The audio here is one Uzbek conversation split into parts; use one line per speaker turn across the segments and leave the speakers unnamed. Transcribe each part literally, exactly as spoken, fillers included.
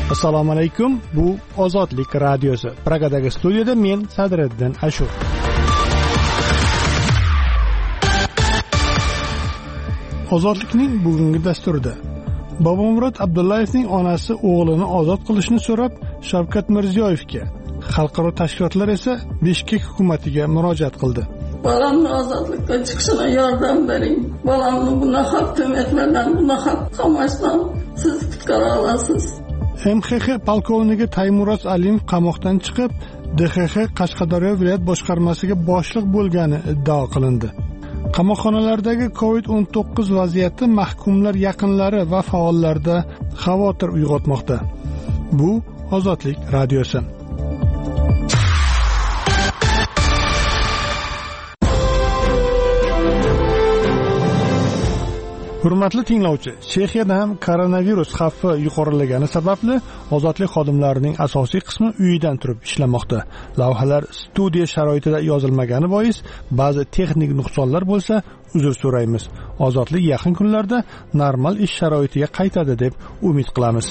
Assalomu alaykum. Bu Ozodlik radiosi. Pragadagi studiyada men Sadriddin Ashur. Ozodlikning bugungi dasturida Bobomurod Abdullayevning onasi o'g'lini ozod qilishni so'rab Shavkat Mirziyoyevga, xalqaro tashkilotlar esa Bishkek hukumatiga murojaat qildi.
Balamni ozodlikka chiqishina yordam bering. Balamni buna haq to'metlardan, buna haq qamashdan siz qutqara olasiz.
M X X polkovniki Taymuroz Alimov qamoqdan chiqib, D X X Qashqadaryo viloyat boshqarmasiga boshliq bo'lgani iddao qilindi. Qamoqxonalardagi covid o'n to'qqiz vaziyati mahkumlar yaqinlari va faollarda xavotir uyg'otmoqda. Bu Ozodlik radiosi. Hurmatli tinglovchi, Chexiyada ham koronavirus xavfi yuqorilagani sababli ozodlik xodimlarining asosiy qismi uyidan turib ishlamoqda. Lavhalar studiya sharoitida yozilmagani bois ba'zi texnik nuqsonlar bo'lsa, uzr so'raymiz. Ozodlik yaqin kunlarda normal ish sharoitiga qaytadi deb umid qilamiz.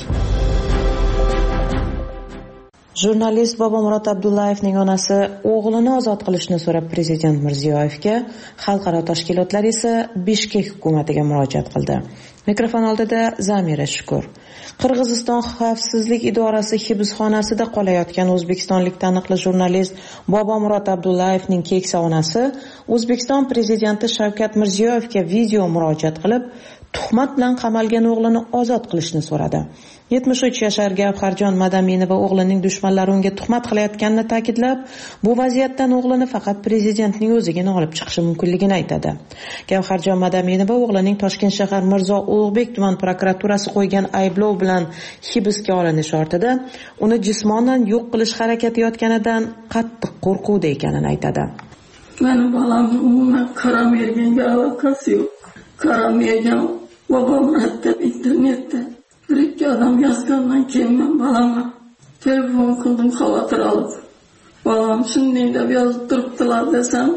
Jurnalist Bobomurod Abdullayevning onasi o'g'lini ozod qilishni so'rab Prezident Mirziyoyevga, xalqaro tashkilotlar esa Bishkek hukumatiga murojaat qildi. Mikrofon oldida Zamira Shukur. Qirg'iziston xavfsizlik idorasi hibsxonasida qolayotgan o'zbekistonlik taniqli jurnalist Bobomurod Abdullayevning keksa onasi O'zbekiston prezidenti Shavkat Mirziyoyevga video murojaat qilib, tuhmat bilan qamalgan o'g'lini ozod qilishni so'radi. yetmish uch yashar Gavharjon Madaminova o'g'lining dushmanlari unga tuhmat qilayotganini ta'kidlab, bu vaziyatdan o'g'lini faqat prezidentning o'zigina olib chiqishi mumkinligini aytadi. Gavharjon Madaminova o'g'lining Toshkent shahar Mirzo Ulug'bek tuman prokuraturasi qo'ygan ayblov bilan hibsga olinishi ortida uni jismonan yo'q qilish harakatiyotganidan qattiq qo'rquvda ekanini aytadi.
Meni balamni umuman Karamerganga aloqasi yo'q. Karamergan Bobomurod deb internetda bir ikki odam yozgandan keyin men balama telefon qildim xavotir olib. Balam shunday deb yozib turibdilar desam,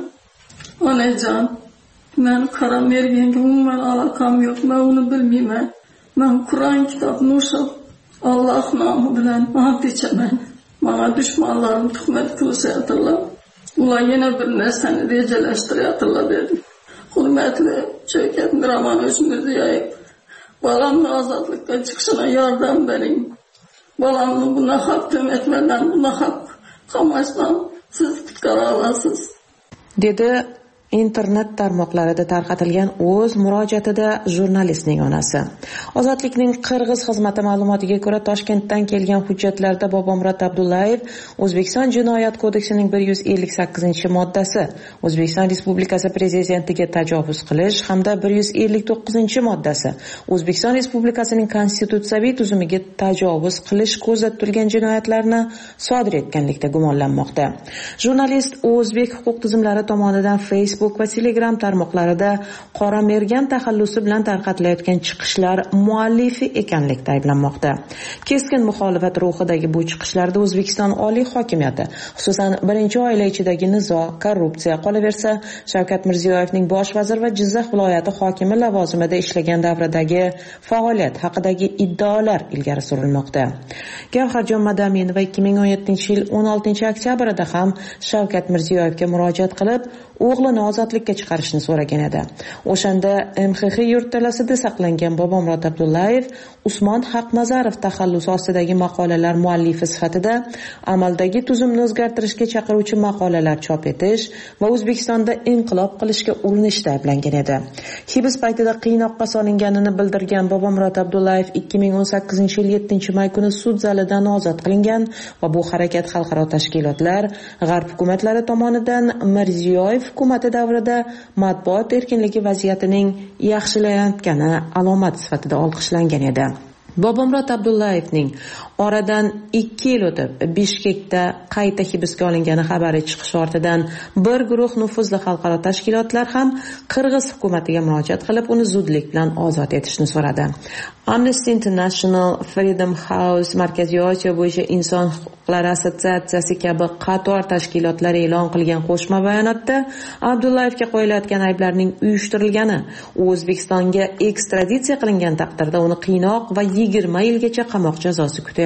onajon, men Karamerganga umuman aloqam yo'q, men uni bilmayman. Men Qur'on kitobini o'qib, Alloh nomi bilan and ichaman. Menga dushmanlarim tuhmat qilishyaptilar. Ular yana bir narsani rejalashtiryaptilar dedi. Hurmatli Shavkat Mirziyoyev, balamni ozodlikka chiqishina yordam bering. Balamni buna haq to'metlardan, buna haq qamashdan siz qutqara olasiz, dedi internet tarmoqlarida tarqatilgan o'z murojaatida jurnalistning onasi. Ozodlikning Qirg'iz xizmati ma'lumotiga ko'ra, Toshkentdan kelgan hujjatlarda Bobomurod Abdullayev O'zbekiston Jinoyat kodeksining bir yuz ellik sakkizinchi moddasi, O'zbekiston Respublikasi prezidentiga tajovuz qilish hamda bir yuz ellik to'qqizinchi moddasi, O'zbekiston Respublikasining konstitutsiyaviy tuzumiga tajovuz qilish ko'zda tutilgan jinoyatlarni sodir etganlikda gumonlanmoqda. Jurnalist o'zbek huquq tizimlari tomonidan Facebook va Telegram tarmoqlarida qora mergan taxallusi bilan tarqatilayotgan chiqishlar muallifi ekanlikda ayblanmoqda. Keskin muxolifat ruhidagi bu chiqishlarda O'zbekiston oliy hokimiyati, xususan birinchi oila ichidagi nizo, korrupsiya, qolaversa Shavkat Mirziyoyevning bosh vazir va Jizzax viloyati hokimi lavozimida ishlagan davridagi faoliyat haqidagi iddaolar ilgari surilmoqda. Gavharjon Madaminova ikki ming o'n yettinchi yil o'n oltinchi oktyabrda ham Shavkat Mirziyoyevga murojaat qilib, o'g'lini ozodlikka chiqarishni so'ragan edi. O'shanda M X X yurtdalasida saqlangan Bobomurod Abdullayev Usmon Haqnazarov taxallusi ostidagi maqolalar muallifi sifatida amaldagi tuzumni o'zgartirishga chaqiruvchi maqolalar chop etish va O'zbekistonda inqilob qilishga urinishda ayblangan edi. Hibs paytida qiynoqqa solinganini bildirgan Bobomurod Abdullayev ikki ming o'n sakkizinchi yil yettinchi may kuni sud zalidan ozod qilingan va bu harakat xalqaro tashkilotlar, g'arb hukumatlari tomonidan Mirziyoyev hukumati davrida matbuot erkinligi vaziyatining yaxshilanayotgani alomat sifatida olqishlangan edi. Bobomurod Abdullayevning oradan ikki yil o'tib Bishkekda qayta hibsga olingani xabari chiqishi ortidan bir guruh nufuzli xalqaro tashkilotlar ham Qirg'iz hukumatiga murojaat qilib, uni zudlik bilan ozod etishni so'radi. Amnesty International, Freedom House, Markaziy Osiyo bo'yicha inson huquqlari assotsiatsiyasi kabi qator tashkilotlar e'lon qilgan qo'shma bayonotda Abdullayevga qo'yilayotgan ayblarning uyushtirilgani, u O'zbekistonga ekstraditsiya qilingan taqdirda uni qiynoq va yigirma yilgacha qamoq jazosi kutayotgani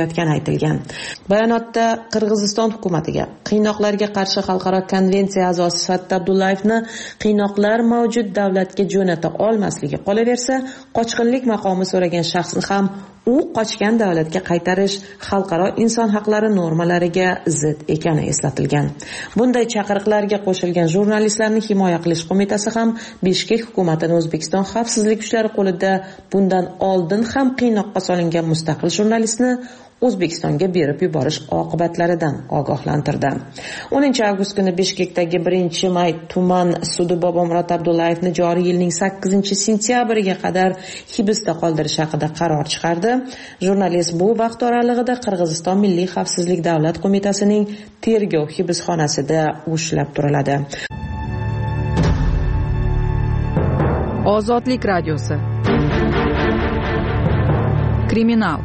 qilayotgani aytilgan. Bayonotda Qirg'iziston hukumatiga qiynoqlarga qarshi xalqaro konvensiya a'zosi sifatida Abdullayevni qiynoqlar mavjud davlatga jo'nata olmasligi qolaversa, qochqinlik maqomi so'ragan shaxsni ham u qochgan davlatga qaytarish xalqaro inson haqlari normalariga zid ekani eslatilgan. Bunday chaqiriqlarga qo'shilgan jurnalistlarni himoya qilish qo'mitasi ham Bishkek hukumatini O'zbekiston xavfsizlik kuchlari qo'lida bundan oldin ham qiynoqqa solingan mustaqil jurnalistni O'zbekistonga berib yuborish oqibatlaridan ogohlantirdi. o'ninchi avgust kuni Bishkekdagi birinchi may tuman sudi Bobomurod Abdullayevni joriy yilning sakkizinchi sentyabriga qadar hibsda qoldirish haqida qaror chiqardi. Jurnalist bu vaqt oralig'ida Qirg'iziston Milliy xavfsizlik davlat qo'mitasining tergov hibsxonasida ushlab turiladi.
Ozodlik radiosi. Kriminal.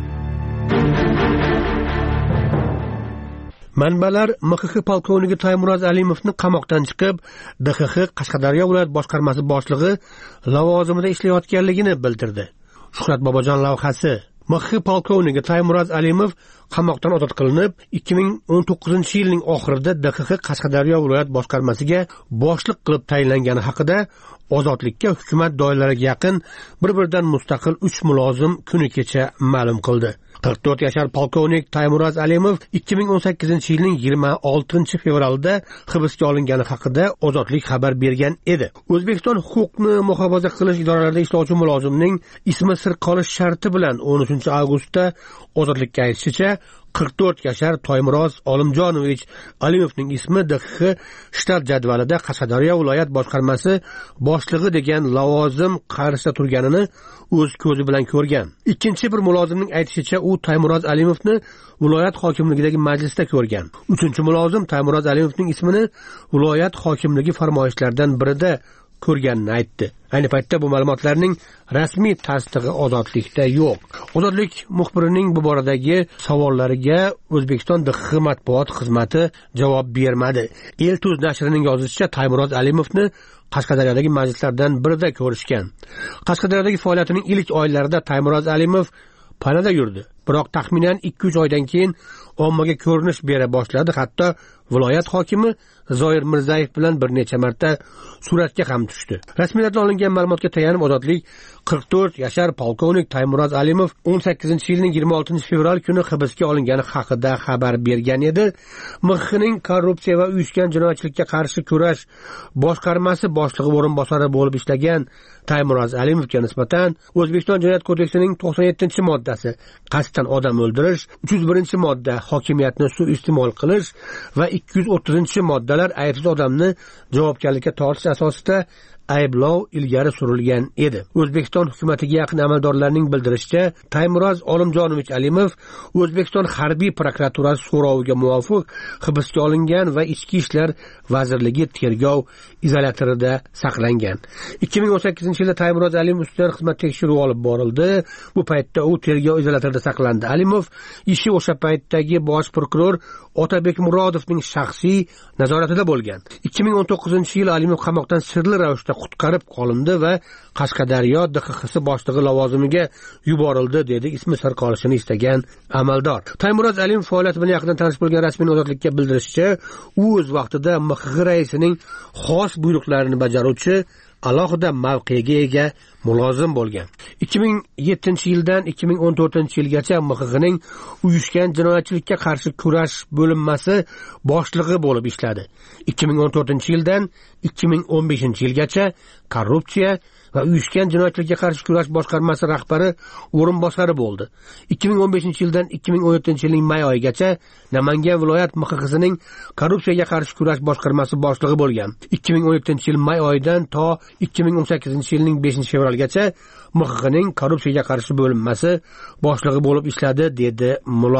Manbalar M X X polkovniki Taymuraz Alimovni qamoqdan chiqib, D X X Qashqadaryo viloyat boshqarmasi boshlig'i lavozimida ishlayotganligini bildirdi. Shuhrat Bobojon lavhasi. M X X polkovniki Taymuraz Alimov qamoqdan ozod qilinib, ikki ming o'n to'qqizinchi yilning oxirida D X X Qashqadaryo viloyat boshqarmasiga boshliq qilib tayinlangani haqida ozodlikka hukumat doiralariga yaqin bir-biridan mustaqil uch mulozim kuni kecha ma'lum qildi. qirq to'rt yashar polkovnik Taymuraz Alimov ikki ming o'n sakkizinchi yilning yigirma oltinchi fevralida hibsga olingani haqida ozodlik xabar bergan edi. O'zbekiston huquqni muhofaza qilish idoralarida ishlovchi mulozimning ismi sir qolish sharti bilan o'n uchinchi avgustda ozodlikka aytishicha, qirq to'rt yashar Taymuraz Olimjonovich Alimovning ismi D X X shtat jadvalida Qashqadaryo viloyat boshqarmasi boshlig'i degan lavozim qarshisida turganini o'z ko'zi bilan ko'rgan. Ikkinchi bir mulozimning aytishicha, u Taymuraz Alimovni viloyat hokimligidagi majlisda ko'rgan. Uchinchi mulozim Taymuraz Alimovning ismini viloyat hokimligi farmoyishlaridan birida ko'rganini aytdi. Ayni paytda bu ma'lumotlarning rasmiy tasdig'i ozodlikda yo'q. Ozodlik muxbirining bu boradagi savollariga O'zbekiston D X X matbuot xizmati javob bermadi. Eltuz nashrining yozishicha, Taymuraz Alimovni Qashqadaryodagi majlislardan birida ko'rishgan. Qashqadaryodagi faoliyatining ilk oylarida Taymuraz Alimov panada yurdi. Biroq taxminan ikki uch oydan keyin ommaga ko'rinish bera boshladi. Hatto viloyat hokimi Zoir Mirzayev bilan bir necha marta suratga ham tushdi. Rasmiylardan olingan ma'lumotga tayanib, ozodlik qirq to'rt yashar polkovnik Taymuraz Alimov o'n sakkizinchi yilning yigirma oltinchi fevral kuni hibsga olingani haqida xabar bergan edi. M X X'ning korrupsiya va uyushgan jinoyatchilikka qarshi kurash boshqarmasi boshlig'i o'rinbosari bo'lib ishlagan Taymuraz Alimovga nisbatan O'zbekiston Jinoyat kodeksining to'qson yettinchi moddasi qasddan odam o'ldirish, uch yuz birinchi modda hokimiyatni suiiste'mol qilish va ikki yuz o'ttizinchi moddalar aybsiz odamni javobgarlikka tortish asosida ayblov ilgari surilgan edi. O'zbekiston hukumatiga yaqin amaldorlarning bildirishicha, Taymuraz Olimjonovich Alimov O'zbekiston harbiy prokuraturasi so'roviga muvofiq hibsga olingan va Ichki ishlar vazirligi tergov izolyatorida saqlangan. ikki ming o'n sakkizinchi yilda Taymuraz Alimov ustidan xizmat tekshiruvi olib borildi. Bu paytda u tergov izolyatorida saqlandi. Alimov ishi o'sha paytdagi bosh prokuror Otabek Murodovning shaxsiy nazoratida bo'lgan. ikki ming o'n to'qqizinchi yil Alimov qamoqdan sirli ravishda qutqarib qolindi va Qashqadaryo D X X boshlig'i lavozimiga yuborildi, dedi ismi sir qolishini istagan amaldor. Taymuraz Alimov faoliyati bilan yaqindan tanish bo'lgan rasmiy ozodlikka bildirishicha, u o'z vaqtida M X X raisining xos buyruqlarini bajaruvchi alohida mavqega ega mulozim bo'lgan. ikki ming yettinchi yildan ikki ming o'n to'rtinchi yilgacha M X X'ning uyushgan jinoyatchilikka qarshi kurash bo'linmasi boshlig'i bo'lib ishladi. ikki ming o'n to'rtinchi yildan ikki ming o'n beshinchi yilgacha korrupsiya va uyushgan jinoyatchilikka qarshi kurash boshqarmasi rahbari o'rinbosari bo'ldi. ikki ming o'n beshinchi yildan ikki ming o'n yettinchi yilning may oyigacha Namangan viloyat M X X'ning korrupsiyaga qarshi kurash boshqarmasi boshlig'i bo'lgan. ikki ming o'n yettinchi yil may oyidan to ikki ming o'n sakkizinchi yilning beshinchi fevralgacha M X X'ning korrupsiyaga qarshi bo'linmasi boshlig'i bo'lib ishladi, dedi mulozim.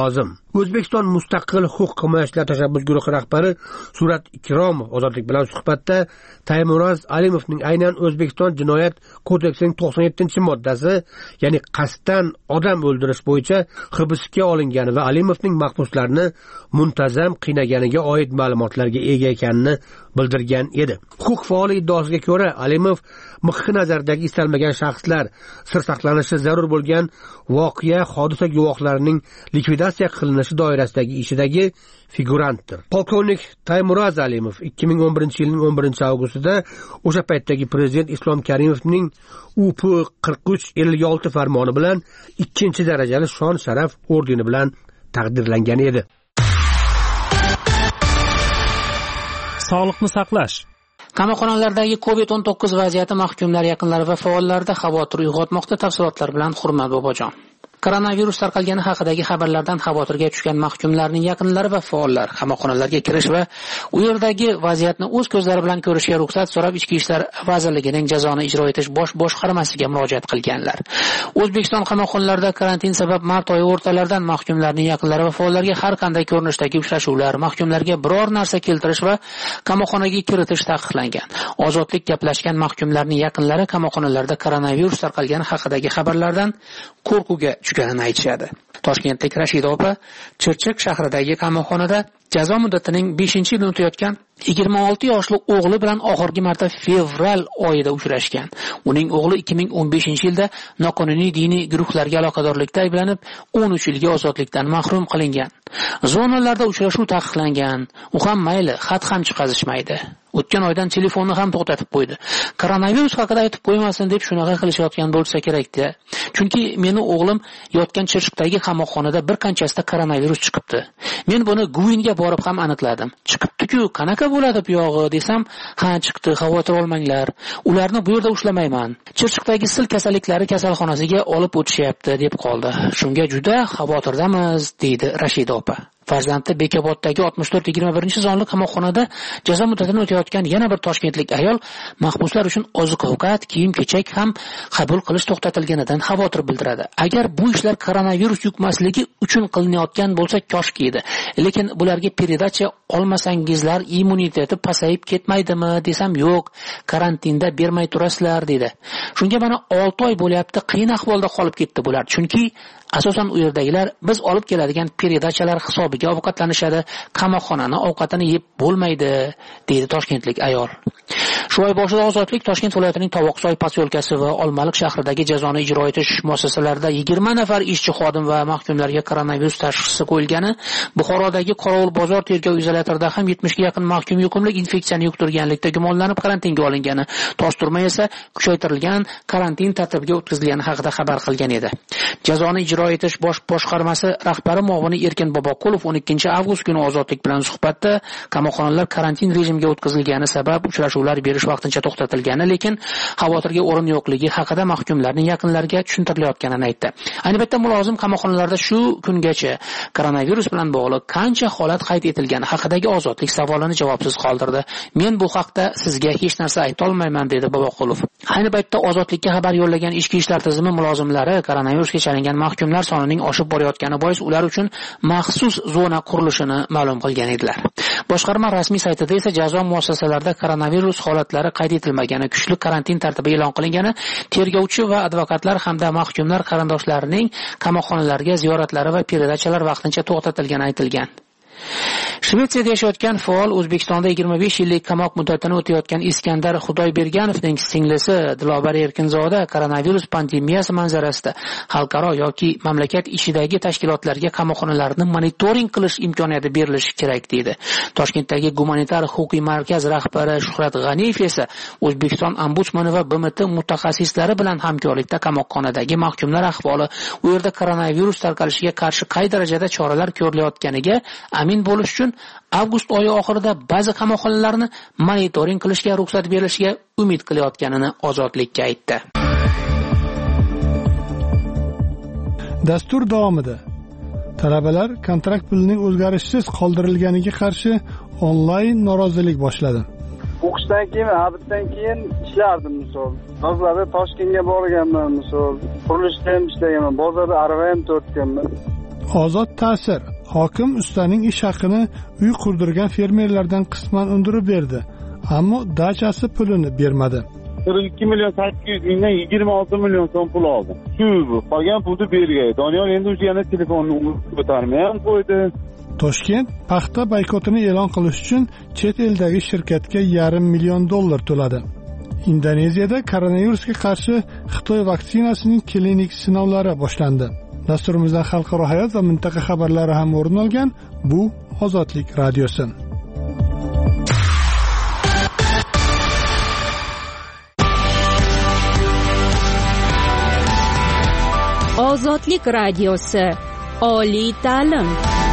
O'zbekiston mustaqil huquq himoyachilar tashabbus guruhi rahbari Surat Ikromov ozodlik bilan suhbatda Taymuraz Alimovning aynan O'zbekiston jinoyat kodeksining to'qson yettinchi moddasi, ya'ni qasddan odam o'ldirish bo'yicha hibsga olingani va Alimovning mahbuslarni muntazam qiynaganiga oid ma'lumotlarga ega ekanini bildirgan edi. Huquq faoli iddaosiga ko'ra, Alimov M X nazaridagi istalmagan shaxslar sir saqlanishi zarur bo'lgan voqea hodisa guvohlarining likvidatsiya qilinishi doirasidagi ishidagi figurantdir. Polkovnik Taymuraz Alimov ikki ming o'n birinchi yilning o'n birinchi avgustida o'sha paytdagi prezident Islom Karimovning U P qirq uch ellik olti farmoni bilan ikkinchi darajali shon sharaf ordeni bilan taqdirlangan edi.
Sog'liqni saqlash.
Qamoqxonalardagi covid o'n to'qqiz vaziyati mahkumlar yaqinlari va faollarda xavotir uyg'otmoqda. Tafsilotlar bilan Hurmat Bobojon. Koronavirus tarqalgani haqidagi xabarlardan xavotirga tushgan mahkumlarning yaqinlari va faollar qamoqxonalarga kirish va u yerdagi vaziyatni o'z ko'zlari bilan ko'rishga ruxsat so'rab Ichki ishlar vazirligining jazoni ijro etish bosh boshqarmasiga murojaat qilganlar. O'zbekiston qamoqxonalarida karantin sabab mart oyi o'rtalaridan mahkumlarning yaqinlari va faollarga har qanday ko'rinishdagi uchrashuvlar, mahkumlarga biror narsa keltirish va qamoqxonaga kiritish taqiqlangan. Ozodlik gaplashgan mahkumlarning yaqinlari qamoqxonalarda koronavirus tarqalgani haqidagi xabarlardan qo'rquvga tushganini aytishadi. Toshkentdagi Rashida opa Chirchiq shahridagi qamoqxonada jazo muddatining beshinchi yilini o'tayotgan yigirma olti yoshli o'g'li bilan oxirgi marta fevral oyida uchrashgan. Uning o'g'li ikki ming o'n beshinchi yilda noqonuniy diniy guruhlarga aloqadorlikda ayblanib o'n uch yilga ozodlikdan mahrum qilingan. Zonalarda uchrashuv taqiqlangan. U ham mayli, xat ham chiqazishmaydi. O'tgan oydan telefonni ham to'xtatib qo'ydi. Koronavirus haqida aytib qo'ymasin deb shunaqa qilishayotgan bo'lsa kerak-da. Chunki meni o'g'lim yotgan Chirchiqdagi qamoqxonada bir qanchasida koronavirus chiqibdi. Men buni Guinga borib ham aniqladim. Chiqibdi-ku, qanaqa bo'ladi bu yog'i desam, ha chiqdi, xavotir olmanglar. Ularni bu yerda ushlamayman. Chirchiqdagi sil kasalliklari kasalxonasiga olib o'tishyapti deb qoldi. Shunga juda xavotirdamiz, deydi Rashida opa. Farzandi Bekoboddagi oltmish to'rt yigirma birinchi sonli qamoqxonada jazo muddatini o'tayotgan yana bir toshkentlik ayol mahbuslar uchun oziq-ovqat, kiyim-kechak ham qabul qilish to'xtatilganidan xavotir bildiradi. Agar bu ishlar koronavirus yuqmasligi uchun qilinayotgan bo'lsa koshki edi. Lekin bularga peredacha olmasangizlar immuniteti pasayib ketmaydimi desam, yo'q, karantinda bermay turasizlar dedi. Shunga mana olti oy bo'lyapti, qiyin ahvolda qolib ketdi bular. Chunki asosan u yerdagilar biz olib keladigan peredachalar hisobiga ovqatlanishadi, qamoqxonani ovqatini yeb bo'lmaydi, deydi toshkentlik ayol. Shu oy boshida Ozodlik Toshkent viloyatining Tovoqsoy posyolkasi va Olmaliq shahridagi jazoni ijro etish muassasalarida yigirma nafar ishchi xodim va mahkumlarga koronavirus tashxisi qo'yilgani, Buxorodagi Qorovul bozor tergov izolyatorida ham yetmishga yaqin mahkum yuqumli infeksiyani yuqtirganlikda gumonlanib karantinga olingani, Toshturma esa kuchaytirilgan karantin tartibiga o'tkazilgani haqida xabar qilgan edi. Jazoni ijro etish bosh boshqarmasi rahbari muavini Erkin Boboqulov o'n ikkinchi avgust kuni Ozodlik bilan suhbatda qamoqxonalar karantin rejimiga o'tkazilgani sabab uchrashuvlar berish vaqtincha to'xtatilgani, lekin xavotirga o'rin yo'qligi haqida mahkumlarning yaqinlariga tushuntirilayotganini aytdi. Ayni paytda mulozim qamoqxonalarda shu kungacha koronavirus bilan bog'liq qancha holat qayd etilgani haqidagi Ozodlik savolini javobsiz qoldirdi. Men bu haqda sizga hech narsa ayta olmayman, dedi Boboqulov. Ayni paytda Ozodlikka xabar yo'llagan Ichki ishlar tizimi mulozimlari koronavirusga chalingan mahkumlar sonining oshib borayotgani bois ular uchun maxsus zona qurilishini ma'lum qilgan edilar. Boshqarma rasmiy saytida esa jazo muassasalarida koronavirus holatlari qayd etilmagani, kuchli karantin tartibi e'lon qilingani, tergovchi va advokatlar hamda mahkumlar qarindoshlarining qamoqxonalarga ziyoratlari va peredachalar vaqtincha to'xtatilgani aytilgan. Shvetsiyada yashayotgan faol O'zbekistonda yigirma besh yillik qamoq muddatini o'tayotgan Iskandar Xudoyberganovning singlisi Dilobar Erkinzoda koronavirus pandemiyasi manzarasida xalqaro yoki mamlakat ichidagi tashkilotlarga qamoqxonalarni monitoring qilish imkoniyati berilishi kerak deydi. Toshkentdagi Gumanitar huquqiy markaz rahbari Shuhrat G'aniyev esa O'zbekiston ombudsmani va B M T mutaxassislari bilan hamkorlikda qamoqxonadagi mahkumlar ahvoli, u yerda koronavirus tarqalishiga qarshi qay darajada choralar ko'rilayotganiga amin bo'lish uchun avgust oyi oxirida ba'zi qamoqxonalarni monitoring qilishga ruxsat berilishiga umid qilayotganini Ozodlikka aytdi.
Dastur davomida talabalar kontrakt pulining o'zgarishsiz qoldirilganiga qarshi onlayn norozilik boshladi.
O'qishdan keyin, abitdan keyin ishlardim misol. Bozorda Toshkentga borganman misol. Qurilishda ham ishlaganman, bozorda arava ham tortganman.
Ozod ta'sir Hokim ustaning ish haqini uy qurdirgan fermerlardan qisman undirib berdi, ammo dachasi pulini bermadi.
qirq ikki million sakkiz yuz mingdan yigirma olti million so'm pul oldim. Shu qolgan pulni bergay. Doniyor endi o'sha yana telefonni ko'tarmay ham qo'ydi.
Toshkent paxta boykotini e'lon qilish uchun chet eldagi shirkatga yarim million dollar to'ladi. Indoneziyada koronavirusga qarshi Xitoy vaksinasining klinik sinovlari boshlandi. Dasturimizdan xalqaro hayot va mintaqa xabarlari ham o'rin olgan. Bu Ozodlik radiosi.
Ozodlik radiosi. Oliy ta'lim.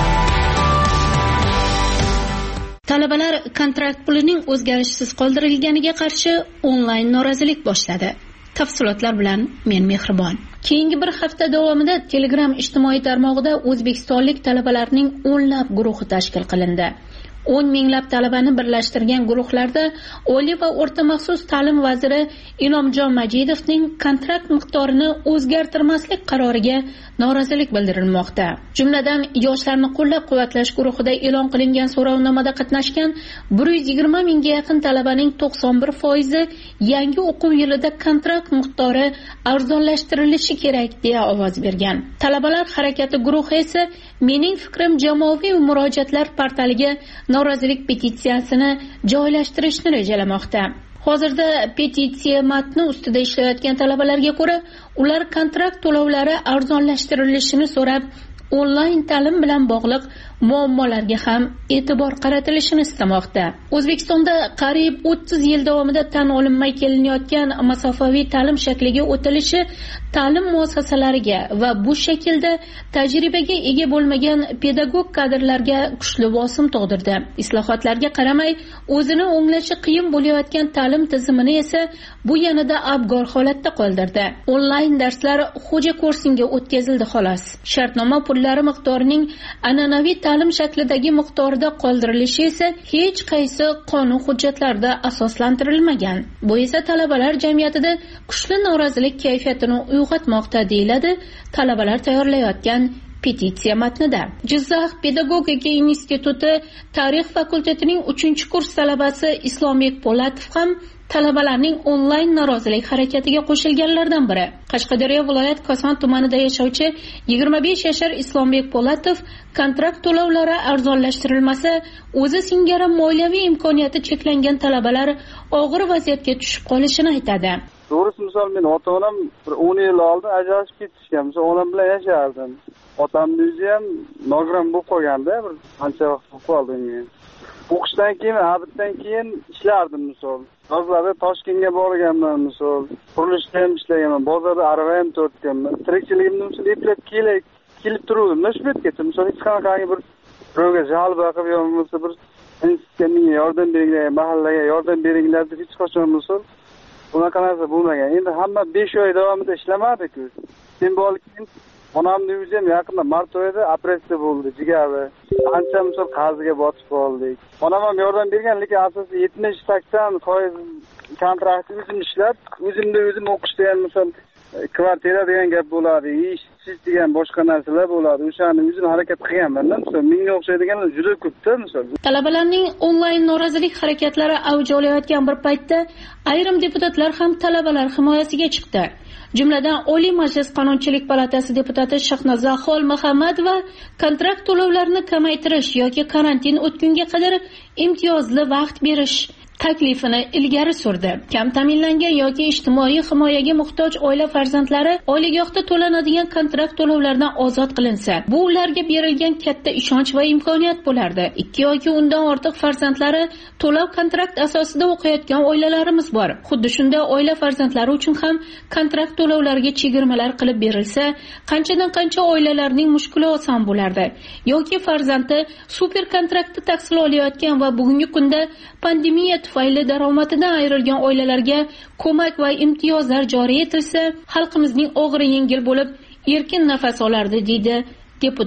Talabalar kontrakt pulining o'zgarishsiz qoldirilganiga qarshi onlayn norozilik boshladi. Tafsilotlar bilan men Mehribon. Keyingi bir hafta davomida Telegram ijtimoiy tarmog'ida o'zbekistonlik talabalarning o'nlab guruhi tashkil qilindi. o'n minglab talabani birlashtirgan guruhlarda Oliy va o'rta maxsus ta'lim vaziri Inomjon Majidovning kontrakt miqdorini o'zgartirmaslik qaroriga norozilik bildirilmoqda. Jumladan, yoshlarni qo'llab-quvvatlash guruhida e'lon qilingan so'rovnomada qatnashgan bir yuz yigirma mingga yaqin talabaning to'qson bir foizi yangi o'quv yilida kontrakt miqdori arzonlashtirilishi kerak deya ovoz bergan. Talabalar harakati guruhi esa mening fikrim jamoaviy murojaatlar portaliga norozilik petitsiyasini joylashtirishni rejalamoqda. Hozirda petitsiya matni ustida ishlayotgan talabalarga ko'ra, ular kontrakt to'lovlari arzonlashtirilishini so'rab, onlayn ta'lim bilan bog'liq muammolarga ham e'tibor qaratilishini istamoqda. O'zbekistonda qariyb o'ttiz yil davomida tan olinmay kelinayotgan masofaviy ta'lim shakliga o'tilishi ta'lim muassasalariga va bu shaklda tajribaga ega bo'lmagan pedagog kadrlarga kuchli bosim tug'dirdi. Islohotlarga qaramay, o'zini o'nglashi qiyin bo'layotgan ta'lim tizimini esa bu yanada abgor holatda qoldirdi. Onlayn darslar xo'ja kursinga o'tkazildi xolos. Shartnoma pullari miqdorining an'anaviy ta'lim shaklidagi miqdorida qoldirilishi esa hech qaysi qonun hujjatlarida asoslantirilmagan. Bu esa talabalar jamiyatida kuchli norozilik kayfiyatini uyg'otmoqda, deyiladi talabalar tayyorlayotgan petitsiya matnida. Jizzax pedagogika instituti tarix fakultetining uchinchi kurs talabasi Islombek Po'latov ham talabalarning onlayn norozilik harakatiga qo'shilganlardan biri. Qashqadaryo viloyat Koson tumanida yashovchi yigirma besh yashar Islombek Po'latov kontrakt to'lovlari arzonlashtirilmasa, o'zi singari moliyaviy imkoniyati cheklangan talabalar og'ir vaziyatga tushib qolishini aytadi.
To'g'risi, misol men ota-onam bir o'n yil oldin ajrashib ketishgan. Misol onam bilan yashardim. Otamni o'zi ham nogiron bo'lib qolganda, bir qancha vaqt bo'lib qoldi men. O'qishdan keyin, abitdan keyin ishlardim misol. Bozorda Toshkentga borganman misol. Qurilishda ham ishlaganman, bozorda arava ham tortganman. Tirikchiligimni misol eplab kelib kelib turuvdim. Shu betgacha misol hech qanaqangi bir birovga jalb qilib yo bo'lmasa bir institutga yordam beringlar, mahallaga yordam beringlar deb hech qachon misol bunaqa narsa bo'lmagan. Endi hamma besh oy davomida ishlamadi-ku. Simbolik onamni o'zi ham yaqinda mart oyida operatsiya bo'ldi, jigari. Ancha misol qaziga botib qoldik. Onam ham yordam bergan, lekin asosiy yetmish sakson foiz kontrakt o'zim ishlab, o'zimda o'zim o'qishda ham misol kvartira degan gap bo'ladi, ish degan boshqa narsalar bo'ladi. O'shani o'zim harakat qilganman-da, misol menga o'xshaydiganlar juda ko'pda misol.
Talabalarning onlayn norozilik harakatlari avj olayotgan bir paytda ayrim deputatlar ham talabalar himoyasiga chiqdi. Jumladan Oliy Majlis Qonunchilik palatasi deputati Shahnozaxol Muhammadova kontrakt to'lovlarini kamaytirish yoki karantin o'tgunga qadar imtiyozli vaqt berish taklifini ilgari surdi. Kam ta'minlangan yoki ijtimoiy himoyaga muhtoj oila farzandlari oliygohda to'lanadigan kontrakt to'lovlaridan ozod qilinsa, bu ularga berilgan katta ishonch va imkoniyat bo'lardi. Ikki yoki undan ortiq farzandlari to'lov kontrakt asosida o'qiyotgan oilalarimiz bor. Xuddi shunday oila farzandlari uchun ham kontrakt to'lovlariga chegirmalar qilib berilsa, qanchadan qancha oilalarning mushkuli oson bo'lardi. Yoki farzandi super kontraktda tahsil olayotgan va bugungi kunda pandemiya tufayli daromadidan ayrilgan oilalarga ko'mak va imtiyozlar joriy etilsa, xalqimizning og'iri yengil bo'lib, erkin nafas olardi, deydi deputat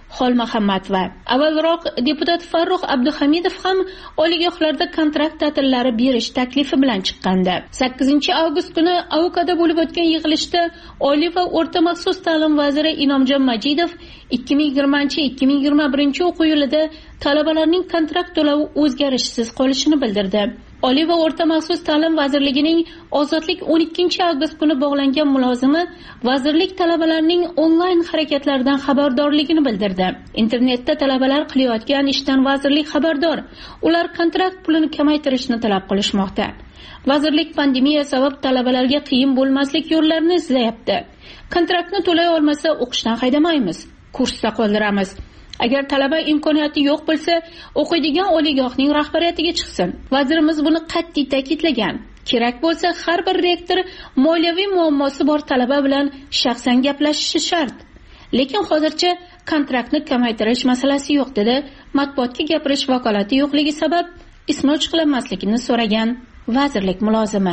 Xolmuhammadova. Avvalroq deputat Farruh Abduhamidov ham oliygohlarda kontrakt ta'tillari berish taklifi bilan chiqqandi. sakkizinchi avgust kuni Avokada bo'lib o'tgan yig'ilishda Oliy va o'rta maxsus ta'lim vaziri Inomjon Majidov ikki ming yigirmanchi ikki ming yigirma birinchi o'quv yilida talabalarning kontrakt to'lovi o'zgarishsiz qolishini bildirdi. Oliy va o'rta maxsus ta'lim vazirligining Ozodlik o'n ikkinchi avgust kuni bog'langan mulozimi vazirlik talabalarning onlayn harakatlaridan xabardorligini bildirdi. Internetda talabalar qilayotgan ishdan vazirlik xabardor. Ular kontrakt pulini kamaytirishni talab qilishmoqda. Vazirlik pandemiya sabab talabalarga qiyin bo'lmaslik yo'llarini izlayapti. Kontraktni to'lay olmasa o'qishdan haydamaymiz, kursda qoldiramiz. Agar talaba imkoniyati yo'q bo'lsa, o'qiydigan oliygohning rahbariyatiga chiqsin. Vazirimiz buni qat'iy ta'kidlagan. Kerak bo'lsa, har bir rektor moliyaviy muammosi bor talaba bilan shaxsan gaplashishi shart. Lekin hozircha kontraktni kamaytirish masalasi yo'q dedi. Matbuotga gapirish vakolati yo'qligi sabab ismi ochiqlanmasligini so'ragan vazirlik mulozimi.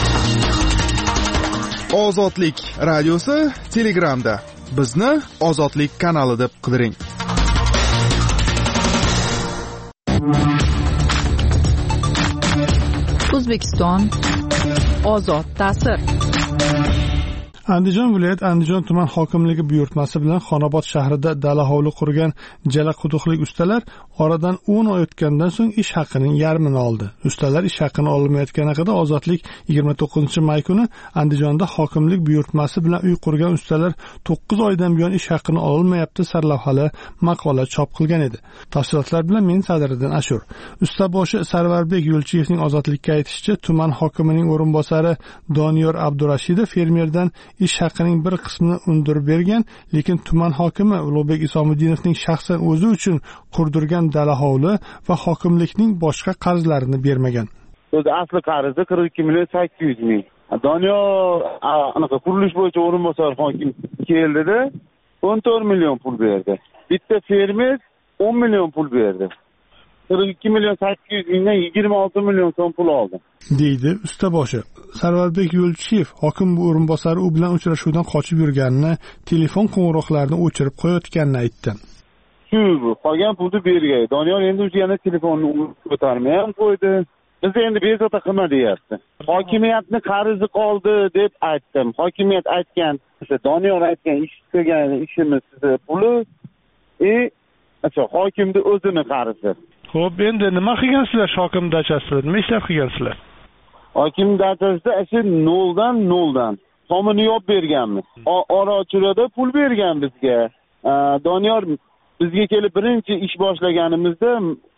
Ozodlik radiosi Telegramda. Bizni Ozodlik kanali deb qidiring.
O'zbekiston ozod ta'sir.
Andijon viloyat Andijon tuman hokimligi buyurtmasi bilan Xonobod shahrida dala hovli qurgan jala quduqlik ustalar oradan o'n oy o'tgandan so'ng ish haqining yarmini oldi. Ustalar ish haqini olmayotgani haqida Ozodlik yigirma to'qqizinchi may kuni Andijonda hokimlik buyurtmasi bilan uy qurgan ustalar to'qqiz oydan buyon ish haqini olmayapti sarlavhali maqola chop qilgan edi. Tafsilotlar bilan men Sadriddin Ashur. Ustaboshi Sarvarbek Yo'lchiyevning Ozodlikka aytishicha, tuman hokimining o'rinbosari Doniyor Abdurashidov fermerdan ish haqining bir qismini undirib bergan, lekin tuman hokimi Ulug'bek Isomidinovning shaxsan o'zi uchun qurdirgan dala hovli va hokimlikning boshqa qarzlarini bermagan.
O'zi asli qarzi qirq ikki million sakkiz yuz ming. Doniyor anaqa qurilish bo'yicha o'rinbosar hokim keldida o'n to'rt million pul berdi. Bitta fermer o'n million pul berdi. qirq ikki million sakkiz yuz mingdan yigirma olti million so'm pul oldi,
deydi ustaboshi. Sarvarbek Yo'lchiyev hokim o'rinbosari u bilan uchrashuvdan qochib yurganini, telefon qo'ng'iroqlarini o'chirib qo'yayotganini aytdi.
Shu qolgan pulni bergay. Doniyor endi o'zi yana telefonni ko'tarmay ham qo'ydi. Biz endi bezovta qilma deyapti. Hokimiyatni qarzi qoldi deb aytdim. Hokimiyat aytgan, Doniyor aytgan ish qilgan ishimiz puli e acha hokimni o'zini qarzi.
Xo'p, endi nima qilgansizlar hokim dachasida? Nima ishlar qilgansizlar?
Hokim dachasida shu noldan noldan tomini yopib berganmiz. Ora-chirada pul bergan bizga. Doniyor bizga kelib birinchi ish boshlaganimizda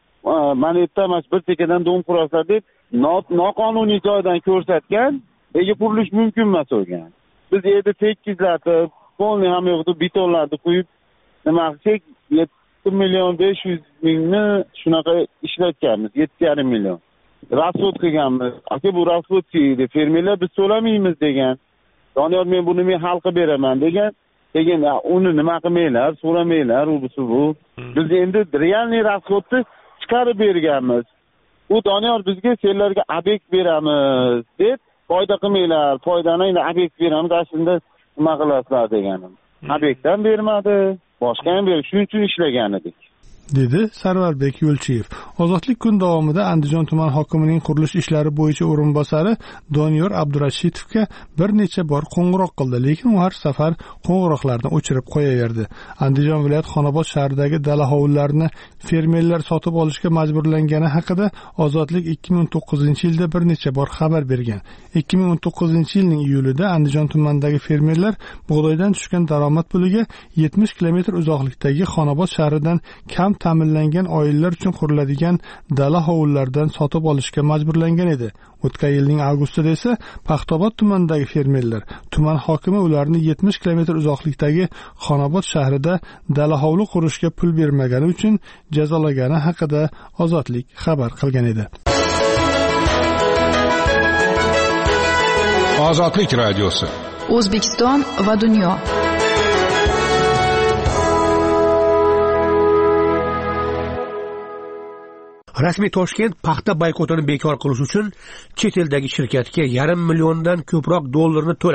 mana ertamas bir tekadan dom qurasizlar deb noqonuniy joydan ko'rsatgan, ega qurilish mumkin emas bo'lgan. Biz endi tekizlatib, polni ham yo'qdi, betonlarni qo'yib nima qilsak yetti million besh yuz mingni shunaqa ishlatganmiz, yetti yarim million. Rasvod qilganmiz. Aka bu rasvod deydi, fermerlar biz to'lamaymiz degan. Doniyor men buni men hal qilib beraman degan. Degan, uni nima qilmaylar, so'ramaylar, u bu. Biz endi realniy rasvodni chiqarib berganmiz. U Doniyor bizga senlarga obyekt beramiz deb foyda qilmaylar, foydani endi obyekt beramiz, aslida nima qilasizlar deganim. Obyektdan bermadi, boshqa ham berdi, shuning uchun ishlagan edik,
dedi Sarvarbek Yo'lchiyev. Ozodlik kun davomida Andijon tuman hokimining qurilish ishlari bo'yicha o'rinbosari Doniyor Abdurashidovga bir necha bor qo'ng'iroq qildi, lekin u har safar qo'ng'iroqlarni o'chirib qo'yaverdi. Andijon viloyat Xonobod shahridagi dala hovlilarini fermerlar sotib olishga majburlangani haqida Ozodlik ikki ming o'n to'qqizinchi yilda bir necha bor xabar bergan. ikki ming o'n to'qqizinchi yilning iyulida Andijon tumanidagi fermerlar bug'doydan tushgan daromad puliga yetmish kilometr uzoqlikdagi Xonobod shahridan kam ta'minlangan oilalar uchun quriladigan dala hovlilardan sotib olishga majburlangan edi. O'tgan yilning avgustida esa Paxtobod tumanidagi fermerlar tuman hokimi ularni yetmish kilometr uzoqlikdagi Xonobod shahrida dala hovli qurishga pul bermagani uchun jazolagani haqida Ozodlik xabar qilgan edi.
Ozodlik radiosi.
O'zbekiston va dunyo.
Rasmiy Toshkent paxta boykotini bekor qilish uchun chet eldagi shirkatga yarim milliondan ko'proq dollarni to'ladi.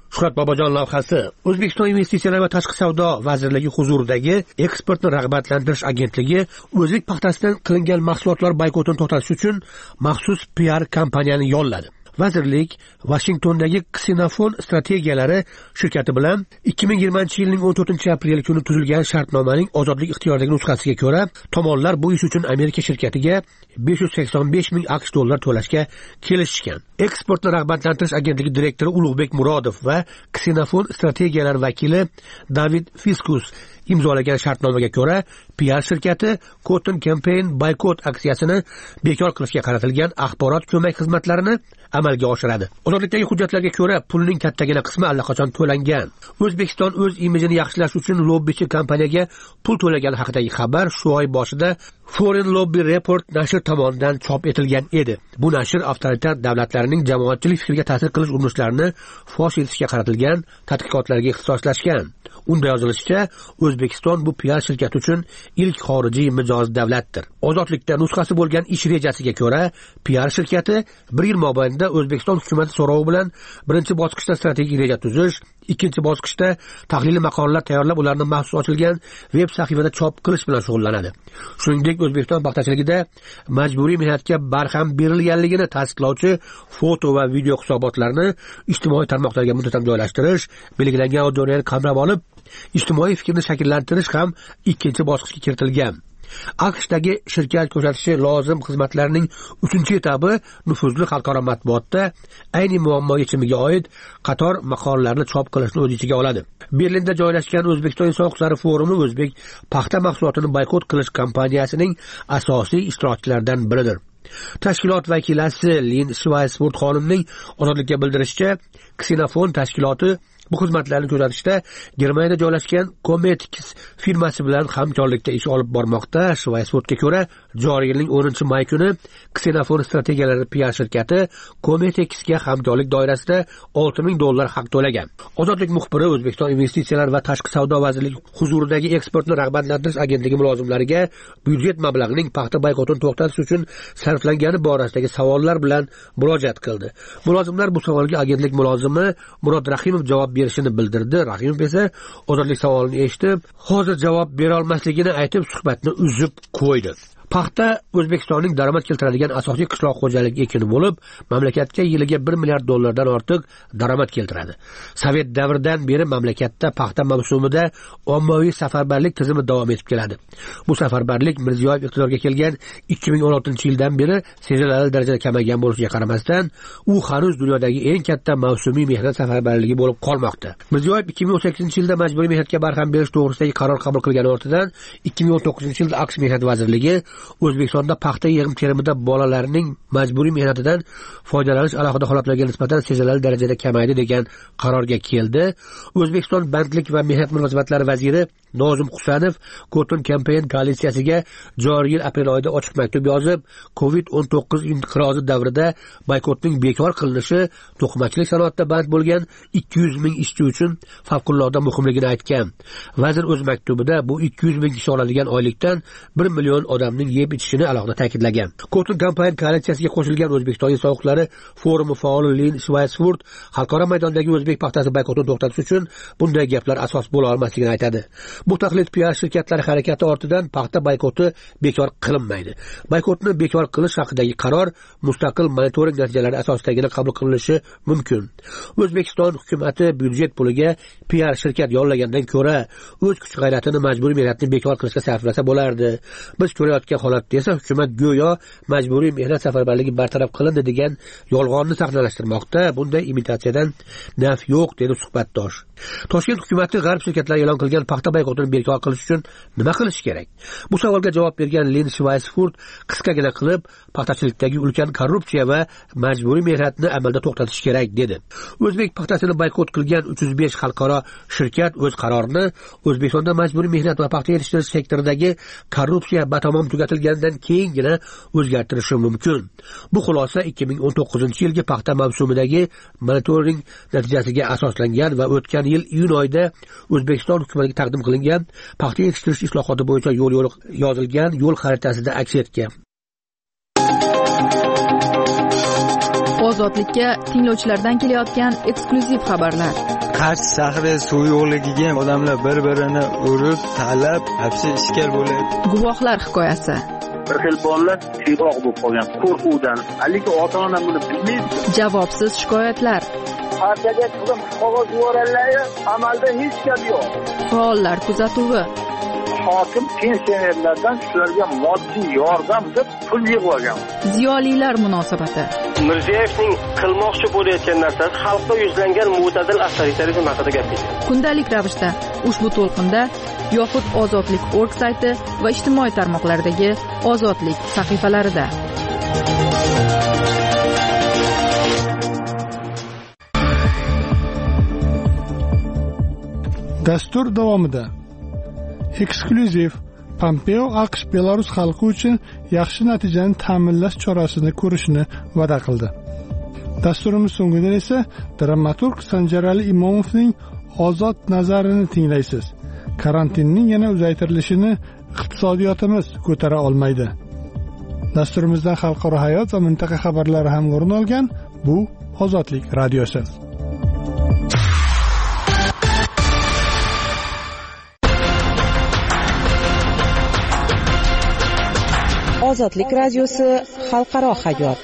Shuhrat Bobojon lavhasi O'zbekiston investitsiyalar va tashqi savdo vazirligi huzuridagi eksportni rag'batlantirish agentligi o'zbek paxtasidan qilingan mahsulotlar boykotini to'xtatish uchun maxsus P R kompaniyani yolladi. Vazirlik Washingtondagi Ksenofon strategiyalari shirkati bilan ikki ming yigirmanchi yilning o'n to'rtinchi aprel kuni tuzilgan shartnomaning ozodlik ixtiyoridagi nusxasiga ko'ra, tomonlar bu ish uchun Amerika shirkatiga besh yuz sakson besh ming AQSh dollar to'lashga kelishishgan. Eksportni rag'batlantirish agentligi direktori Ulug'bek Murodov va Ksenofon strategiyalari vakili David Fiskus imzolagan shartnomaga ko'ra, P R shirkati Cotton Campaign boykot aksiyasini bekor qilishga qaratilgan axborot ko'mak xizmatlarini amalga oshiradi. Ozodlikdagi hujjatlarga ko'ra, pulning kattagina qismi allaqachon to'langan. O'zbekiston o'z imijini yaxshilash uchun lobbichi kompaniyaga pul to'lagani haqidagi xabar shu oy boshida Foreign Lobby Report nashr tomonidan chop etilgan edi. Bu nashr avtoritar davlatlarning jamoatchilik fikriga ta'sir qilish urinishlarini fosh etishga qaratilgan tadqiqotlarga ixtisoslashgan. Unda yozilishicha, O'zbekiston bu P R shirkati uchun ilk xorijiy mijoz davlatdir. Ozodlikda nusxasi bo'lgan ish rejasiga ko'ra, P R shirkati bir yil mobaynida O'zbekiston hukumati so'rovi bilan birinchi bosqichda strategik reja tuzish, ikkinchi bosqichda tahliliy maqolalar tayyorlab, ularni maxsus ochilgan veb sahifada chop qilish bilan shug'ullanadi. Shuningdek, O'zbekiston paxtachiligida majburiy mehnatga barham berilganligini tasdiqlovchi foto va video hisobotlarni ijtimoiy tarmoqlarga muntazam joylashtirish, belgilangan auditoriyani qamrab olib, ijtimoiy fikrni shakllantirish ham ikkinchi bosqichga kiritilgan. AQShdagi shirkat ko'rsatishi lozim xizmatlarning uchinchi etabi nufuzli xalqaro matbuotda ayni muammo yechimiga oid qator maqolalarni chop qilishni o'z ichiga oladi. Berlinda joylashgan O'zbekiston inson huquqlari forumi o'zbek paxta mahsulotini boykot qilish kampaniyasining asosiy ishtirokchilaridan biridir. Tashkilot vakilasi Lin Schweisfurt xonimning ozodlikka bildirishicha, Ksenofon tashkiloti bu xizmatlarni ko'rsatishda Germaniyada joylashgan Cometix firmasi bilan hamkorlikda ish olib bormoqda. Schweisfurtga ko'ra, joriy yilning o'ninchi may kuni Ksenofon strategiyalari P R shirkati Cometixga hamkorlik doirasida olti ming dollar haq to'lagan. Ozodlik muxbiri O'zbekiston investitsiyalar va tashqi savdo vazirligi huzuridagi eksportni rag'batlantirish agentligi mulozimlariga byudjet mablag'ining paxta boykotini to'xtatish uchun sarflangani borasidagi savollar bilan murojaat qildi. Mulozimlar bu savolga agentlik mulozimi Murod Rahimov javob berishini bildirdi. Rahimov esa ozodlik savolini eshitib, hozir javob bera olmasligini aytib, suhbatni uzib qo'ydi. Paxta O'zbekistonning daromad keltiradigan asosiy qishloq xo'jaligi ekini bo'lib, mamlakatga yiliga bir milliard dollardan ortiq daromad keltiradi. Sovet davridan beri mamlakatda paxta mavsumida ommaviy safarbarlik tizimi davom etib keladi. Bu safarbarlik Mirziyoyev iqtidorga kelgan ikki ming o'n oltinchi yildan beri sezilarli darajada kamaygan bo'lishiga qaramasdan, u hanuz dunyodagi eng katta mavsumiy mehnat safarbarligi bo'lib qolmoqda. Mirziyoyev ikki ming o'n sakkizinchi yilda majburiy mehnatga barham berish to'g'risidagi qaror qabul qilgani ortidan ikki ming o'n to'qqizinchi yilda AQSh mehnat vazirligi O'zbekistonda paxta yig'im-terimida bolalarning majburiy mehnatidan foydalanish alohida holatlarga nisbatan sezilarli darajada kamaydi degan qarorga keldi. O'zbekiston bandlik va mehnat munosabatlari vaziri Nozim Husanov Cotton Campaign koalitsiyasiga joriy yil aprel oyida ochiq maktub yozib, covid o'n to'qqiz inqirozi davrida boykotning bekor qilinishi to'qimachilik sanoatida band bo'lgan ikki yuz ming ishchi uchun favqulodda muhimligini aytgan. Vazir o'z maktubida bu ikki yuz ming kishi oladigan oylikdan bir million odamning yeb ichishini alohida ta'kidlagan. Cotton Campaign koalitsiyasiga qo'shilgan O'zbekiston inson huquqlari forumi faoli Lin Schweisfurt xalqaro maydondagi o'zbek paxtasi boykotini to'xtatish uchun bunday gaplar asos bo'la olmasligini aytadi. Bu taqlid P R shirkatlari harakati ortidan paxta boykoti bekor qilinmaydi. Boykotni bekor qilish haqidagi qaror mustaqil monitoring natijalari asosidagina qabul qilinishi mumkin. O'zbekiston hukumatı byudjet puliga P R shirkat yollagandan ko'ra o'z kuch g'ayratini majburiy mehnatni bekor qilishga sarflasa bo'lardi. Biz ko'rayotgan holatda esa hukumat go'yo majburiy mehnat safarbarligi bartaraf qilindi degan yolg'onni sahnalashtirmoqda. Bunday imitatsiyadan naf yo'q, dedi suhbatdosh. Toshkent hukumati g'arb shirkatlari e'lon qilgan paxta boykotini bekor qilish uchun nima qilish kerak? Bu savolga javob bergan Lin Schweisfurt qisqagina qilib, paxtachilikdagi ulkan korrupsiya va majburiy mehnatni amalda to'xtatish kerak, dedi. O'zbek paxtasini boykot qilgan uch yuz besh xalqaro shirkat o'z qarorini O'zbekistonda majburiy mehnat va paxta yetishtirish sektoridagi korrupsiya batamom tugatilgandan keyingina o'zgartirishi mumkin. Bu xulosa ikki ming o'n to'qqizinchi yilgi paxta mavsumidagi monitoring natijasiga asoslangan va o'tgan yil iyun oyida O'zbekiston hukumatiga taqdim qilingan paxta yetishtirish islohoti bo'yicha yo'l yo'l yozilgan yo'l xaritasida aks etgan.
Ozodlikka tinglovchilardan kelayotgan eksklyuziv xabarlar.
Qarshi shahri suv yo'qligiga odamlar bir-birini urib, talab, hapsi ishkal bo'lyapti.
Guvohlar hikoyasi.
Bir xil bolalar tiyroq bo'lib qolgan qo'rquvdan. Haligi ota-ona buni bilmaydi.
Javobsiz shikoyatlar.
Partiyaga turib qog'oz yuborganlar, amalda hech gap yo'q.
Faollar kuzatuvi.
Hokim pensionerlardan shularga moddiy yordam deb pul yig'ib.
Ziyolilar munosabati.
Mirziyoyevning qilmoqchi bo'layotgan narsasi xalqqa yuzlangan mo'tadil avtoritarizm haqida gapirdi.
Kundalik ravishda ushbu to'lqinda yoxud Ozodlik nokta org sayti va ijtimoiy tarmoqlardagi Ozodlik sahifalarida.
Dastur davomida eksklyuziv Pompeo AQSh Belarus xalqi uchun yaxshi natijani ta'minlash chorasini ko'rishni va'da qildi. Dasturimiz so'ngida esa dramaturg Sanjarali Imomovning ozod nazarini tinglaysiz. Karantinning yana uzaytirilishini iqtisodiyotimiz ko'tara olmaydi. Dasturimizdan xalqaro hayot va mintaqa xabarlari ham o'rin olgan bu Ozodlik radiosi.
Ozodlik radiosi xalqaro hayot.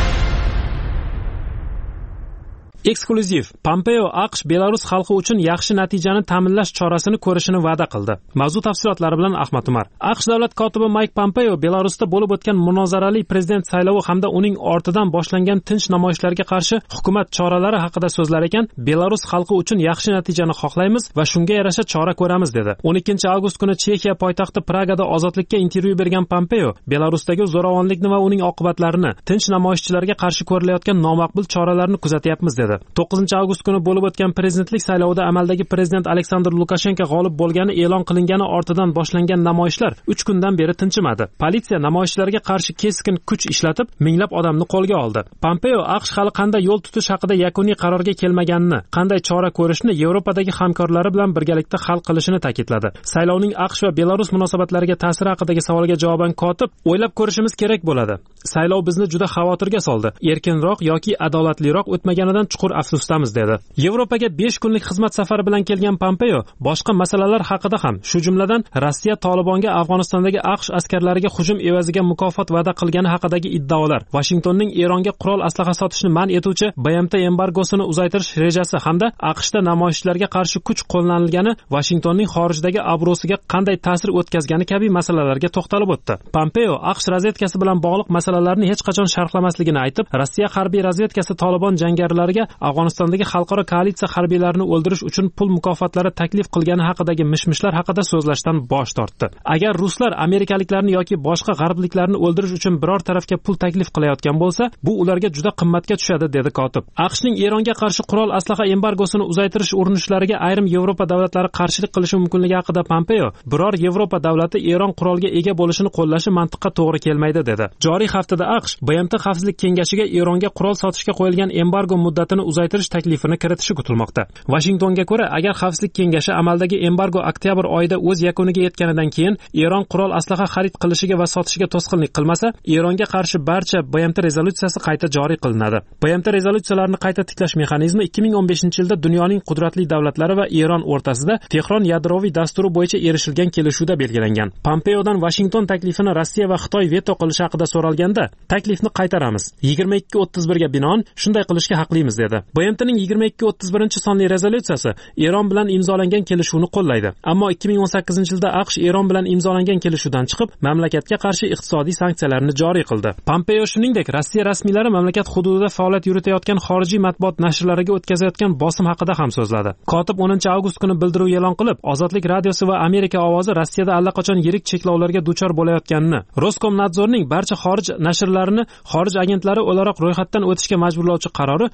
Eksklyuziv Pompeo AQSh Belarus xalqi uchun yaxshi natijani ta'minlash chorasini ko'rishini va'da qildi. Mavzu tafsilotlari bilan Ahmad Umar. AQSh davlat kotibi Mike Pompeo Belarusda bo'lib o'tgan munozarali prezident saylovi hamda uning ortidan boshlangan tinch namoyishlarga qarshi hukumat choralari haqida so'zlar ekan, Belarus xalqi uchun yaxshi natijani xohlaymiz va shunga yarasha chora ko'ramiz dedi. o'n ikkinchi avgust kuni Chexiya poytaxti Pragada Ozodlikka intervyu bergan Pompeo Belarusdagi zo'ravonlikni va uning oqibatlarini, tinch namoyishchilarga qarshi ko'rilayotgan nomaqbul choralarni kuzatyapmiz dedi. to'qqizinchi avgust kuni bo'lib o'tgan prezidentlik saylovida amaldagi prezident Aleksandr Lukashenko g'olib bo'lgani e'lon qilingani ortidan boshlangan namoyishlar uch kundan beri tinchimadi. Politsiya namoyishlarga qarshi keskin kuch ishlatib, minglab odamni qo'lga oldi. Pompeo AQSh hali qanday yo'l tutish haqida yakuniy qarorga kelmaganini, qanday chora ko'rishni Yevropadagi hamkorlari bilan birgalikda hal qilishini ta'kidladi. Saylovning AQSh va Belarus munosabatlariga ta'siri haqidagi savolga javoban kotib, o'ylab ko'rishimiz kerak bo'ladi. Saylov bizni juda xavotirga soldi. Erkinroq yoki adolatliroq o'tmaganidan chuqur afsusdamiz dedi. Yevropaga besh kunlik xizmat safari bilan kelgan Pompeo boshqa masalalar haqida ham, shu jumladan Rossiya Tolibonga Afg'onistondagi AQSh askarlariga hujum evaziga mukofot va'da qilgani haqidagi iddaolar, Washingtonning Eronga qurol aslaha sotishni man etuvchi B M T embargosini uzaytirish rejasi hamda AQShda namoyishlarga qarshi kuch qo'llanilgani Washingtonning xorijdagi obro'siga qanday ta'sir o'tkazgani kabi masalalarga to'xtalib o'tdi. Pompeo AQSh razvedkasi bilan bog'liq masalalarni hech qachon sharhlamasligini aytib, Rossiya harbiy razvedkasi Tolibon jangarilarga Afg'onistondagi xalqaro koalitsiya harbiylarini o'ldirish uchun pul mukofotlari taklif qilgani haqidagi mishmishlar haqida so'zlashdan bosh tortdi. Agar ruslar amerikaliklarni yoki boshqa g'arbliklarni o'ldirish uchun biror tarafga pul taklif qilayotgan bo'lsa, bu ularga juda qimmatga tushadi dedi kotib. AQShning Eronga qarshi qurol aslaha embargosini uzaytirish urinishlariga ayrim Yevropa davlatlari qarshilik qilishi mumkinligi haqida Pompeo, biror Yevropa davlati Eron qurolga ega bo'lishini qo'llashi mantiqqa to'g'ri kelmaydi dedi. Joriy haftada AQSh B M T Xavfsizlik kengashiga Eronga qurol sotishga qo'yilgan embargo muddatini uzaytirish taklifini kiritishi kutilmoqda. Washingtonga ko'ra, agar Xavfsizlik kengashi amaldagi embargo oktyabr oyida o'z yakuniga yetganidan keyin Eron qurol aslaha xarid qilishiga va sotishiga to'sqinlik qilmasa, Eronga qarshi barcha B M T rezolyutsiyasi qayta joriy qilinadi. B M T rezolyutsiyalarini qayta tiklash mexanizmi ikki ming o'n beshinchi yilda dunyoning qudratli davlatlari va Eron o'rtasida Tehron yadroviy dasturi bo'yicha erishilgan kelishuvda belgilangan. Pompeodan Washington taklifini Rossiya va Xitoy veto qilishi haqida so'ralganda, taklifni qaytaramiz. yigirma ikki o'ttiz birga binoan shunday qilishga haqlimiz dedi. B M T'ning yigirma ikki o'ttiz birinchi sonli rezolyutsiyasi Eron bilan imzolangan kelishuvni qo'llaydi. Ammo ikki ming o'n sakkizinchi yilda AQSh Eron bilan imzolangan kelishuvdan chiqib, mamlakatga qarshi iqtisodiy sanksiyalarni joriy qildi. Pompeo shuningdek, Rossiya rasmiylari mamlakat hududida faoliyat yuritayotgan xorijiy matbuot nashrlariga o'tkazayotgan bosim haqida ham so'zladi. Kotib o'ninchi avgust kuni bildiruv e'lon qilib, Ozodlik radiosi va Amerika ovozi Rossiyada allaqachon yirik cheklovlarga duchor bo'layotganini, Roskomnadzorning barcha xorij nashrlarini xorij agentlari o'laroq ro'yxatdan o'tishga majburlovchi qarori Washington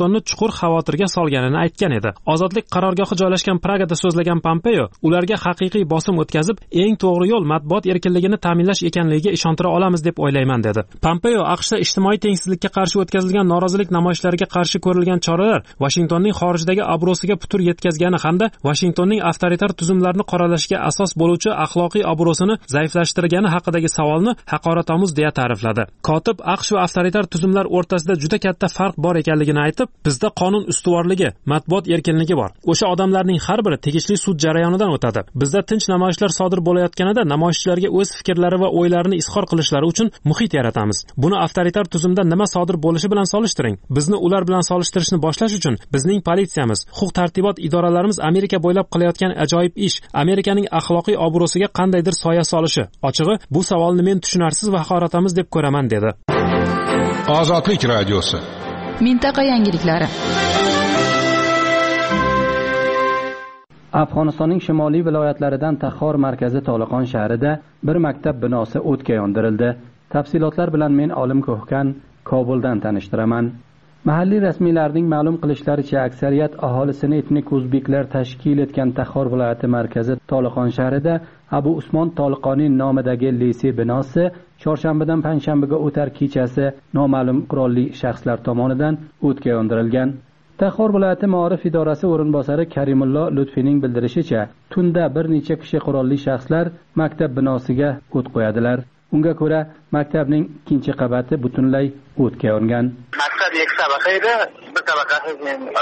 Vashingtonni chuqur xavotirga solganini aytgan edi. Ozodlik qarorgohi joylashgan Pragada so'zlagan Pompeo ularga haqiqiy bosim o'tkazib, eng to'g'ri yo'l matbuot erkinligini ta'minlash ekanligiga ishontira olamiz deb o'ylayman dedi. Pompeo AQShda ijtimoiy tengsizlikka qarshi o'tkazilgan norozilik namoyishlariga qarshi ko'rilgan choralar Washingtonning xorijdagi obro'siga putur yetkazgani hamda Washingtonning avtoritar tuzumlarni qoralashga asos bo'luvchi axloqiy obro'sini zaiflashtirgani haqidagi savolni haqoratomuz deya ta'rifladi. Kotib AQSh va avtoritar tuzumlar o'rtasida juda katta farq bor ekanligini aytib, bizda qonun ustuvorligi, matbuot erkinligi bor. O'sha odamlarning har biri tegishli sud jarayonidan o'tadi. Bizda tinch namoyishlar sodir bo'layotganida namoyishchilarga o'z fikrlari va o'ylarini izhor qilishlari uchun muhit yaratamiz. Buni avtoritar tuzumda nima sodir bo'lishi bilan solishtiring. Bizni ular bilan solishtirishni boshlash uchun bizning politsiyamiz, huquq-tartibot idoralarimiz Amerika bo'ylab qilayotgan ajoyib ish Amerikaning axloqiy obro'siga qandaydir soya solishi. Ochig'i, bu savolni men tushunarsiz va haqoratamiz deb ko'raman dedi.
Ozodlik radiosi.
Mintaqa yangiliklari.
Afg'onistonning shimoliy viloyatlaridan Taxor markazi Toliqon shahrida bir maktab binosi o'tga yondirildi. Tafsilotlar bilan men Olim Ko'hkan Kobuldan tanishtiraman. Mahalliy rasmiylarning ma'lum qilishlaricha, aksariyat aholisini etnik o'zbeklar tashkil etgan Taxor viloyati markazi Toliqon shahrida Abu Usmon Toliqoniy nomidagi lisey binosi chorshanbadan panshanbaga o'tar kechasi noma'lum qurolli shaxslar tomonidan o'tga yondirilgan. Taxor viloyati Ma'rif idorasi o'rinbosari Karimullo Lutfining bildirishicha, tunda bir necha kishi qurolli shaxslar maktab binosiga o't qo'yadilar. Unga ko'ra, maktabning ikkinchi qavati butunlay o'tga yongan.
Maktab ikki tabaka edi, bir tabaqasi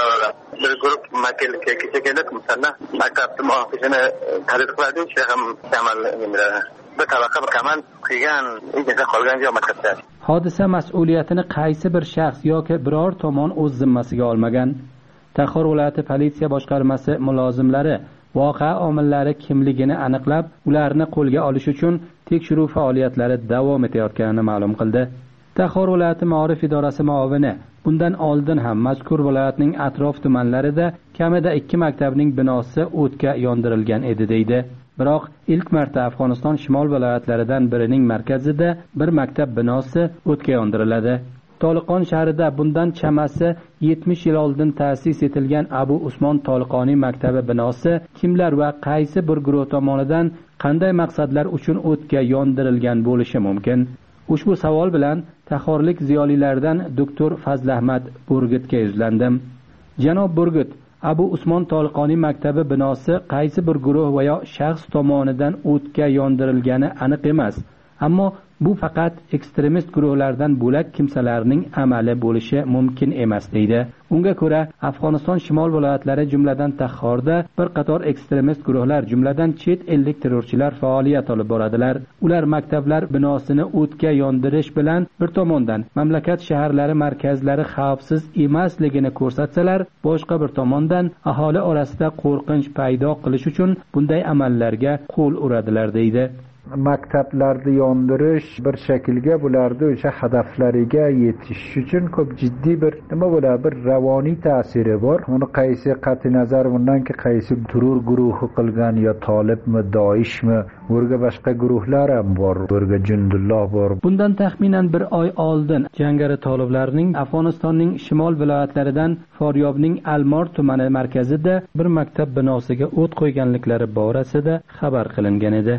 bir guruh maktabga kelib, masalan, maktabning muhofizini tahlil qiladi, shu ham amal qiladi. Bir tabaqa bir kaman qilgan, ichida qolgan joy maktabda.
Hodisa mas'uliyatini qaysi bir shaxs yoki biror tomon o'z zimmasiga olmagan. Taxor viloyati politsiya boshqarmasi mulozimlari voqea omillari kimligini aniqlab, ularni qo'lga olish uchun tekshiruv faoliyatlari davom etayotganini ma'lum qildi. Taxor viloyati Ma'rif idorasi muovini bundan oldin ham mazkur viloyatning atrof tumanlarida kamida ikki maktabning binosi o'tga yondirilgan edi deydi. Biroq ilk marta Afg'oniston shimol viloyatlaridan birining markazida bir maktab binosi o'tga yondiriladi. Toliqon shahrida bundan chamasi yetmish yil oldin ta'sis etilgan Abu Usmon Toliqoniy maktabi binosi kimlar va qaysi bir guruh tomonidan qanday maqsadlar uchun o'tga yondirilgan bo'lishi mumkin? Ushbu savol bilan taxorlik ziyolilardan doktor Fazlahmad Burgutga yuzlandim. Janob Burgut, Abu Usmon Toliqoniy maktabi binosi qaysi bir guruh va yo shaxs tomonidan o'tga yondirilgani aniq emas, ammo bu faqat ekstremist guruhlardan bo'lak kimsalarning amali bo'lishi mumkin emas deydi. Unga ko'ra, Afg'oniston shimol viloyatlari jumladan Taxorda bir qator ekstremist guruhlar jumladan chet ellik terrorchilar faoliyat olib boradilar. Ular maktablar binosini o'tga yondirish bilan bir tomondan mamlakat shaharlari markazlari xavfsiz emasligini ko'rsatsalar, boshqa bir tomondan aholi orasida qo'rqinch paydo qilish uchun bunday amallarga qo'l uradilar deydi.
Maktablarni yondirish bir shaklga bularni o'sha hadaflariga yetish uchun ko'p jiddiy bir nima bo'ladi, bir ravoniy ta'siri bor. Uni qaysi qat'iy nazar bundanki qaysi terror guruhi qilgan, yo Tolibmi, Doishmi, o'rga boshqa guruhlar ham bor, o'rga Jundulloh bor.
Bundan taxminan bir oy oldin jangari toliblarning Afg'onistonning shimol viloyatlaridan Faryobning Almor tumani markazida bir maktab binosiga o't qo'yganliklari borasida xabar qilingan edi.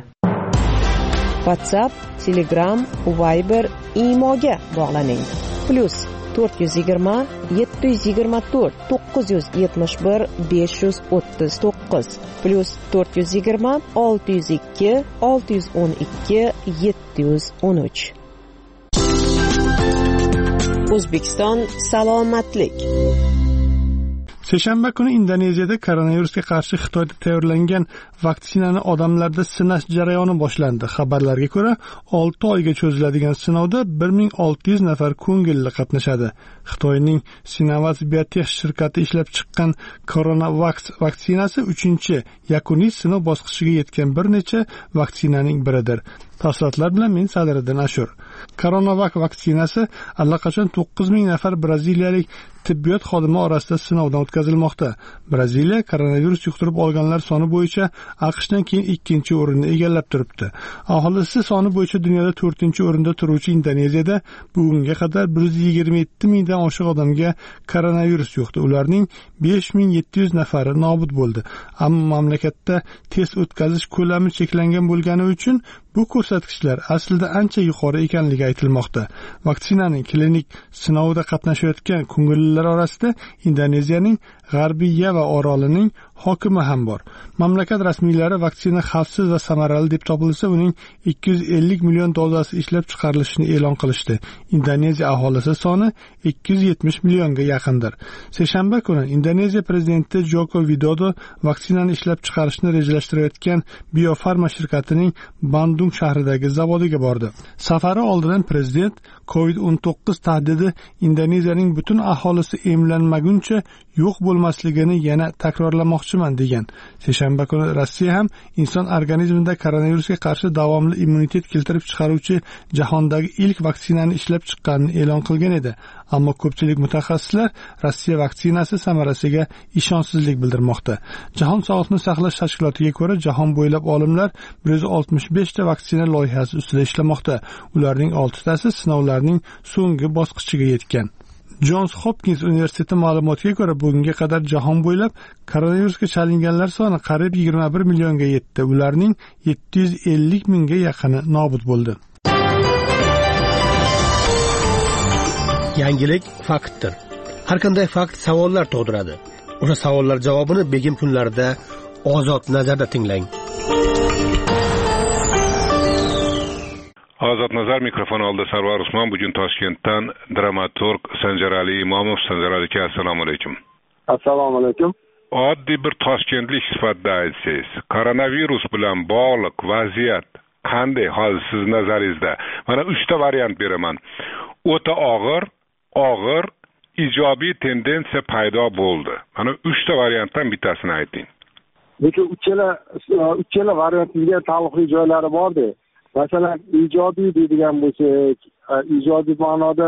WhatsApp, Telegram, Viber, Imoga bog'laning. Plus to'rt yuz yigirma yetti yuz yigirma to'rt to'qqiz yuz yetmish bir besh yuz o'ttiz to'qqiz plus to'rt yuz yigirma olti yuz ikki olti yuz o'n ikki yetti yuz o'n uch. O'zbekiston salomatlik.
Seshanba kuni Indoneziyada koronavirusga qarshi Xitoyda tayyorlangan vaksinani odamlarda sinash jarayoni boshlandi. Xabarlarga ko'ra, olti oyga cho'ziladigan sinovda bir ming olti yuz nafar ko'ngilli qatnashadi. Xitoyning Sinovac Biotech shirkati ishlab chiqqan Coronavax vaksinasi uchinchi yakuniy sinov bosqichiga yetgan bir necha vaksinaning biridir. Tafsilotlar bilan men Sadiriddin Ashur. Coronavac vaksinasi allaqachon to'qqiz ming nafar braziliyalik tibbiyot xodimi orasida sinovdan o'tkazilmoqda. Braziliya koronavirus yuqtirib olganlar soni bo'yicha AQShdan keyin ikkinchi o'rinni egallab turibdi. Aholisi soni bo'yicha dunyoda to'rtinchi o'rinda turuvchi Indoneziyada bugunga qadar bir yuz yigirma yetti mingdan oshiq odamga koronavirus yuqdi. Ularning besh ming yetti yuz nafari nobud bo'ldi. Ammo mamlakatda test o'tkazish ko'lami cheklangan bo'lgani uchun bu ko'rsatkichlar aslida ancha yuqori ekanligi aytilmoqda. Vaksinaning klinik sinovida qatnashayotgan ko'ngillilar orasida Indoneziyaning G'arbiy Yava orolining hokimi ham bor. Mamlakat rasmiylari vaksina xavfsiz va samarali deb topilsa, uning ikki yuz ellik million dozasi ishlab chiqarilishini e'lon qilishdi. Indoneziya aholisi soni ikki yuz yetmish millionga yaqindir. Seshanba kuni Indoneziya prezidenti Joko Widodo vaksinani ishlab chiqarishni rejalashtirayotgan Biofarma shirkatining Bandung shahridagi zavodiga bordi. Safari oldidan prezident covid o'n to'qqiz tahdidi Indoneziyaning butun aholisi emlanmaguncha yo'q bo'lmasligini yana takrorlamoqchiman degan. Seshanba kuni Rossiya ham inson organizmida koronavirusga qarshi davomli immunitet keltirib chiqaruvchi jahondagi ilk vaksinani ishlab chiqqanini e'lon qilgan edi. Ammo ko'pchilik mutaxassislar Rossiya vaksinasi samarasiga ishonchsizlik bildirmoqda. Jahon sog'liqni saqlash tashkilotiga ko'ra, jahon bo'ylab olimlar bir yuz oltmish besh ta vaksina loyihasi ustida ishlamoqda. Ularning oltitasi sinovlarning so'nggi bosqichiga yetgan. Johns Hopkins universiteti ma'lumotiga ko'ra, bugunga qadar jahon bo'ylab koronavirusga chalinganlar soni qariyb yigirma bir millionga yetdi. Ularning yetti yuz ellik mingga yaqini nobud bo'ldi.
Yangilik faktdir. Har qanday fakt savollar tug'diradi. O'sha savollar javobini begim kunlarida Ozod nazarda tinglang.
Ozod nazar mikrofon oldi. Sarvar Usmon. Bugun Toshkentdan dramaturg Sanjar Ali Imomov. Sanjar aka, assalomu alaykum.
Assalomu alaykum.
Oddiy bir toshkentlik sifatida aytsangiz, koronavirus bilan bog'liq vaziyat qanday hozir siz nazaringizda? Mana uchta variant beraman. O'ta og'ir, og'ir, ijobiy tendensiya paydo bo'ldi. Mana uchta variantdan bittasini ayting.
Lekin uchala uchala variantga taalluqli joylari bor-da. Masalan, ijobiy deydigan bo'lsak, ijobiy ma'noda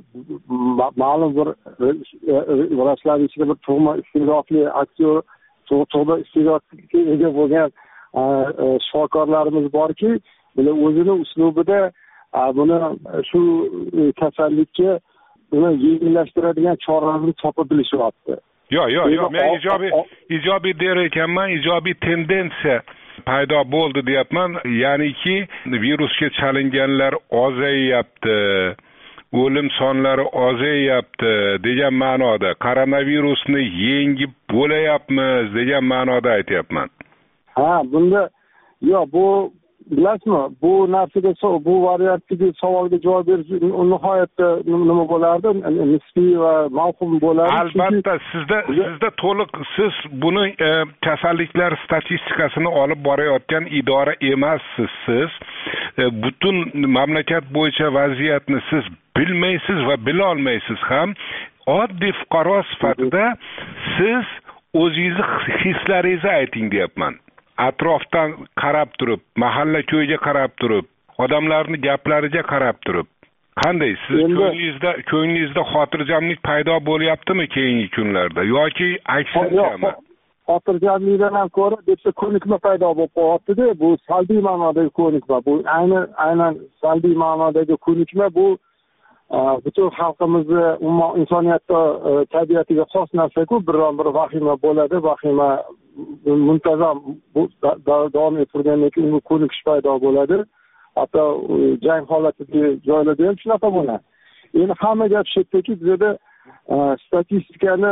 ma'lum bir vrachlar ichida bir tug'ma iste'dodli aktyor, tug'ma iste'dodga ega bo'lgan shifokorlarimiz borki, ular o'zini uslubida buni shu kasallikka uni yengillashtiradigan choralarni topib bilishyapti.
Yo'q, yo'q, yo'q. Men ijobiy ijobiy der ekanman, ijobiy tendensiya paydo bo'ldi deyapman. Ya'niki virusga chalinganlar ozayyapti, o'lim sonlari ozayyapti degan ma'noda, koronavirusni yengib bo'layapmiz degan ma'noda aytyapman.
Ha, bunda yo'q, bu bilasizmi, bu narsaga bu variantdagi savolga javob berish nihoyatda nima bo'lardi, nisbiy va mavhum bo'lardi.
Albatta, sizda sizda to'liq siz buni e, kasalliklar statistikasini olib borayotgan idora emassiz. Siz e, butun mamlakat bo'yicha vaziyatni siz bilmaysiz va bila olmaysiz ham. Oddiy fuqaro sifatida siz o'zingizni hislaringizni ayting deyapman. Atrofdan qarab turib, mahalla ko'yga qarab turib, odamlarning gaplariga qarab turib, qanday siz ko'nglingizda ko'nglingizda xotirjamlik paydo bo'lyaptimi keyingi kunlarda yoki aksinchami?
Xotirjamlikdan ham ko'ra debsa ko'nikma paydo bo'lib qolyapti-da, bu salbiy ma'nodagi ko'nikma. Bu aynan aynan salbiy ma'nodagi ko'nikma bu butun xalqimizni, umuman insoniyatda tabiatiga xos narsa-ku, biron-bir vahima bo'ladi, vahima muntazam davom ettirgandan keyin uni ko'nikish paydo bo'ladi. Hatto jang holatidagi joylarda ham shunaqa bo'ladi. Endi hamma gap shu yerdaki, bizda statistikani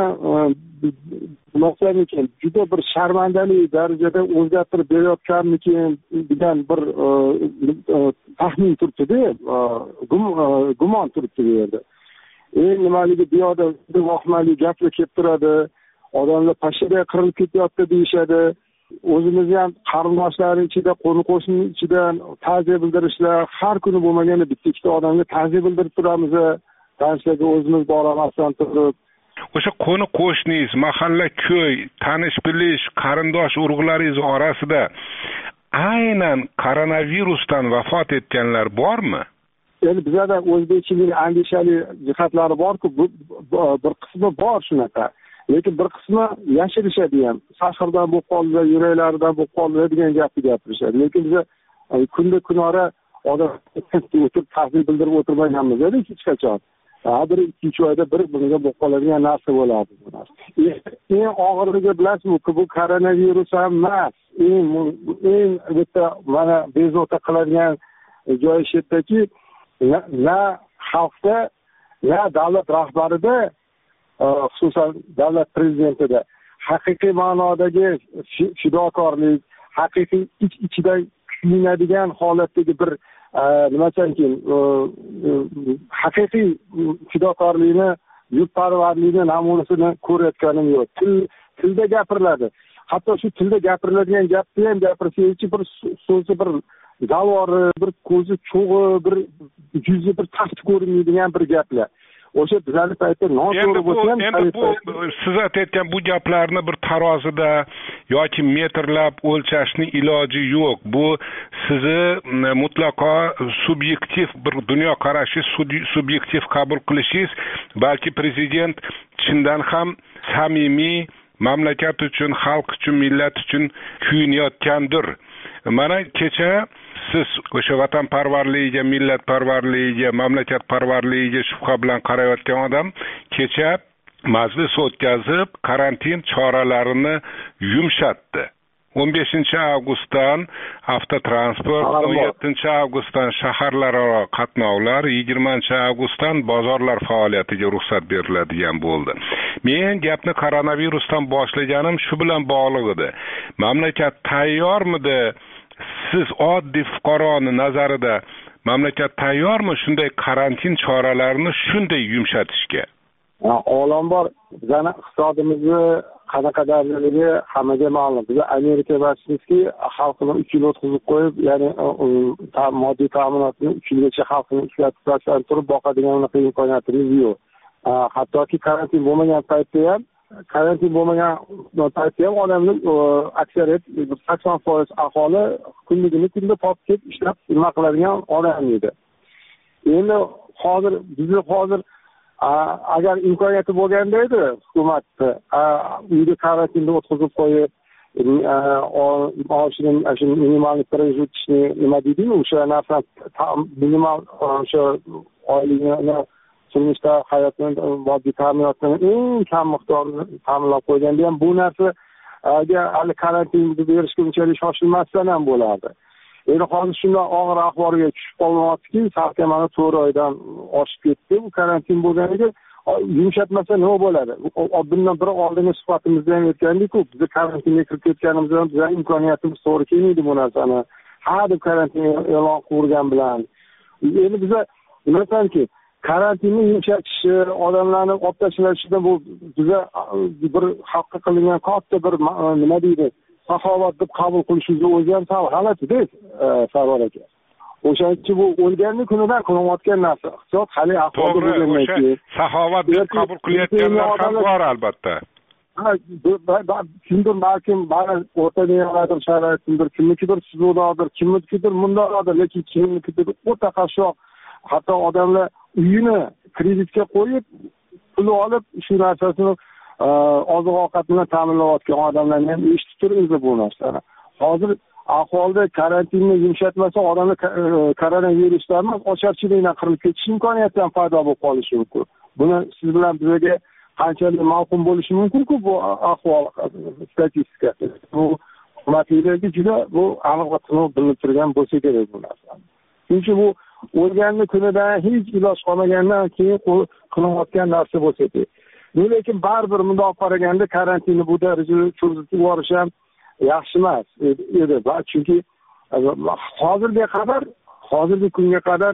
masalanikin juda bir sharmandali darajada o'zgartirib berayotganmikin degan bir taxmin turibdi-da, gumon turibdi bu yerda. Eng nimaligi bu yoqda vahimali gaplar kelib turadi. Odamlar pashada qirilib ketyapti deyishadi. O'zimizni ham qarindoshlar ichida, qo'ni-qo'shni ichidan ta'ziya bildirishlar, har kuni bo'lmaganda bitta ikkita odamga ta'ziya bildirib turamiz. Tanishlarga o'zimiz boramasdan turib.
O'sha qo'ni-qo'shningiz, mahalla, ko'y, tanish bilish, qarindosh urug'laringiz orasida aynan koronavirusdan vafot etganlar bormi?
Endi bizada o'zbekchilik andishali jihatlari borku, bir qismi bor shunaqa. Lekin bir qismi yashirishadi ham. Sahrdan bo'lib qoldi, yuraklaridan bo'lib qoldi degan gapni gapirishadi. Lekin biz kunda kunora odam o'tirib tahsil bildirib o'tirmaganmiz hech qachon. Bir ikki uch oyda bir bunga bo'lib qoladigan narsa bo'ladi bu narsa. Eng og'irligi bilasizmi, bu koronavirus ham emas. Eng eng bitta mana bezovta qiladigan joyi shu yerdaki, na xalqda, na davlat rahbarida, xususan davlat prezidentida haqiqiy ma'nodagi fidokorlik, haqiqiy ich-ichidan kuyinadigan holatdagi bir nima ekan, haqiqiy fidokorlikni, yurtparvarlikni namunasini ko'rayotganim yo'q. Til tilda gapiriladi. Hatto shu tilda gapiriladigan gapni ham gapirsangiz, bir so'zi bir zalori, bir ko'zi cho'g'i, bir yuzi bir tafti ko'rinmaydigan bir gaplar. O'sha bizning paytda noto'g'ri bo'lsa ham,
endi bu siz aytayotgan bu gaplarni bir tarozida yoki metrlab o'lchashning iloji yo'q. Bu sizni mutlaqo subyektiv bir dunyo qarashi, subyektiv qabul qilishingiz, balki prezident chindan ham samimiy mamlakat uchun, xalq uchun, millat uchun kuyinayotgandir. Mana kecha siz o'sha vatanparvarligiga, millatparvarligiga, mamlakatparvarligiga shubha bilan qarayotgan odam kecha majlis o'tkazib, karantin choralarini yumshatdi. o'n beshinchi avgustdan avtotransport, o'n yettinchi avgustdan shaharlararo qatnovlar, yigirmanchi avgustdan bozorlar faoliyatiga ruxsat beriladigan bo'ldi. Men gapni koronavirusdan boshlaganim shu bilan bog'liq edi. Mamlakat tayyormidi? Siz oddiy fuqaroni nazarida mamlakat tayyormi shunday karantin choralarini shunday yumshatishga?
Olam bor. Bizning iqtisodimizni qanaqa darajadagi hammaga ma'lum. Biz Amerika emasmizki, xalqini uch yil o'tkazib qo'yib, ya'ni moddiy ta'minotni uch yilgacha xalqini ishlatib turib boqadigan unaqa imkoniyatimiz yo'q. Hattoki karantin bo'lmagan paytda ham karantin bo'lmagan paytda ham odamning aksariyat sakson foiz aholi kunligini kunda topib kelib ishlab nima qiladigan odam edi. Endi hozir bizni hozir agar imkoniyati bo'lganda edi hukumatni uyda karantinda o'tkazib qo'yib maoshini minimal prejudishni nima deydimi, o'sha narsa minimal o'sha oylikni turmushda hayotni moddiy ta'minotini eng kam miqdorini ta'minlab qo'yganda ham bu narsaga hali karantinni berishga unchalik shoshilmasdan ham bo'lardi. Endi hozir shunday og'ir ahvolga tushib qolmoqdiki, salka mana to'rt oydan oshib ketdi bu karantin bo'lganiga. Yumshatmasa nima bo'ladi? Bundan bir oldingi suhbatimizda ham aytgandik-ku, biz karantinga kirib ketganimizda bizning imkoniyatimiz to'g'ri kelmaydi bu narsani. Ha deb karantin e'lon qilgan bilan. Endi biz nimasanki karantinni yumshatishi, odamlarni olib tashlashidan bu biza bir xalqqa qilingan katta bir nima deydi, saxovat deb qabul qilishingizni o'zi ham sal g'alati-da, Sarvar aka. O'shancha bu o'lganni kunidan qilinayotgan narsa. Iqtisod hali ahvolda bo'lgandan keyin
saxovat deb qabul qilayotganlar ham bor albatta.
Ha, kimdir balkim ba'zi o'rta dunyolardir, sharoitdir, kimnikidir sizuvlardir, kimnikidir mundoqdir, lekin kimnikidir o'ta qashshoq. Hatto odamlar uyini kreditga qo'yib, pul olib, shu narsasini oziq-ovqat bilan ta'minlayotgan odamlarni ham eshitib turibmiz bu narsani. Hozir ahvolda karantinni yumshatmasa, odamlar koronavirusdan emas, ocharchilikdan qirilib ketish imkoniyati ham paydo bo'lib qolishi mumkin. Buni siz bilan bizga qanchalik ma'qul bo'lishi mumkin-ku bu ahvol statistikasi. Bu hukumatlarga juda bu aniq va tiniq bilinib turgan bo'lsa kerak bu narsa. Chunki bu o'lganni kunidan hech iloj qolmagandan keyin qilinayotgan narsa bo'lsa kerak. Lekin baribir bundoq qaraganda karantinni bu darajada cho'zib yuborish ham yaxshi emas edi. Chunki hozirga qadar, hozirgi kunga qadar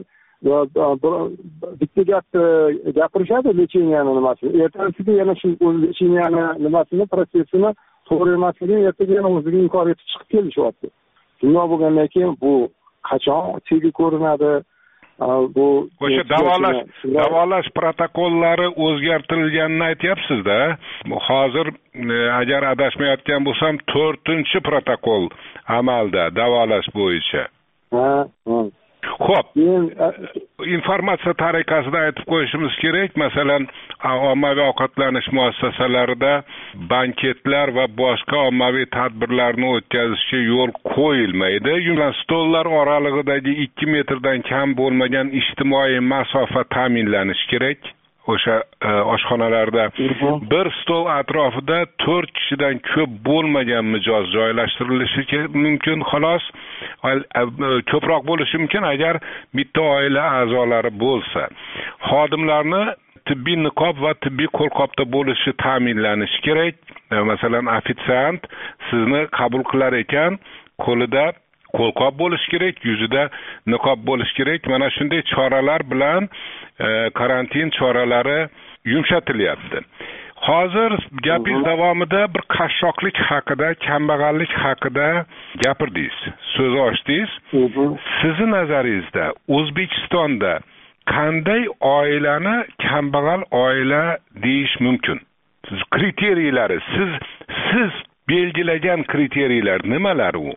bitta gapni gapirishadi lecheniyaning nimasini. Ertasiga yana shu lecheniyaning nimasini, protsessini to'g'ri emasligini ertaga yana o'ziga inkor etib chiqib kelishyapti. Shunday bo'lgandan keyin bu qachon tegi ko'rinadi? bu
o'sha davolash davolash protokollari o'zgartirilganini aytyapsiz-da. Hozir agar adashmayotgan bo'lsam to'rtinchi protokol amalda davolash bo'yicha.
Ha, ha.
Xo'p, informatsiya tariqasida aytib qo'yishimiz kerak. Masalan, ommaviy ovqatlanish muassasalarida banketlar va boshqa ommaviy tadbirlarni o'tkazishga yo'l qo'yilmaydi. Yumshoq stollar oralig'idagi ikki metrdan kam bo'lmagan ijtimoiy masofa ta'minlanishi kerak. O'sha oshxonalarda bir stol atrofida to'rt kishidan ko'p bo'lmagan mijoz joylashtirilishi mumkin, xolos. Ko'proq bo'lishi mumkin agar bitta oila a'zolari bo'lsa. Xodimlarni tibbiy niqob va tibbiy qo'lqopda bo'lishi ta'minlanishi kerak. Masalan, ofitsiant sizni qabul qilar ekan, qo'lida qo'lqop bo'lishi kerak, yuzida niqob bo'lishi kerak. Mana shunday choralar bilan karantin choralari yumshatilyapti. Hozir gapingiz davomida bir qashshoqlik haqida, kambag'allik haqida gapirdingiz, so'z ochdingiz. Sizning nazaringizda O'zbekistonda qanday oilani kambag'al oila deyish mumkin? Kriteriylari, siz siz belgilagan kriteriyalar nimalar u?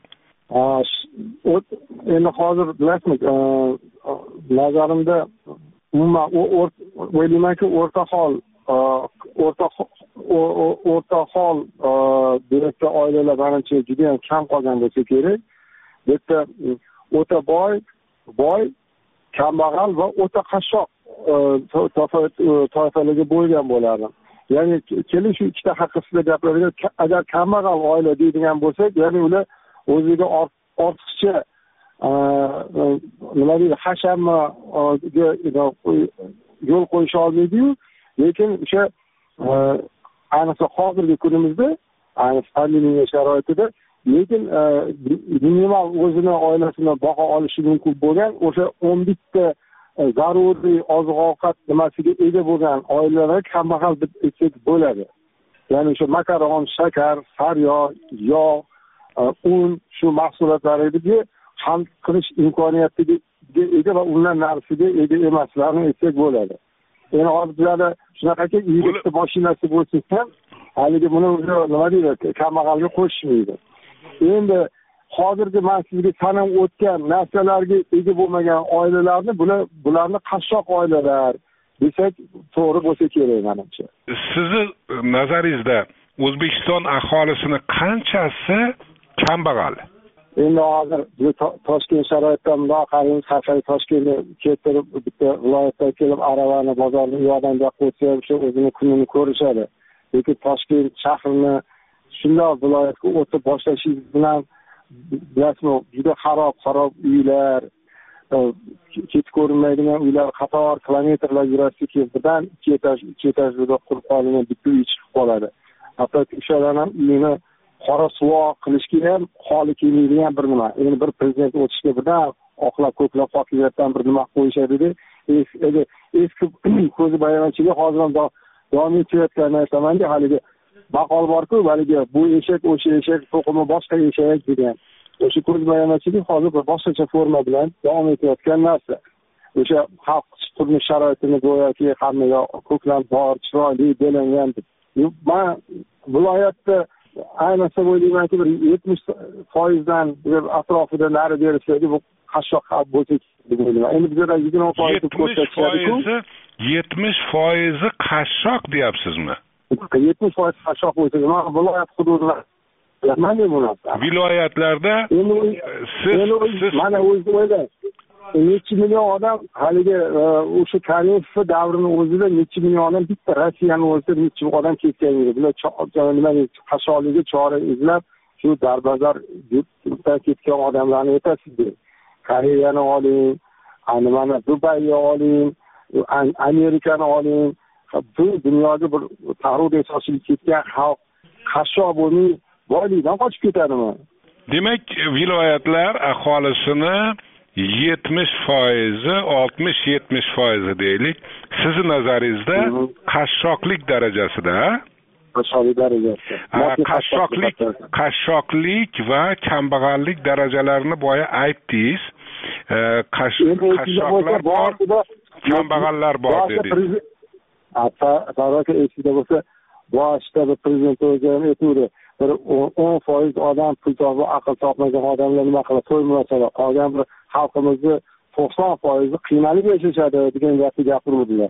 Endi hozir bilasizmi, nazarimda umuman o'ylaymanki o'rta hol o'rta o'rta hol direktor oilalar manimcha juda ham kam qolgan bo'lsa kerak. Bu yerda o'ta boy, boy, kambag'al va o'ta qashshoq toifalarga bo'lgan bo'lardi. Ya'ni keling shu ikkita haqida gapiradigan, agar kambag'al oila deydigan bo'lsak, ya'ni ular o'ziga ortiqcha nima deydi, hashamga yo'l qo'yisha olmaydi-yu, lekin o'sha ayniqsa hozirgi kunimizda, ayniqsa pandemiya sharoitida, lekin minimal o'zini oilasini boqa olishi mumkin bo'lgan o'sha o'n bitta zaruriy oziq-ovqat nimasiga ega bo'lgan oilalar kambag'al deb aytsak bo'ladi. Ya'ni o'sha makaron, shakar, sariyog', yog', un, shu mahsulotlarga hal qilish imkoniyatiga ega va undan narsiga ega emaslarni aytsak bo'ladi. Endi hozir bizlarda shunaqaki ikkita mashinasi bo'lsa ham, haligi buni nima deydi, kambag'alga qo'shishmaydi. Endi hozirgi men sizga sanab o'tgan narsalarga ega bo'lmagan oilalarni bular bularni qashshoq oilalar desak to'g'ri bo'lsa kerak menimcha.
Sizning nazaringizda O'zbekiston aholisini qanchasi kambag'al?
Endi hozir biz Toshkent sharoitidan muloqotimiz haqida Toshkentga keltirib bitta viloyatdan kelib aravani bozorni yordamga qo'ysa o'sha o'zini kunini ko'rishadi. Lekin Toshkent shahrini shunday viloyatga o'tib boshlashingiz bilan bilasizmi, juda xarob xarob uylar, ketib ko'rinmaydigan uylar, qator kilometrlar yurasizki, birdan ikki etaj, ikki etajli qurib qolingan bitta uy chiqib qoladi. Hatto o'shalarni ham uyini qora suvoq qilishga ham holi kelmaydigan bir nima. Endi bir prezident o'tishga birdan oqlab ko'klab hokimiyatdan bir nima qo'yishadi-da. Endi eski ko'zi bayonchiga hozir ham davom etayotganini aytaman-da, haligi maqol bor-ku, haligi bu eshak o'sha eshak, to'qimi boshqa eshak degan. O'sha ko'z bayonchilik hozir bir boshqacha forma bilan davom etayotgan narsa. O'sha xalq turmush sharoitini go'yoki hammaga ko'klam bor, chiroyli bo'lingan. Men viloyatda ayniqsa o'ylaymanki bir yetmish foizdan atrofida nari berishligi bu qashshoq xalq bo'lsa deb o'ylayman. Endi bizda yigirma foiz ko'rsatishadi-ku.
yetmish foiz qashshoq deyapsizmi?
yetmish foiz qashshoq bo'lsa, mana viloyat hududida mana bu narsa.
Viloyatlarda siz
mana o'zingiz o'ylang. necha million odam haligi o'sha Karimov davrini o'zida necha million odam bitta Rossiyani o'zida necha odam ketgan edi. Bular nima qashshoqligi chora izlab shu darbazar yurtdan ketgan odamlarni aytasizlar. Koreyani oling, mana Dubayni oling, Amerikani oling, bu dunyoga bir tarixga sochilib ketgan xalq qashshoq bo'lmay boylikdan qochib ketadimi?
Demak, viloyatlar aholisini yetmish foiz, oltmish yetmish foiz deylik. Sizning nazaringizda qashshoqlik darajasida,
qashshoqlik darajasida.
Qashshoqlik, qashshoqlik va kambag'allik darajalarini boya aytdingiz. qashshoqlar bor, kambag'allar bor dedi.
Farroka eshikda bo'lsa, boshida bir prezident o'zini aytuvdi. Bir o'n foiz odam pul topib aql topmagan odamlar nima qiladi? To'ymasalar, qolgan bir xalqimizni to'qson foizi qiynalib yashashadi degan gapni gapiruvdilar.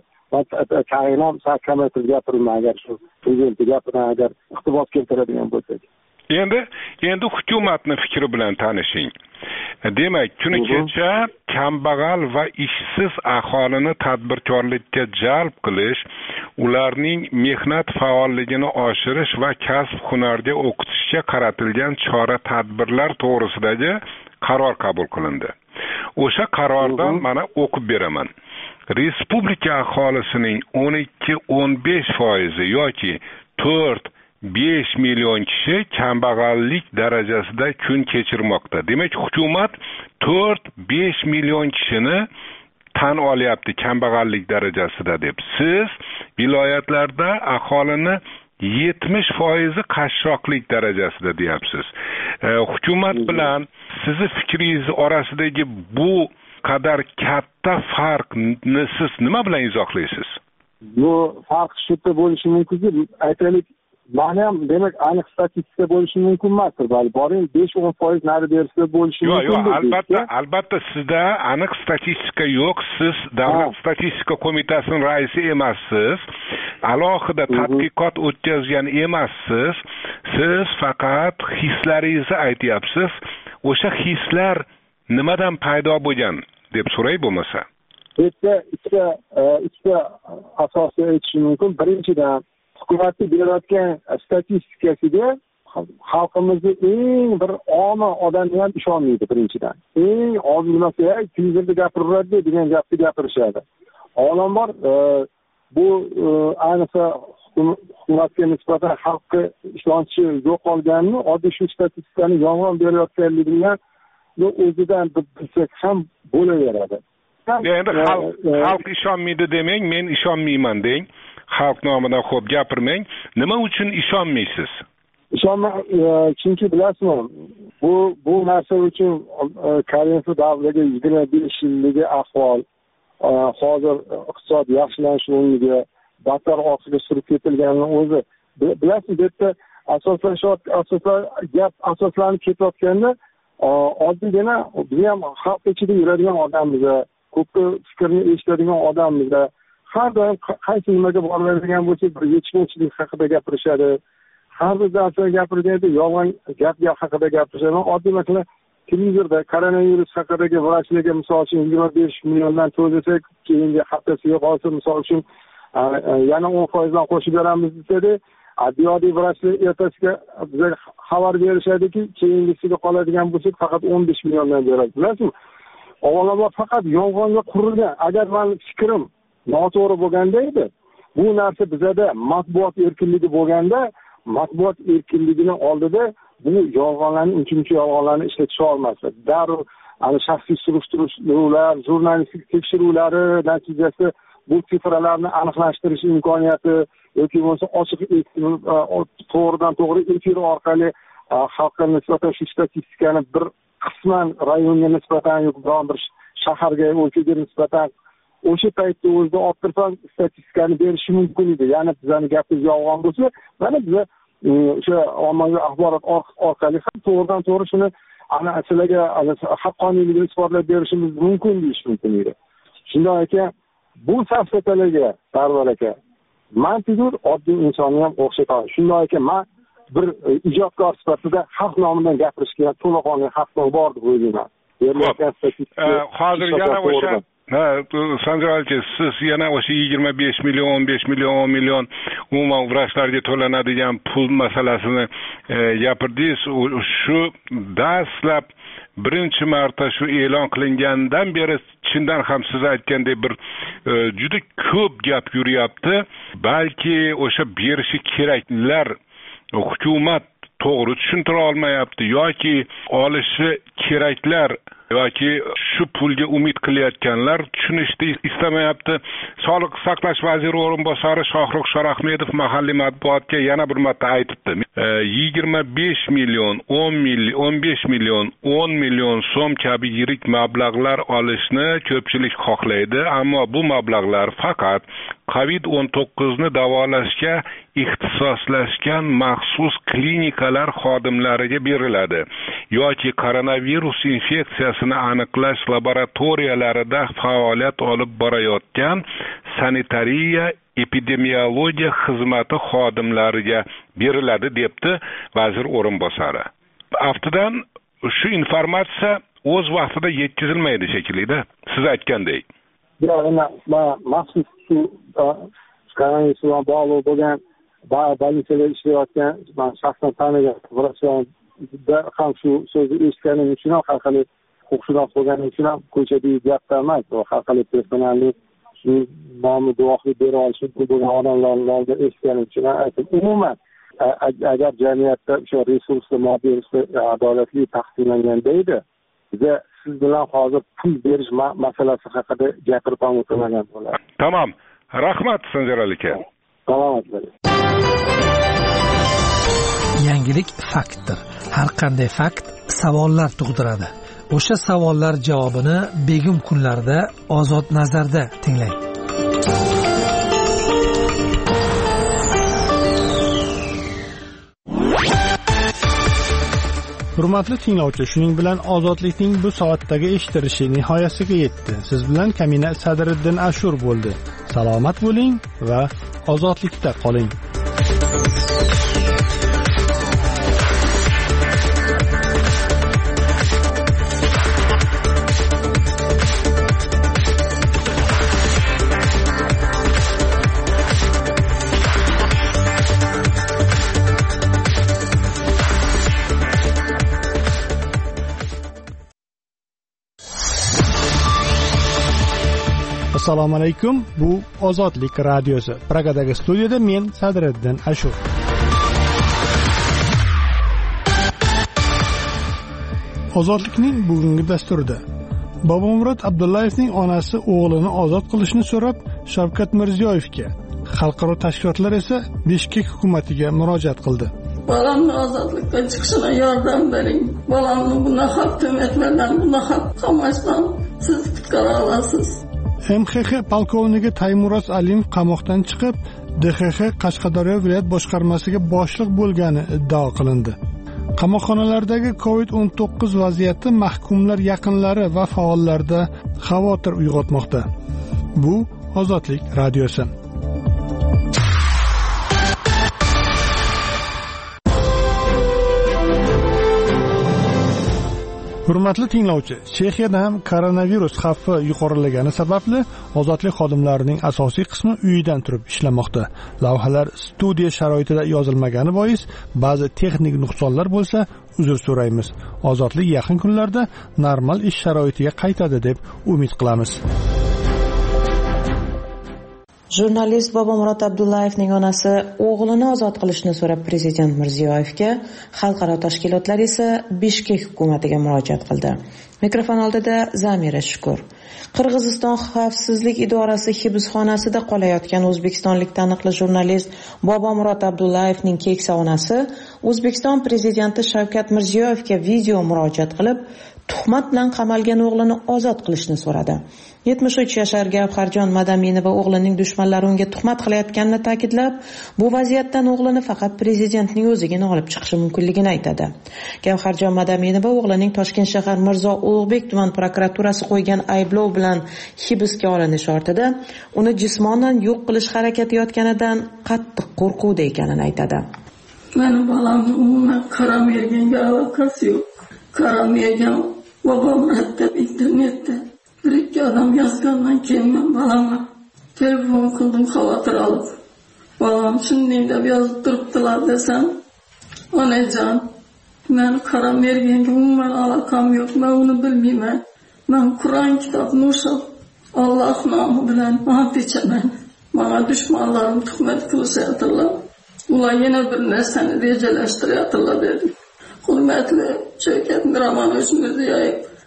Kainam kamaytirib gapirma agar shu prezidentga gapirgan agar iqtibos keltiradigan bo'lsak.
Endi endi hukumatni fikri bilan tanishing. Demak, kuni kecha kambag'al va ishsiz aholini tadbirkorlikka jalb qilish, ularning mehnat faolligini oshirish va kasb hunarga o'qitishga qaratilgan chora-tadbirlar to'g'risidagi qaror qabul qilindi. O'sha qarordan mana o'qib beraman. Respublika aholisining o'n ikki o'n besh foizi yoki to'rt besh million kishi kambag'allik darajasida kun kechirmoqda. Demak, hukumat to'rt besh million kishini tan olyapti kambag'allik darajasida deb. Siz viloyatlarda aholini yetmish foizi qashshoqlik darajasida deyapsiz. E, hukumat bilan sizni fikringiz orasidagi bu qadar katta farqni siz nima bilan izohlaysiz?
Bu farq shu yerda bo'lishi mumkinki, aytaylik, mana ham demak aniq statistika bo'lishi mumkin emasdir, balki boring besh o'n foiz nari berisida bo'lishi mumkin.
Yo'q, yo'q, albatta, albatta sizda aniq statistika yo'q. Siz Davlat statistika qo'mitasining raisi emassiz. Alohida tadqiqot o'tkazgan emassiz. Siz faqat hislaringizni aytyapsiz. O'sha hislar nimadan paydo bo'lgan deb so'ray bo'lmasa.
Bitta ikkita ikkita asosiy aytishim mumkin. Birinchidan, hukumatning berayotgan statistikasiga xalqimizning eng bir omi odamlar ham ishonmaydi birinchidan. Eng oz nimasi, televizorda gapiradi degan gapni gapirishadi. Avvalambor bu ayniqsa hukumatga nisbatan xalqqa ishonchi yo'qolganini, oddiy shu statistikani yolg'on berayotganligini o'zidan bilsak ham bo'laveradi.
Endi xalq xalq ishonmaydi demang, men ishonmayman deng. Xalq nomidan xo'p gapirmang. Nima uchun ishonmaysiz?
Ishonma, chunki bilasizmi, bu bu narsa uchun Karimov davriga yigirma besh yilligi ahvol, hozir iqtisod yaxshilanish o'rniga battar orqaga surib ketilganini o'zi. Bilasizmi, bu yerda asoslanishayotgan asoslar gap asoslanib ketayotganda oddiygina biz ham xalq ichida yuradigan odammiz, ko'pni fikrini eshitadigan odammiz. Har doim qaysi nimaga boradigan bo'lsak, bir yetishmovchilik haqida gapirishadi. Har bir narsa gapirganda yolg'on gap haqida gapirishadi. Oddiy masalan, televizorda koronavirus haqidagi vrachlarga misol uchun yigirma besh milliondan to'lasak, keyingi haftasiga qolsa misol uchun yana o'n foiz dan qo'shib beramiz desada, adliy vrachlar ertasiga bizga xabar berishadiki, keyingisiga qoladigan bo'lsak faqat o'n besh milliondan beradi. Bilasizmi? Avvalambor faqat yolg'onga qurilgan. Agar men fikrim noto'g'ri bo'lganda edi, bu narsa bizada matbuot erkinligi bo'lganda, matbuot erkinligini oldida bu yolg'onlarni, uncha-muncha yolg'onlarni ishlatish olmasdi. Darrov ana shaxsiy surishtiruvlar, jurnalistik tekshiruvlari natijasida bu sifralarni aniqlashtirish imkoniyati yoki bo'lmasa ochiq to'g'ridan to'g'ri efir orqali xalqqa nisbatan shu statistikani bir qisman rayonga nisbatan yoki biron bir shaharga, o'lkaga nisbatan o'sha paytda o'zida olib turib statistikani berishi mumkin edi. Ya'ni bizning gapimiz yolg'on bo'lsa, mana biz o'sha ommaviy axborot orqali ham to'g'ridan to'g'ri shuni ana sizlarga haqqoniyligini isbotlab berishimiz mumkin deyish mumkin edi. Shunday ekan, bu safsatalarga Sarvar aka, men figur oddiy insonni ham o'xshatadi. Shunday ekan, men bir ijodkor sifatida xalq nomidan gapirishga to'laqonli haqqim bor deb o'ylayman.
Hozir yana o'sha ha, Sanjar aka, siz yana o'sha yigirma besh million, o'n besh million, o'n million umuman vrachlarga to'lanadigan pul masalasini gapirdingiz. Shu dastlab birinchi marta shu e'lon qilingandan beri chindan ham siz aytgandek bir juda ko'p gap yuryapti. Balki o'sha berishi keraklar hukumat to'g'ri tushuntira olmayapti yoki olishi keraklar yoki shu pulga umid qilayotganlar tushunishni istamayapti. Sog'liqni saqlash vaziri o'rinbosari Shohruh Shorahmedov mahalliy matbuotga yana bir marta aytibdi. yigirma besh million, o'n million, o'n besh million, o'n million so'm kabi yirik mablag'lar olishni ko'pchilik xohlaydi, ammo bu mablag'lar faqat covid o'n to'qqiz ni davolashga ixtisoslashgan maxsus klinikalar xodimlariga beriladi yoki koronavirus infeksiyasini aniqlash laboratoriyalarida faoliyat olib borayotgan sanitariya epidemiologiya xizmati xodimlariga beriladi, debdi vazir o'rinbosari. Aftidan shu informatsiya o'z vaqtida yetkazilmaydi shekilli-da, siz aytgandek.
Yo'q, maxsus shu koronavirus bilan bog'liq bo'lgan больницада ishlayotgan, men shaxsan tanigan vrachlarda ham shu so'zni eshitganim uchun ham, har xil huquqshunos bo'lganim uchun ham ko'chadagi gapda emas, har xil personalni shu nomni guvohlik bera olishi mumkin bo'lgan odamlarning oldida eshitganim uchun aytdim. Umuman agar jamiyatda o'sha resurslar moddiy adolatli taqsimlanganda edi, biza siz bilan hozir pul berish masalasi haqida gapirib ham o'tirmagan bo'lardi.
Tamam. Rahmat Sanjar aka.
Salomat bo'ling.
Yangilik faktdir. Har qanday fakt savollar tug'diradi. O'sha savollar javobini begim kunlarda Ozod nazarda tinglang.
Hurmatli tinglovchi, shuning bilan ozodlikning bu soatdagi eshittirishi nihoyasiga yetdi. Siz bilan Kamina Sadriddin Ashur bo'ldi. Salomat bo'ling va ozodlikda qoling. Assalomu alaykum. Bu Ozodlik radiosi. Pragadagi studiyada men Sadriddin Ashur. Ozodlikning bugungi dasturida Bobomurod Abdullayevning onasi o'g'lini ozod qilishni so'rab Shavkat Mirziyoyevga, xalqaro tashkilotlar esa Bishkek hukumatiga murojaat qildi.
Bolamni ozodlikka chiqishina yordam bering. Bolamni bunaqa tuhmatlardan, bunaqa qamashdan siz qutqara olasiz.
M X X polkovniki Taymuroz Alimov qamoqdan chiqib, D X X Qashqadaryo viloyat boshqarmasiga boshliq bo'lgani iddao qilindi. Qamoqxonalardagi covid o'n to'qqiz vaziyati mahkumlar yaqinlari va faollarda xavotir uyg'otmoqda. Bu Ozodlik radiosi. Hurmatli tinglovchi, Chexiyada ham koronavirus xavfi yuqorilagani sababli ozodlik xodimlarining asosiy qismi uyidan turib ishlamoqda. Lavhalar studiya sharoitida yozilmagani bois ba'zi texnik nuqsonlar bo'lsa, uzr so'raymiz. Ozodlik yaqin kunlarda normal ish sharoitiga qaytadi deb umid qilamiz.
Jurnalist Bobomurod Abdullayevning onasi o'g'lini ozod qilishni so'rab Prezident Mirziyoyevga, xalqaro tashkilotlar esa Bishkek hukumatiga murojaat qildi. Mikrofon oldida Zamira Shukur. Qirg'iziston xavfsizlik idorasi hibsxonasida qolayotgan o'zbekistonlik taniqli jurnalist Bobomurod Abdullayevning keksa onasi O'zbekiston prezidenti Shavkat Mirziyoyevga video murojaat qilib, tuhmat bilan qamalgan o'g'lini ozod qilishni so'radi. yetmish uch yashar Gavharjon Madaminova o'g'lining dushmanlari unga tuhmat qilayotganini ta'kidlab, bu vaziyatdan o'g'lini faqat prezidentning o'zigina olib chiqishi mumkinligini aytadi. Gavharjon Madaminova o'g'lining Toshkent shahar Mirzo Ulug'bek tuman prokuraturasi qo'ygan ayblov bilan hibsga olinishi ortida uni jismonan yo'q qilish harakati yotganidan qattiq qo'rquvda ekanini aytadi.
Meni bolamni umuman Karamerganga aloqasi yo'q. Karamergan bobom rattab internetda bir ikki odam yozgandan keyin men bolamga telefon qildim, xavotir olib. Bolam shunday deb yozib turibdilar desam, onajon, men Karamerganga umuman aloqam yo'q, men uni bilmayman. Men Qur'on kitobini o'qib, Alloh nomi bilan and ichaman. Menga dushmanlarim tuhmat qilishyaptilar. Ular yana bir narsani rejalashtiryaptilar dedi. Hurmatli Shavkat Mirziyoyev,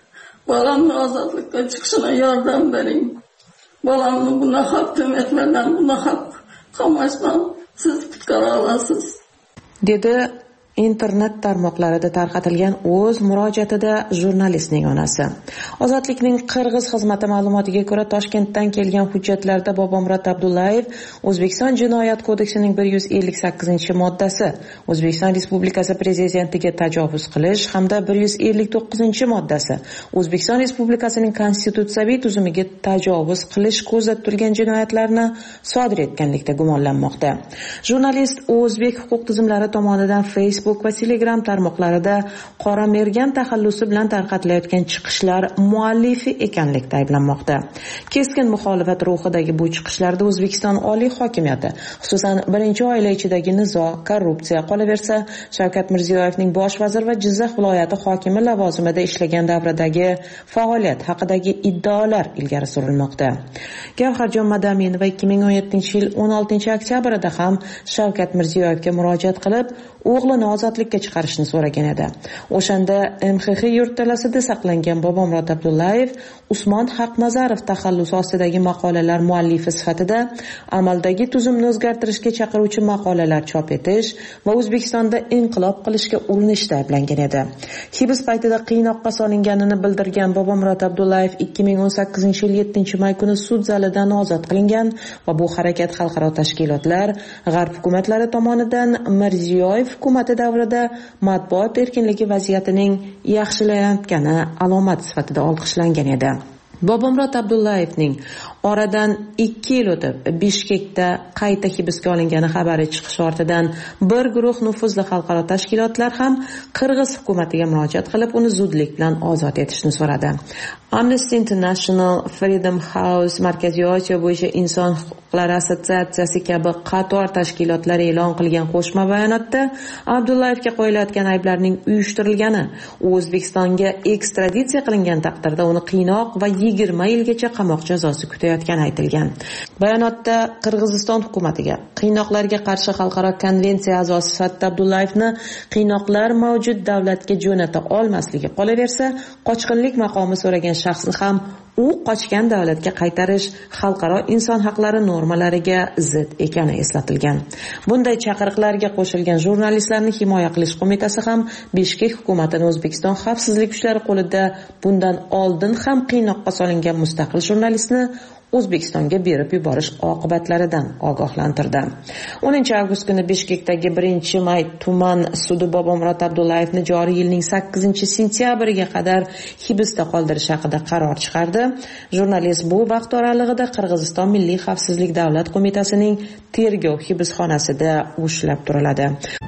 Bolamni ozodlikka chiqishine yordam bering. Bolamni bunaqa hükümetlerden, bunaqa qamashdan siz qutqara olasiz.
Dedi internet tarmoqlarida tarqatilgan o'z murojaatida jurnalistning onasi. Ozodlikning Qirg'iz xizmati ma'lumotiga ko'ra, Toshkentdan kelgan hujjatlarda Bobomurod Abdullayev O'zbekiston Jinoyat kodeksining bir yuz ellik sakkizinchi moddasi, O'zbekiston Respublikasi prezidentiga tajovuz qilish hamda bir yuz ellik to'qqizinchi moddasi, O'zbekiston Respublikasining konstitutsiyaviy tuzumiga tajovuz qilish ko'zda tutilgan jinoyatlarni sodir etganlikda gumonlanmoqda. Jurnalist o'zbek huquq tizimlari tomonidan Facebook va Telegram tarmoqlarida qora mergan taxallusi bilan tarqatilayotgan chiqishlar muallifi ekanlikda ayblanmoqda. Keskin muxolifat ruhidagi bu chiqishlarda O'zbekiston oliy hokimiyati, xususan birinchi oila ichidagi nizo, korrupsiya, qolaversa Shavkat Mirziyoyevning bosh vazir va Jizzax viloyati hokimi lavozimida ishlagan davridagi faoliyat haqidagi iddaolar ilgari surilmoqda. Gavharjon Madaminova ikki ming o'n yettinchi yil o'n oltinchi oktyabrda ham Shavkat Mirziyoyevga murojaat qilib, o'g'lini ozodlikka chiqarishni so'ragan edi. O'shanda M X X yurtdalasida saqlangan Bobomurod Abdullayev Usmon Haqnazarov taxallusi ostidagi maqolalar muallifi sifatida amaldagi tuzumni o'zgartirishga chaqiruvchi maqolalar chop etish va O'zbekistonda inqilob qilishga urinishda ayblangan edi. Hibs paytida qiynoqqa solinganini bildirgan Bobomurod Abdullayev ikki ming o'n sakkizinchi yil yettinchi may kuni sud zalidan ozod qilingan va bu harakat xalqaro tashkilotlar, g'arb hukumatlari tomonidan Mirziyoyev hukumati davrida matbuot erkinligi vaziyatining yaxshilanayotgani alomat sifatida olqishlangan edi. Bobomurod Abdullayevning oradan ikki yil o'tib Bishkekda qayta hibsga olingani xabari chiqishi ortidan bir guruh nufuzli xalqaro tashkilotlar ham Qirg'iz hukumatiga murojaat qilib, uni zudlik bilan ozod etishni so'radi. Amnesty International, Freedom House, Markaziy Osiyo bo'yicha inson huquqlari assotsiatsiyasi kabi qator tashkilotlar e'lon qilgan qo'shma bayonotda Abdullayevga qo'yilayotgan ayblarning uyushtirilgani, u O'zbekistonga ekstraditsiya qilingan taqdirda uni qiynoq va yigirma yilgacha qamoq jazosi kutayotgani aytilgan. Bayonotda Qirg'iziston hukumatiga qiynoqlarga qarshi xalqaro konvensiya a'zosi sifatida Abdullayevni qiynoqlar mavjud davlatga jo'nata olmasligi, qolaversa qochqinlik maqomi so'ragan shaxsni ham u qochgan davlatga qaytarish xalqaro inson haqlari normalariga zid ekani eslatilgan. Bunday chaqiriqlarga qo'shilgan jurnalistlarni himoya qilish qo'mitasi ham Bishkek hukumatini O'zbekiston xavfsizlik kuchlari qo'lida bundan oldin ham qiynoqqa solingan mustaqil jurnalistni O'zbekistonga berib yuborish oqibatlaridan ogohlantirdi. o'ninchi avgust kuni Bishkekdagi birinchi may tuman sudi Bobomurod Abdullayevni joriy yilning sakkizinchi sentyabriga qadar hibsda qoldirish haqida qaror chiqardi. Jurnalist bu vaqt oralig'ida Qirg'iziston Milliy xavfsizlik davlat qo'mitasining tergov hibsxonasida ushlab turiladi.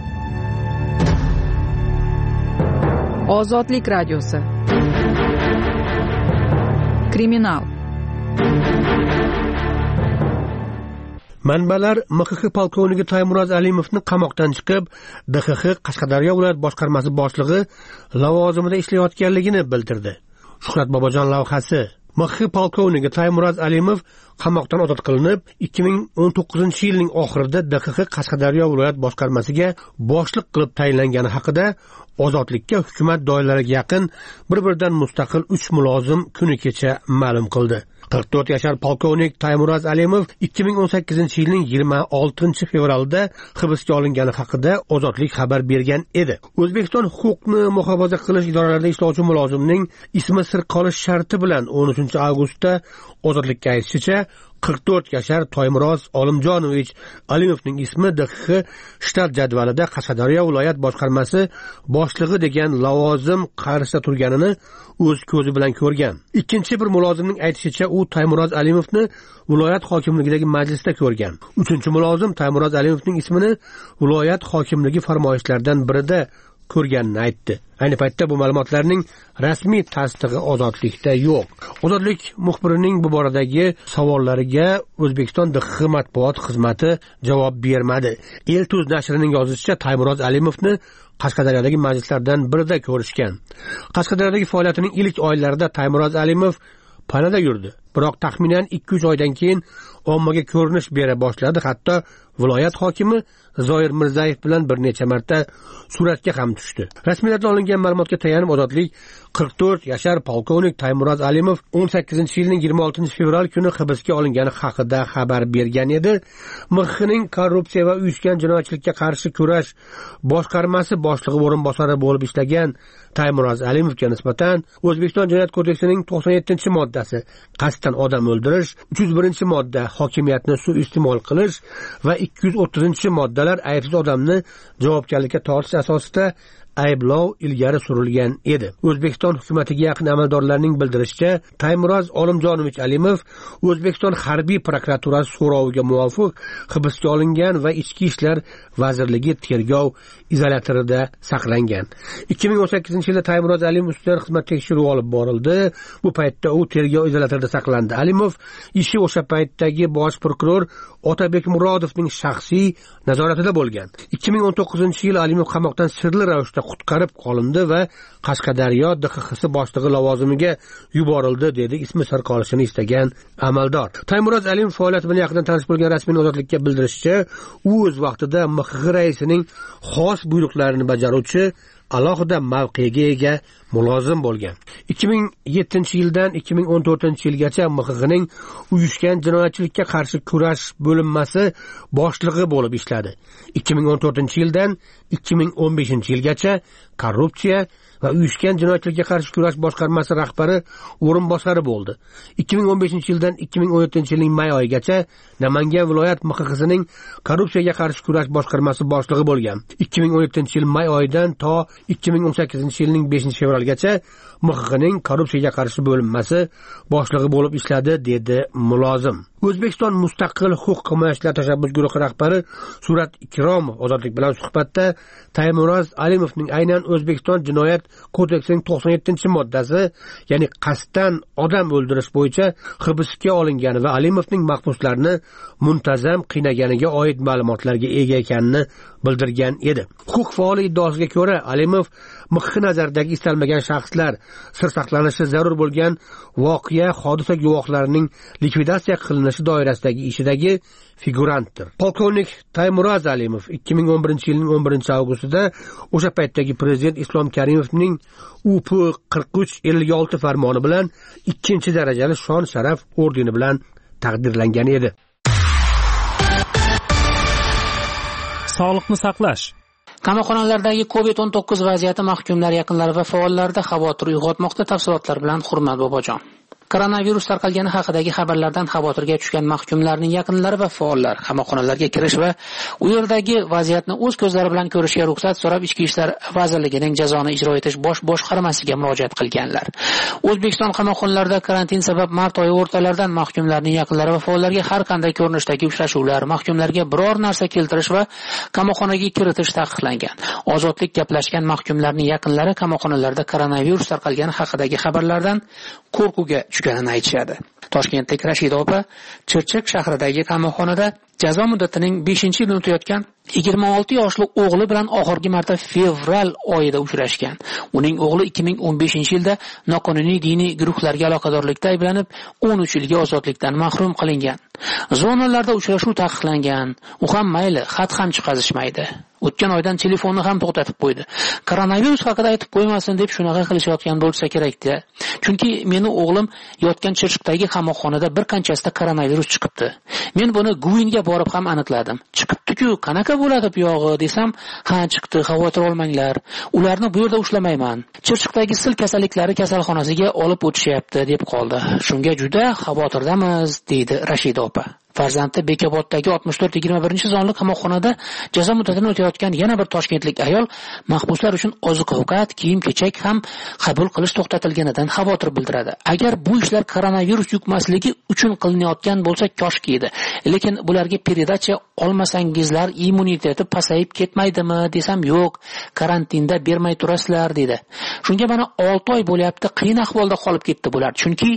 Ozodlik radiosi. Kriminal.
Manbalar M X X polkovniki Taymurod Alimovni qamoqdan chiqib, D X X Qashqadaryo viloyat boshqarmasi boshlig'i lavozimida ishlayotganligini bildirdi. Shuhrat Bobojon lavhasi. M X X polkovniki Taymurod Alimov qamoqdan ozod qilinib, ikki ming o'n to'qqizinchi yilning oxirida D X X Qashqadaryo viloyat boshqarmasiga boshliq qilib tayinlangani haqida ozodlikka hukumat doiralariga yaqin bir-biridan mustaqil uch mulozim kuni kecha ma'lum qildi. qirq to'rt yashar polkovnik Taymurod Alimov ikki ming o'n sakkizinchi yilning yigirma oltinchi fevralda hibsga olingani haqida Ozodlik xabar bergan edi. O'zbekiston huquqni muhofaza qilish idoralarida ishlovchi mulozimning ismi sir qolish sharti bilan o'n uchinchi avgustda ozodlikka aytishicha, qirq to'rt yashar Toymuroz Olimjonovich Alimovning ismi D X X shtat jadvalida Qashqadaryo viloyat boshqarmasi boshlig'i degan lavozim qarshisida turganini o'z ko'zi bilan ko'rgan. Ikkinchi bir mulozimning aytishicha, u Toymuroz Alimovni viloyat hokimligidagi majlisda ko'rgan. Uchinchi mulozim Toymuroz Alimovning ismini viloyat hokimligi farmoyishlaridan birida ko'rganini aytdi. Ayni paytda bu ma'lumotlarning rasmiy tasdig'i Ozodlikda yo'q. Ozodlik muxbirining bu boradagi savollariga O'zbekiston D X X matbuot xizmati javob bermadi. Eltuz nashrining yozishicha, Taymurod Alimovni Qashqadaryodagi majlislardan birida ko'rishgan. Qashqadaryodagi faoliyatining ilk oylarida Taymurod Alimov panada yurdi. Biroq taxminan ikki uch oydan keyin ommaga ko'rinish bera boshladi. Hatto viloyat hokimi Zoir Mirzayev bilan bir necha marta suratga ham tushdi. Rasmiylardan olingan ma'lumotga tayanib Ozodlik qirq to'rt yashar polkovnik Taymuroz Alimov o'n sakkizinchi yilning yigirma oltinchi fevral kuni hibsga olingani haqida xabar bergan edi. M X ning korrupsiya va uyushgan jinoyatchilikka qarshi kurash boshqarmasi boshlig'i o'rinbosari bo'lib ishlagan Taymuroz Alimovga nisbatan O'zbekiston Jinoyat kodeksining to'qson yettinchi moddasi qasddan odam o'ldirish, uch yuz birinchi modda hokimiyatni suiiste'mol qilish va ikki yuz o'ttizinchi moddalar aybsiz odamni javobgarlikka tortish asosida ayblov ilgari surilgan edi. O'zbekiston hukumatiga yaqin amaldorlarning bildirishicha, Taymuroz Olimjonovich Alimov O'zbekiston harbiy prokuraturasi so'roviga muvofiq hibsga olingan va Ichki ishlar vazirligi tergov izolyatorida saqlangan. ikki ming o'n sakkizinchi yilda Taymuroz Alimov ustidan xizmat tekshiruvi olib borildi. Bu paytda u tergov izolyatorida saqlandi. Alimov ishi o'sha paytdagi bosh prokuror Otabek Murodovning shaxsiy nazoratida bo'lgan. ikki ming o'n to'qqizinchi yil Alimov qamoqdan sirli ravishda qutqarib qolindi va Qashqadaryo D X X boshlig'i lavozimiga yuborildi, dedi ismi sir qolishini istagan amaldor. Taymuroz Alimov faoliyati bilan yaqindan tanish bo'lgan rasmiy Ozodlikka bildirishicha, u o'z vaqtida M X X raisining xos buyruqlarini bajaruvchi alohida mavqega ega mulozim bo'lgan. ikki ming yettinchi yildan ikki ming o'n to'rtinchi yilgacha M X X'ning uyushgan jinoyatchilikka qarshi kurash bo'linmasi boshlig'i bo'lib ishladi. ikki ming o'n to'rtinchi yildan ikki ming o'n beshinchi yilgacha korrupsiya va uyushgan jinoyatchilikka qarshi kurash boshqarmasi rahbari o'rinbosari bo'ldi. ikki ming o'n beshinchi yildan ikki ming o'n yettinchi yilning may oyigacha Namangan viloyat M X X'ning korrupsiyaga qarshi kurash boshqarmasi boshlig'i bo'lgan. ikki ming o'n yettinchi yil may oyidan to ikki ming o'n sakkizinchi yilning beshinchi fevralgacha M X X'ning korrupsiyaga qarshi bo'linmasi boshlig'i bo'lib ishladi, dedi mulozim. O'zbekiston mustaqil huquq himoyachilar tashabbus guruhi rahbari Surat Ikromov Ozodlik bilan suhbatda Taymuroz Alimovning aynan O'zbekiston Jinoyat kodeksining to'qson yettinchi moddasi, ya'ni qasddan odam o'ldirish bo'yicha hibsga olingani va Alimovning mahbuslarni muntazam qiynaganiga oid ma'lumotlarga ega ekanini bildirgan edi. Huquq faoli iddaosiga ko'ra, Alimov M X X nazaridagi istalmagan shaxslar, sir saqlanishi zarur bo'lgan voqea, hodisa guvohlarining likvidatsiya qilinishi doirasidagi ishidagi figurantdir. Polkovnik Taymuroz Alimov ikki ming o'n birinchi yilning o'n birinchi avgustida o'sha paytdagi prezident Islom Karimovning U P qirq uch ellik olti farmoni bilan ikkinchi darajali shon sharaf ordeni bilan taqdirlangan edi.
Sog'liqni saqlash.
Qamoqxonalardagi covid o'n to'qqiz vaziyati mahkumlar yaqinlari va faollarda xavotir uyg'otmoqda. Tafsilotlar bilan Hurmat Bobojon. Koronavirus tarqalgani haqidagi xabarlardan xavotirga tushgan mahkumlarning yaqinlari va faollar qamoqxonalarga kirish va u yerdagi vaziyatni o'z ko'zlari bilan ko'rishga ruxsat so'rab Ichki ishlar vazirligining jazoni ijro etish bosh boshqarmasiga murojaat qilganlar. O'zbekiston qamoqxonalarida karantin sabab mart oyi o'rtalaridan mahkumlarning yaqinlari va faollarga har qanday ko'rinishdagi uchrashuvlar, mahkumlarga biror narsa keltirish va qamoqxonaga kiritish taqiqlangan. Ozodlik gaplashgan mahkumlarning yaqinlari qamoqxonalarda koronavirus tarqalgani haqidagi xabarlardan qo'rquvga tushganini aytishadi. Toshkentlik Rashida opa Chirchiq shahridagi qamoqxonada jazo muddatining beshinchi yilini o'tayotgan yigirma olti yoshli o'g'li bilan oxirgi marta fevral oyida uchrashgan. Uning o'g'li ikki ming o'n beshinchi yilda noqonuniy diniy guruhlarga aloqadorlikda ayblanib o'n uch yilga ozodlikdan mahrum qilingan. Zonalarda uchrashuv taqiqlangan. U ham mayli, xat ham chiqazishmaydi. O'tgan oydan telefonni ham to'xtatib qo'ydi. Koronavirus haqida aytib qo'ymasin deb shunaqa qilishayotgan bo'lsa kerak-da. Chunki meni o'g'lim yotgan Chirchiqdagi qamoqxonada bir qanchasida koronavirus chiqibdi. Men buni Guinga borib ham aniqladim. Chiqibdi-ku, qanaqa bo'ladi bu yog'i desam, ha chiqdi, xavotir olmanglar. Ularni bu yerda ushlamayman. Chirchiqdagi sil kasalliklari kasalxonasiga olib o'tishyapti deb qoldi. Shunga juda xavotirdamiz, deydi Rashida opa. Farzandi Bekoboddagi oltmish to'rt yigirma birinchi sonli qamoqxonada jazo muddatini o'tayotgan yana bir toshkentlik ayol mahbuslar uchun oziq-ovqat, kiyim-kechak ham qabul qilish to'xtatilganidan xavotir bildiradi. Agar bu ishlar koronavirus yuqmasligi uchun qilinayotgan bo'lsa koshki edi. Lekin bularga peredacha olmasangizlar immuniteti pasayib ketmaydimi desam, yo'q, karantinda bermay turasizlar dedi. Shunga mana olti oy bo'lyapti, qiyin ahvolda qolib ketdi bular. Chunki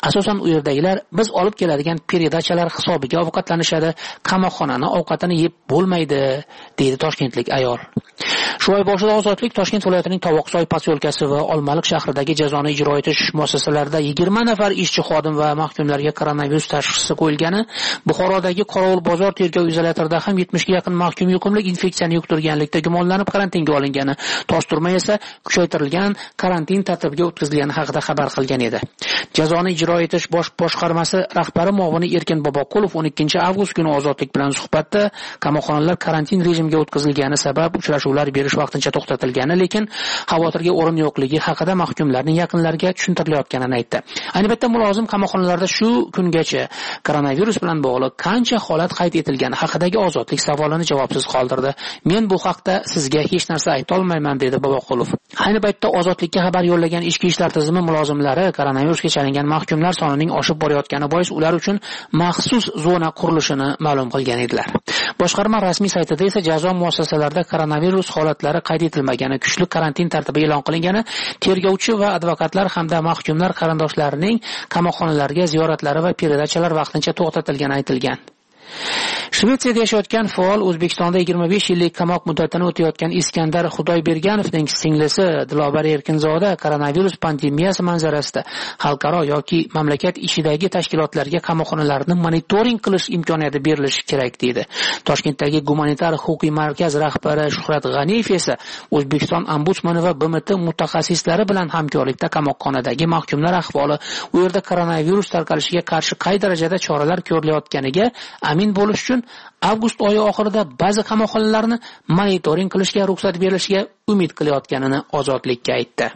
Asosan u yerdagilar biz olib keladigan peredachalar hisobiga ovqatlanishadi, qamoqxonani ovqatini yeb bo'lmaydi, deydi toshkentlik ayol. Shu oy boshida Ozodlik Toshkent viloyatining Tovoqsoy posyolkasi va Olmaliq shahridagi jazoni ijro etish muassasalarida yigirma nafar ishchi xodim va mahkumlarga koronavirus tashxisi qo'yilgani, Buxorodagi Qorovul bozor tergov izolyatorida ham yetmishga yaqin mahkum yuqumli infeksiyani yuqtirganlikda gumonlanib karantinga olingani, Toshturma esa kuchaytirilgan karantin tartibiga o'tkazilgani haqida xabar qilgan edi. Jazoni ijro etish bosh boshqarmasi rahbari muavini Erkin Boboqulov o'n ikkinchi avgust kuni Ozodlik bilan suhbatda qamoqxonalar karantin rejimiga o'tkazilgani sabab uchrashuvlar berish vaqtincha to'xtatilgani, lekin xavotirga o'rin yo'qligi haqida mahkumlarning yaqinlariga tushuntirilayotganini aytdi. Ayni paytda mulozim qamoqxonalarda shu kungacha koronavirus bilan bog'liq qancha holat qayd etilgani haqidagi Ozodlik savolini javobsiz qoldirdi. Men bu haqda sizga hech narsa ayta olmayman, dedi Boboqulov. Ayni paytda Ozodlikka xabar yo'llagan ichki ishlar tizimi mulozimlari koronavirusga chalingan mahkumlar sonining oshib borayotgani bois ular uchun maxsus zona qurilishini ma'lum qilgan edilar. Boshqarma rasmiy saytida esa jazo muassasalarida koronavirus holatlari qayd etilmagani, kuchli karantin tartibi e'lon qilingani, tergovchi va advokatlar hamda mahkumlar qarindoshlarining qamoqxonalarga ziyoratlari va peredachalar vaqtincha to'xtatilgani aytilgan. Shvetsiyada yashayotgan faol O'zbekistonda yigirma besh yillik qamoq muddatini o'tayotgan Iskandar Xudoyberganovning singlisi Dilobar Erkinzoda koronavirus pandemiyasi manzarasida xalqaro yoki mamlakat ishidagi tashkilotlarga qamoqxonalarni monitoring qilish imkoniyati berilishi kerak deydi. Toshkentdagi gumanitar huquqiy markaz rahbari Shuhrat G'aniyev esa O'zbekiston ombudsmani va B M T mutaxassislari bilan hamkorlikda qamoqxonadagi mahkumlar ahvoli, u yerda koronavirus tarqalishiga qarshi qay darajada choralar ko'rilayotganiga amin bo'lish uchun avgust oyi oxirida ba'zi qamoqxonalarni monitoring qilishga ruxsat berilishiga umid qilayotganini Ozodlikka aytdi.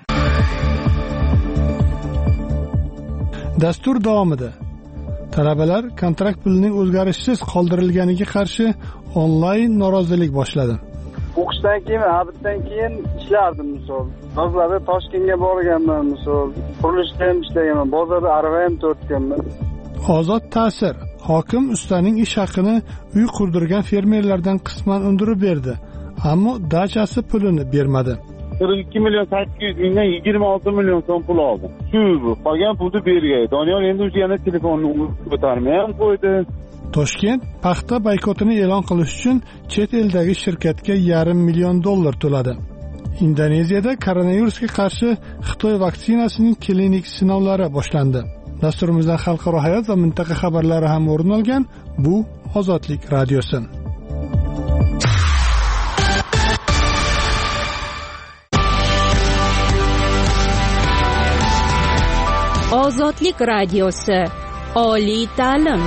Dastur davomida talabalar kontrakt pulining o'zgarishsiz qoldirilganiga qarshi onlayn norozilik boshladi.
O'qishdan keyin, abitdan keyin ishlardim misol. Bozorda Toshkentga borganman misol. Qurilishda ham ishlaganman, bozorda arava ham tortganman.
Ozod ta'sir. Hokim ustaning ish haqini uy qurdirgan fermerlardan qisman undirib berdi, ammo dachasi pulini bermadi.
qirq ikki million sakkiz yuz mingdan yigirma olti million so'm pul oldim. Shu bu, qolgan pulni bergay. Doniyor endi o'sha yana telefonni ko'tarmay ham qo'ydi.
Toshkent paxta boykotini e'lon qilish uchun chet eldagi shirkatga yarim million dollar to'ladi. Indoneziyada koronavirusga qarshi Xitoy vaksinasining klinik sinovlari boshlandi. Dasturimizdan xalqaro hayot va mintaqa xabarlari ham o'rin olgan. Bu Ozodlik radiosi.
Ozodlik radiosi. Oliy ta'lim.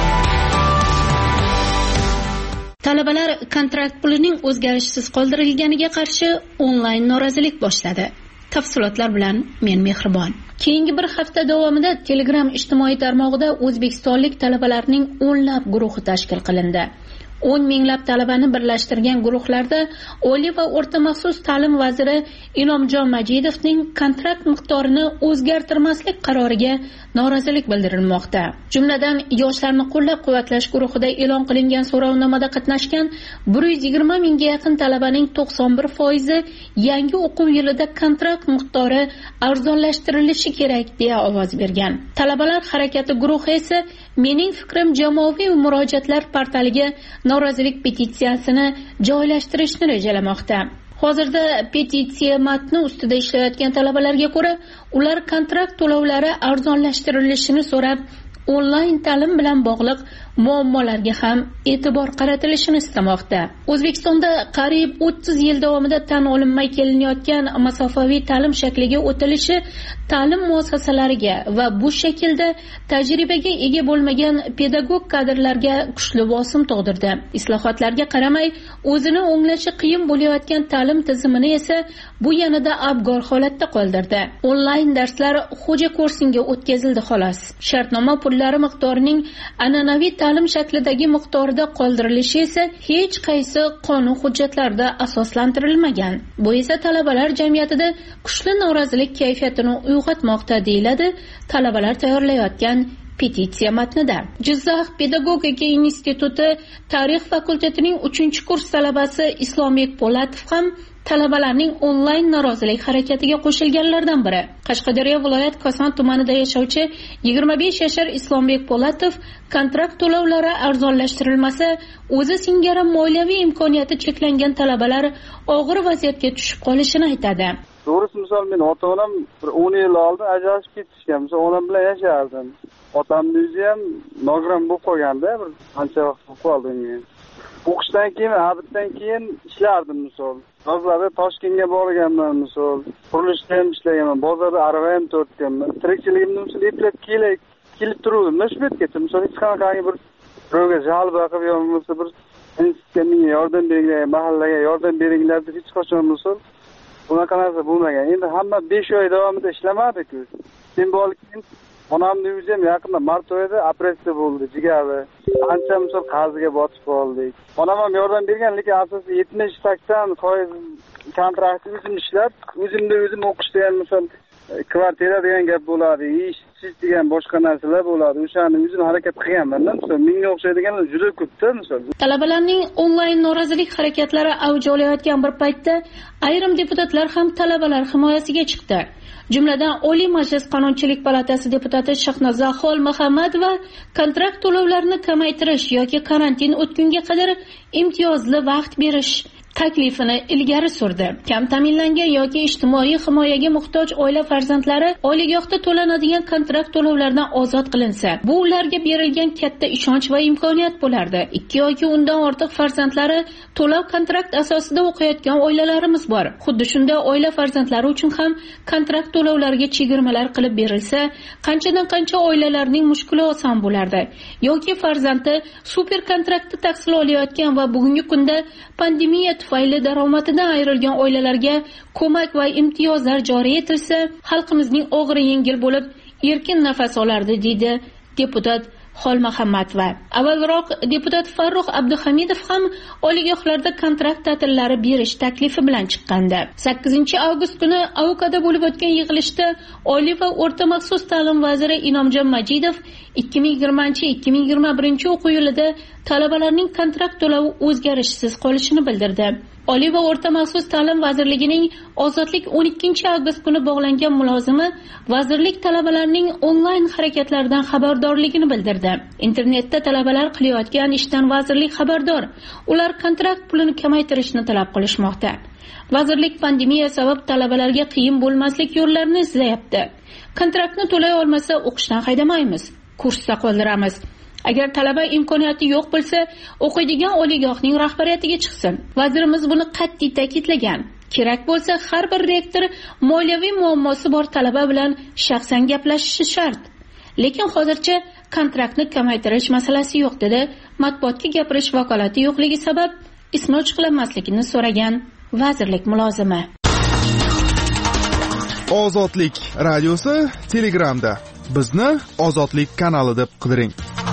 Talabalar kontrakt pulining o'zgarishsiz qoldirilganiga qarshi onlayn norozilik boshladi. Tafsilotlar bilan men Mehribon. Keyingi bir hafta davomida Telegram ijtimoiy tarmog'ida o'zbekistonlik talabalarning o'nlab guruhi tashkil qilindi. o'n minglab talabani birlashtirgan guruhlarda Oliy va o'rta maxsus ta'lim vaziri Inomjon Majidovning kontrakt miqdorini o'zgartirmaslik qaroriga norozilik bildirilmoqda. Jumladan, yoshlarni qo'llab-quvvatlash guruhida e'lon qilingan so'rovnomada qatnashgan bir yuz yigirma mingga yaqin talabaning to'qson bir foizi yangi o'quv yilida kontrakt miqdori arzonlashtirilishi kerak deya ovoz bergan. Talabalar harakati guruhi esa mening fikrim jamoaviy murojaatlar portaliga norozilik petitsiyasini joylashtirishni rejalamoqda. Hozirda petitsiya matni ustida ishlayotgan talabalarga ko'ra, ular kontrakt to'lovlari arzonlashtirilishini so'rab, onlayn ta'lim bilan bog'liq muammolarga ham e'tibor qaratilishini istamoqda. O'zbekistonda qariyb o'ttiz yil davomida tan olinmay kelinayotgan masofaviy ta'lim shakliga o'tilishi ta'lim muassasalariga va bu shaklda tajribaga ega bo'lmagan pedagog kadrlarga kuchli bosim tug'dirdi. Islohotlarga qaramay, o'zini o'nglashi qiyin bo'layotgan ta'lim tizimini esa bu yanada abgor holatda qoldirdi. Onlayn darslar xo'ja kursinga o'tkazildi xolos. Shartnoma pullari miqdorining an'anaviy ta'lim shaklidagi miqdorida qoldirilishi esa hech qaysi qonun hujjatlarida asoslantirilmagan. Bu esa talabalar jamiyatida kuchli norozilik kayfiyatini uyg'otmoqda, deyiladi talabalar tayyorlayotgan petitsiya matnida. Jizzax pedagogika instituti tarix fakultetining uchinchi kurs talabasi Islombek Po'latov ham talabalarning onlayn norozilik harakatiga qo'shilganlardan biri. Qashqadaryo viloyat Koson tumanida yashovchi yigirma besh yashar Islombek Po'latov kontrakt to'lovlari arzonlashtirilmasa, o'zi singari moliyaviy imkoniyati cheklangan talabalar og'ir vaziyatga tushib qolishini aytadi.
To'g'risi, misol men ota-onam bir o'n yil oldin ajrashib ketishgan. Misol onam bilan yashardim. Otamning o'zi ham nogiron bo'lib qolganda, bir qancha vaqt bo'lib qoldi men. O'qishdan keyin, abitdan keyin ishlardim misol. Bozorda Toshkentga borganman misol. Qurilishda ham ishlaganman, bozorda arava ham tortganman. Tirikchiligimni misol eplab kelib, kelib turdim. Nashbetgacha misol hech qanaqangi bir birovga jalba qilib yo'lmasa bir institutga yordam beringlar, mahallaga yordam beringlar deb hech qachon misol bunaqa narsa bo'lmagan. Endi hamma besh oy davomida ishlamadi-ku. Simbolik onamning o'zi ham yaqinda mart oyida operatsiya bo'ldi, jigari. Ancha misol qarziga botib qoldik. Onam ham yordam bergan, lekin asosiy yetmish sakson foiz kontraktni o'zim ishlab, o'zimda o'zim o'qishda ham misol kvartira degan gap bo'ladi, ish degan boshqa narsalar bo'ladi. O'shani o'zim harakat qilganman-da, misol menga o'xshaydiganlar juda ko'pda misol.
Talabalarning onlayn norozilik harakatlari avj olayotgan bir paytda ayrim deputatlar ham talabalar himoyasiga chiqdi. Jumladan Oliy Majlis Qonunchilik palatasi deputati Shahnoza Xolmuhammadova kontrakt to'lovlarini kamaytirish yoki karantin o'tgunga qadar imtiyozli vaqt berish taklifini ilgari surdi. Kam ta'minlangan yoki ijtimoiy himoyaga muhtoj oila farzandlari oliygohda to'lanadigan kontrakt to'lovlaridan ozod qilinsa, bu ularga berilgan katta ishonch va imkoniyat bo'lardi. ikki yoki undan ortiq farzandlari to'lov kontrakt asosida o'qiyotgan oilalarimiz bor. Xuddi shunday oila farzandlari uchun ham kontrakt to'lovlariga chegirmalar qilib berilsa, qanchadan qancha oilalarning mushkuli oson bo'lardi. Yoki farzandi super kontraktda tahsil olayotgan va bugungi kunda pandemiya tufayli daromadidan ayrilgan oilalarga ko'mak va imtiyozlar joriy etilsa, xalqimizning og'iri yengil bo'lib, erkin nafas olardi, deydi deputat Xolmuhammadova. Avvalroq deputat Farruh Abduhamidov ham oliygohlarda kontrakt ta'tillari berish taklifi bilan chiqqandi. sakkizinchi avgust kuni Avukada bo'lib o'tgan yig'ilishda Oliy va o'rta maxsus ta'lim vaziri Inomjon Majidov ikki ming yigirmanchi ikki ming yigirma birinchi o'quv yilida talabalarning kontrakt to'lovi o'zgarishsiz qolishini bildirdi. Oliy va o'rta maxsus ta'lim vazirligining Ozodlik o'n ikkinchi avgust kuni bog'langan mulozimi vazirlik talabalarning onlayn harakatlaridan xabardorligini bildirdi. Internetda talabalar qilayotgan ishdan vazirlik xabardor. Ular kontrakt pulini kamaytirishni talab qilishmoqda. Vazirlik pandemiya sabab talabalarga qiyin bo'lmaslik yo'llarini izlayapti. Kontraktni to'lay olmasa o'qishdan haydamaymiz, kursda qoldiramiz. Agar talaba imkoniyati yo'q bo'lsa, o'qiydigan oliygohning rahbariyatiga chiqsin. Vazirimiz buni qat'iy ta'kidlagan. Kerak bo'lsa, har bir rektor moliyaviy muammosi bor talaba bilan shaxsan gaplashishi shart. Lekin hozircha kontraktni kamaytirish masalasi yo'q, dedi. Matbuotga gapirish vakolati yo'qligi sabab ismi ochiqlanmasligini so'ragan vazirlik mulozimi.
Ozodlik radiosi Telegramda. Bizni Ozodlik kanali deb qidiring.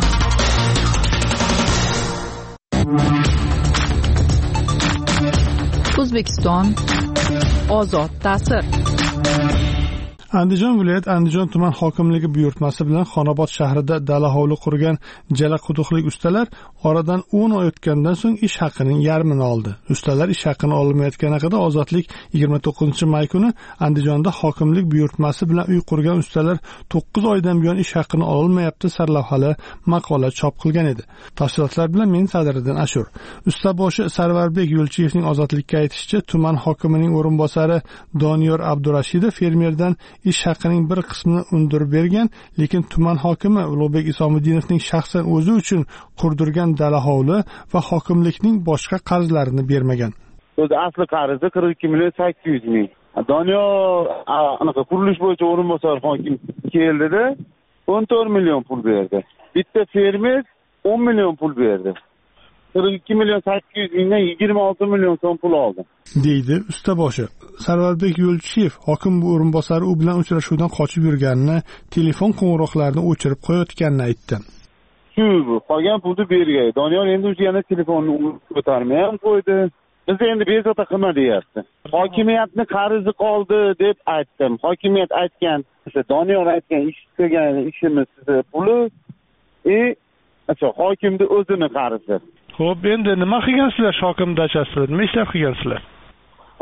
O'zbekiston ozod ta'sir.
Andijon viloyat Andijon tuman hokimligi buyurtmasi bilan Xonobod shahrida dala hovli qurgan jala quduqlik ustalar oradan o'n oy o'tgandan so'ng ish haqining yarmini oldi. Ustalar ish haqini olmayotgan haqida Ozodlik yigirma to'qqizinchi may kuni Andijonda hokimlik buyurtmasi bilan uy qurgan ustalar to'qqiz oydan buyon ish haqini olmayapti sarlavhali maqola chop qilgan edi. Tafsilotlar bilan men Sadriddin Ashur. Ustaboshi Sarvarbek Yo'lchiyevning Ozodlikka aytishicha, tuman hokimining o'rinbosari Doniyor Abdurashidov fermerdan ish haqining bir qismini undirib bergan, lekin tuman hokimi Ulug'bek Isomidinovning shaxsan o'zi uchun qurdirgan dala hovli va hokimlikning boshqa qarzlarini bermagan.
O'zi asli qarzi qirq ikki million sakkiz yuz ming. Doniyor anaqa qurilish bo'yicha o'rinbosar hokim keldida o'n to'rt million pul berdi. Bitta fermer o'n million pul berdi. qirq ikki million sakkiz yuz mingdan yigirma olti million so'm pul oldi,
deydi ustaboshi. Sarvarbek Yo'lchiyev hokim o'rinbosari u bilan uchrashuvdan qochib yurganini, telefon qo'ng'iroqlarini o'chirib qo'yayotganini aytdi.
Shu qolgan pulni bergay. Doniyor endi o'zi yana telefonni ko'tarmay ham qo'ydi. Biz endi bezovta qilma deyapti. Hokimiyatni qarzi qoldi deb aytdim. Hokimiyat aytgan, Doniyor aytgan ish qilgan ishimiz puli, e, acha hokimning o'zini qarzi.
Xo'p, endi nima qilgansizlar hokimdachasida? Nima ishlar qilgansizlar?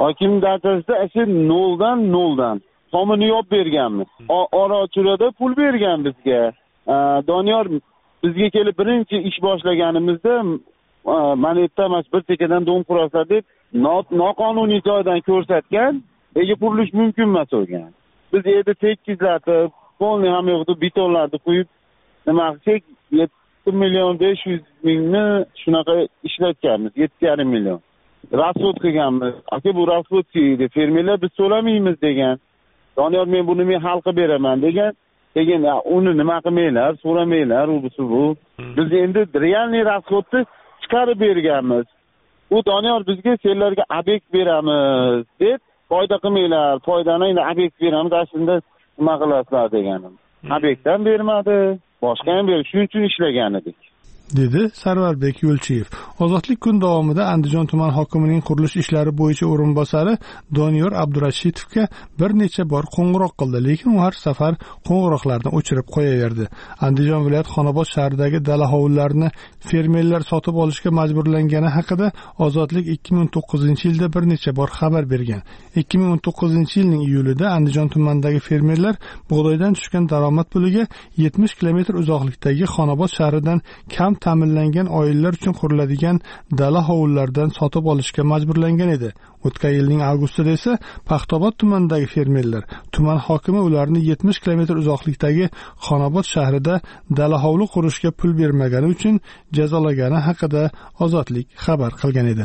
hokim datasida asli noldan noldan tomini yopib berganmiz. Ora-chirada pul bergan bizga. Doniyor bizga kelib birinchi ish boshlaganimizda mana yerda mas bir tekadan dom qurasizlar deb noqonuniy joydan ko'rsatgan, ega qurilish mumkin emas bo'lgan. Biz yerda tekizlatib, polni ham yo'qdi, betonlarni qo'yib, nima qilsak yetti million besh yuz mingni shunaqa ishlatganmiz, yetti yarim million. Rasvod qilganmiz. Aka bu rasvod deydi, fermerlar biz to'lamaymiz degan. Doniyor men buni men hal qilib beraman degan. Degan, uni nima qilmaylar, so'ramaylar, u bu. Biz endi realniy rasvodni chiqarib berganmiz. U Doniyor bizga senlarga obyekt beramiz deb, foyda qilmaylar, foydani endi obyekt beramiz, aslida nima qilasizlar deganim. Obyektdan bermadi, boshqa ham berdi, shuning uchun ishlagan edik.
dedi Sarvarbek Yo'lchiyev. Ozodlik kun davomida Andijon tuman hokimining qurilish ishlari bo'yicha o'rinbosari Doniyor Abdurashitovga bir necha bor qo'ng'iroq qildi, lekin u har safar qo'ng'iroqlarni o'chirib qo'yaverdi. Andijon viloyat Xonobod shahridagi dala hovlilarini fermerlar sotib olishga majburlangani haqida Ozodlik ikki ming o'n to'qqizinchi yilda bir necha bor xabar bergan. ikki ming o'n to'qqizinchi yilning iyulida Andijon tumanidagi fermerlar bug'doydan tushgan daromad puliga yetmish kilometr uzoqlikdagi Xonobod shahridan kam ta'minlangan oilalar uchun quriladigan dala hovlilardan sotib olishga majburlangan edi. O'tgan yilning avgustida esa Paxtobod tumanidagi fermerlar tuman hokimi ularni yetmish kilometr uzoqlikdagi Xonobod shahrida dala hovli qurishga pul bermagani uchun jazolagani haqida Ozodlik xabar qilgan edi.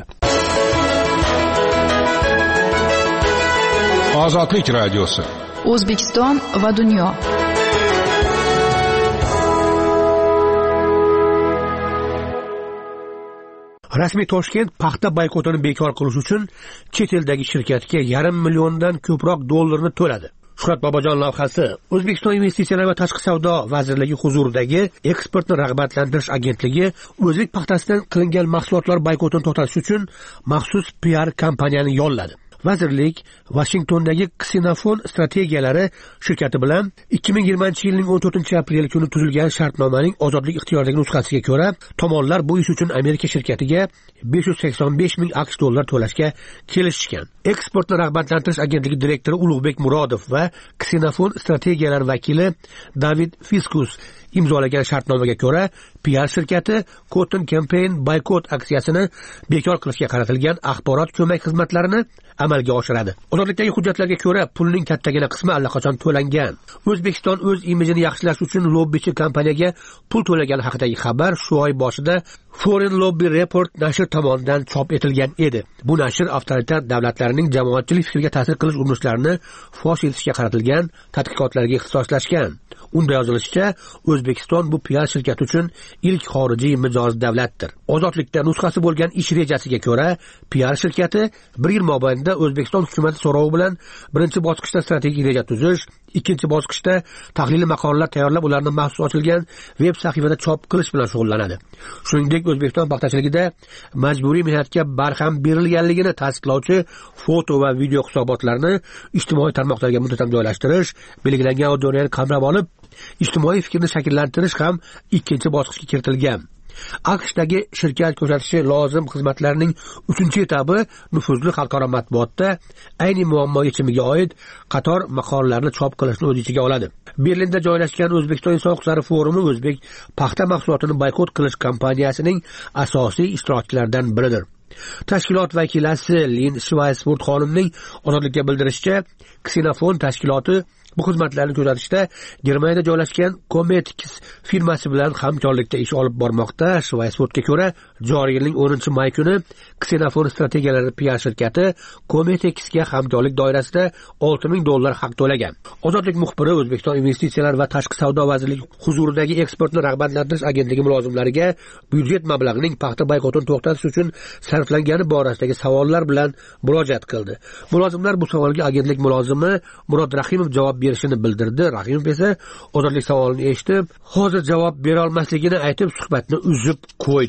Ozodlik radiosi.
O'zbekiston va dunyo.
Rasmiy Toshkent paxta boykotini bekor qilish uchun chet eldagi shirkatga yarim milliondan ko'proq dollarni to'ladi. Shuhrat Bobojon loyihasi O'zbekiston investitsiyalar va tashqi savdo vazirligi huzuridagi eksportni rag'batlantirish agentligi o'zbek paxtasidan qilingan mahsulotlar boykotini to'xtatish uchun maxsus P R kompaniyani yolladi. Vazirlik Washingtondagi Ksenofon strategiyalari shirkati bilan ikki ming yigirmanchi yilning o'n to'rtinchi aprel kuni tuzilgan shartnomaning ozodlik ixtiyoridagi nusxasiga ko'ra, tomonlar bu ish uchun Amerika shirkatiga besh yuz sakson besh ming aqsh dollar to'lashga kelishishgan. Eksportni rag'batlantirish agentligi direktori Ulug'bek Murodov va Ksenofon strategiyalar vakili David Fiskus imzolagan shartnomaga ko'ra, P R shirkati Cotton Campaign boykot aksiyasini bekor qilishga qaratilgan axborot ko'mak xizmatlarini amalga oshiradi. Ozodlikdagi hujjatlarga ko'ra, pulning kattagina qismi allaqachon to'langan. O'zbekiston o'z imijini yaxshilash uchun lobbichi kompaniyaga pul to'lagani haqidagi xabar shu oy boshida Foreign Lobby Report nashr tomonidan chop etilgan edi. Bu nashr avtoritar davlatlarning jamoatchilik fikriga ta'sir qilish urinishlarini fosh etishga qaratilgan tadqiqotlarga ixtisoslashgan. Unda yozilishicha, O'zbekiston bu P R shirkati uchun ilk xorijiy mijoz davlatdir. Ozodlikda nusxasi bo'lgan ish rejasiga ko'ra, P R shirkati bir yil mobaynida O'zbekiston hukumati so'rovi bilan birinchi bosqichda strategik reja tuzish, ikkinchi bosqichda tahliliy maqolalar tayyorlab, ularni maxsus ochilgan veb sahifada chop qilish bilan shug'ullanadi. Shuningdek, O'zbekiston paxtachiligida majburiy mehnatga barham berilganligini tasdiqlovchi foto va video hisobotlarni ijtimoiy tarmoqlarga muntazam joylashtirish, belgilangan auditoriyani qamrab olib, ijtimoiy fikrni shakllantirish ham ikkinchi bosqichga kiritilgan. AQShdagi shirkat ko'rsatishi lozim xizmatlarning uchinchi etabi nufuzli xalqaro matbuotda ayni muammo yechimiga oid qator maqolalarni chop qilishni o'z ichiga oladi. Berlinda joylashgan O'zbekiston inson huquqlari forumi o'zbek paxta mahsulotini boykot qilish kampaniyasining asosiy ishtirokchilaridan biridir. Tashkilot vakilasi Lin Schweisfurt xonimning Ozodlikka bildirishicha, Ksenofon tashkiloti bu xizmatlarni ko'rsatishda Germaniyada joylashgan Cometex firmasi bilan hamkorlikda ish olib bormoqda. Schweisfurtga ko'ra, joriy yilning o'ninchi may kuni Ksenofon strategiyalari P R shirkati Cometexga hamkorlik doirasida olti ming dollar haq to'lagan. Ozodlik muxbiri O'zbekiston investitsiyalar va tashqi savdo vazirligi huzuridagi eksportni rag'batlantirish agentligi mulozimlariga byudjet mablag'ining paxta boykotini to'xtatish uchun sarflangani borasidagi savollar bilan murojaat qildi. Mulozimlar bu savolga agentlik mulozimi Murod Rahimov javob berishini bildirdi. Rahimov esa ozodlik savolini eshitib, hozir javob bera olmasligini aytib, suhbatni uzib qo'ydi.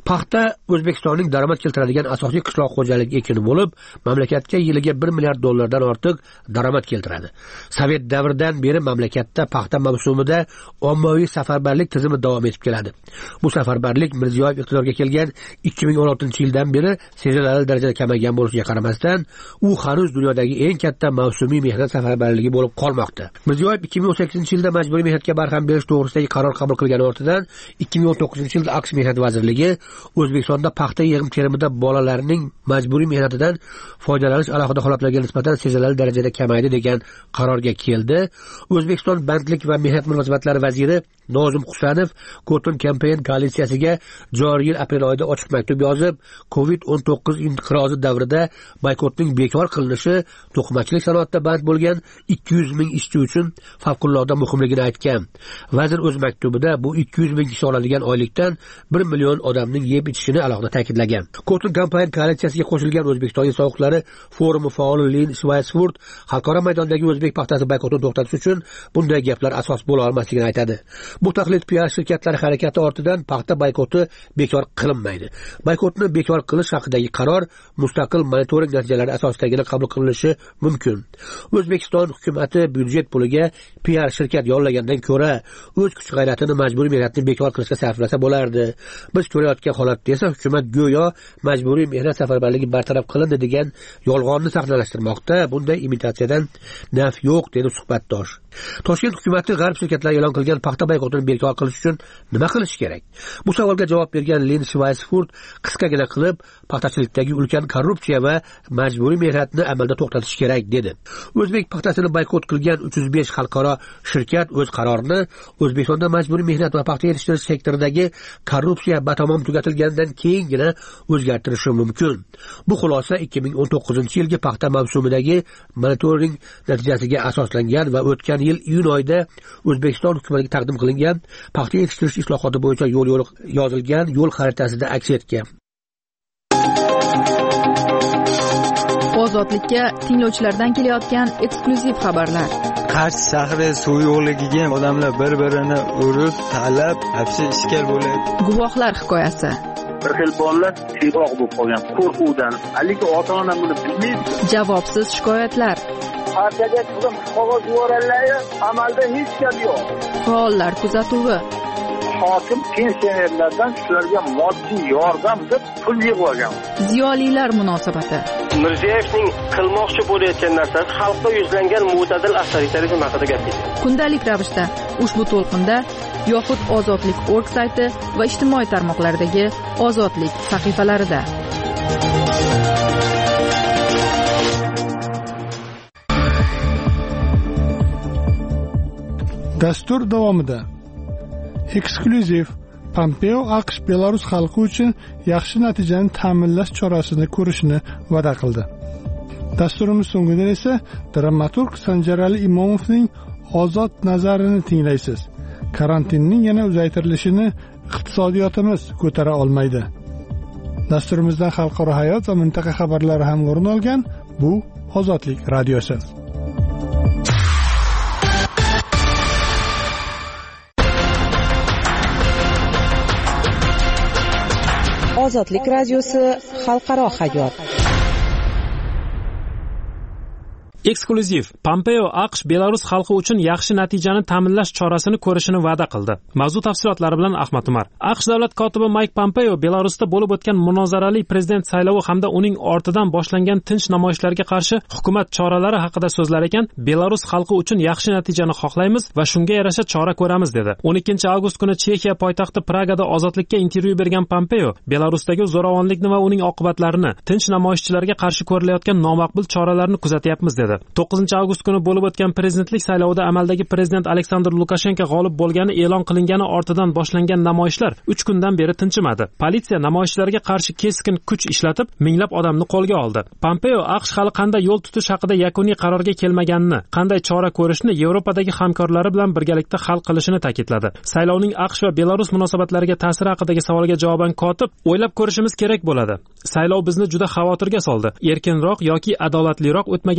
Paxta O'zbekistonning daromad keltiradigan asosiy qishloq xo'jaligi ekini bo'lib, mamlakatga yiliga bir milliard dollardan ortiq daromad keltiradi. Sovet davridan beri mamlakatda paxta mavsumida ommaviy safarbarlik tizimi davom etib keladi. Bu safarbarlik Mirziyoyev iqtidorga kelgan ikki ming o'n oltinchi yildan beri sezilarli darajada kamaygan bo'lishiga qaramasdan, u hanuz dunyodagi eng katta mavsumiy mehnat safarbarligi bo'lib qolmoqda. Mirziyoyev ikki ming o'n sakkizinchi yilda majburiy mehnatga barham berish to'g'risidagi qaror qabul qilgan ortidan ikki ming o'n to'qqizinchi yilda AQSh Mehnat vazirligi O'zbekistonda paxta yig'im-terimida bolalarning majburiy mehnatidan foydalanish alohida holatlarga nisbatan sezilarli darajada kamaydi degan qarorga keldi. O'zbekiston bandlik va mehnat munosabatlari vaziri Nozim Husanov Cotton Campaign koalitsiyasiga joriy yil aprel oyida ochiq maktub yozib, covid o'n to'qqiz inqirozi davrida boykotning bekor qilinishi to'qimachilik sanoatida band bo'lgan ikki yuz ming ishchi uchun favqulodda muhimligini aytgan. Vazir o'z maktubida bu ikki yuz ming kishi oladigan oylikdan bir million odamning yeb ichishini alohida ta'kidlagan. Cotton Campaign koalitsiyasiga qo'shilgan O'zbekiston sovuqlari forumi faoli Lin Schweisfurt xalqaro maydondagi o'zbek paxtasi boykotini to'xtatish uchun bunday gaplar asos bo'la olmasligini aytadi. Bu taqlid P R shirkatlari harakati ortidan paxta boykoti bekor qilinmaydi. Boykotni bekor qilish haqidagi qaror mustaqil monitoring natijalari asosidagina qabul qilinishi mumkin. O'zbekiston hukumatı byudjet puliga P R shirkat yollagandan ko'ra o'z kuch g'ayratini majburiy mehnatni bekor qilishga sarflasa bo'lardi. Biz ko'rayotgan holatda esa hukumat go'yo majburiy mehnat safarbarligi bartaraf qilindi degan yolg'onni sahnalashtirmoqda. Bunday imitatsiyadan naf yo'q dedi suhbatdosh. Toshkent hukumati g'arb shirkatlari e'lon qilgan paxta boykotini bekor qilish uchun nima qilish kerak? Bu savolga javob bergan Lin Schweisfurt qisqagina qilib, paxtachilikdagi ulkan korrupsiya va majburiy mehnatni amalda to'xtatish kerak dedi. O'zbek paxtasini boykot qilgan uch yuz besh xalqaro shirkat o'z qarorini O'zbekistonda majburiy mehnat va paxta yetishtirish sektoridagi korrupsiya batamom tugatilgandan keyingina o'zgartirishi mumkin. Bu xulosa ikki ming o'n to'qqizinchi yilgi paxta mavsumidagi monitoring natijasiga asoslangan va o'tgan yil iyun oyida O'zbekiston hukumatiga taqdim qilingan paxta yetishtirish islohoti bo'yicha yo'l yo'l yozilgan yo'l xaritasida aks etgan.
Ozodlikka tinglovchilardan kelayotgan eksklyuziv xabarlar.
Qarshi shahri suv yo'qligiga odamlar bir-birini urib, talab, hapsi ishkal bo'ladi.
Guvohlar hikoyasi.
Bir xil bolalar siyoq bo'lib qolgan qo'rquvdan. Haligi ota-ona buni bilmaydi.
Javobsiz shikoyatlar.
Partiyaga qizim qog'oz yuboradilar, amalda hech gap yo'q.
Faollar kuzatuvi.
Hokim pensionerlardan shularga moddiy yordam deb pul yig'ib olgan.
Ziyolilar munosabati.
Mirziyoyevning qilmoqchi bo'layotgan narsasi xalqqa yuzlangan mo'tadil avtoritarizm haqida gapirdi.
Kundalik ravishda ushbu to'lqinda yoxud ozodlik точка org sayti va ijtimoiy tarmoqlardagi ozodlik sahifalarida.
Dastur davomida eksklyuziv Pompeo AQSh Belarus xalqi uchun yaxshi natijani ta'minlash chorasini ko'rishni va'da qildi. Dasturimiz so'ngida esa dramaturg Sanjarali Imomovning ozod nazarini tinglaysiz. Karantinning yana uzaytirilishini iqtisodiyotimiz ko'tara olmaydi. Dasturimizdan xalqaro hayot va mintaqa xabarlari ham o'rin olgan. Bu Ozodlik radiosi.
Ozodlik radiosi xalqaro hayot.
Eksklyuziv Pompeo AQSh Belarus xalqi uchun yaxshi natijani ta'minlash chorasini ko'rishini va'da qildi. Mavzu tafsilotlari bilan Ahmad Umar. AQSh davlat kotibi Mike Pompeo Belarusda bo'lib o'tgan munozarali prezident saylovi hamda uning ortidan boshlangan tinch namoyishlarga qarshi hukumat choralari haqida so'zlar ekan, Belarus xalqi uchun yaxshi natijani xohlaymiz va shunga yarasha chora ko'ramiz dedi. o'n ikkinchi avgust kuni Chexiya poytaxti Pragada ozodlikka intervyu bergan Pompeo Belarusdagi zo'ravonlikni va uning oqibatlarini, tinch namoyishchilarga qarshi ko'rilayotgan nomaqbul choralarni kuzatyapmiz dedi. to'qqizinchi avgust kuni bo'lib o'tgan prezidentlik saylovida amaldagi prezident Aleksandr Lukashenko g'olib bo'lgani e'lon qilingani ortidan boshlangan namoyishlar uch kundan beri tinchimadi. Politsiya namoyishlarga qarshi keskin kuch ishlatib, minglab odamni qo'lga oldi. Pompeo AQSh hali qanday yo'l tutish haqida yakuniy qarorga kelmaganini, qanday chora ko'rishni Yevropadagi hamkorlari bilan birgalikda hal qilishini ta'kidladi. Saylovning AQSh va Belarus munosabatlariga ta'siri haqidagi savolga javoban kotib, o'ylab ko'rishimiz kerak bo'ladi. Saylov bizni juda xavotirga soldi. Erkinroq yoki adolatliroq o'tmaganidan chuqur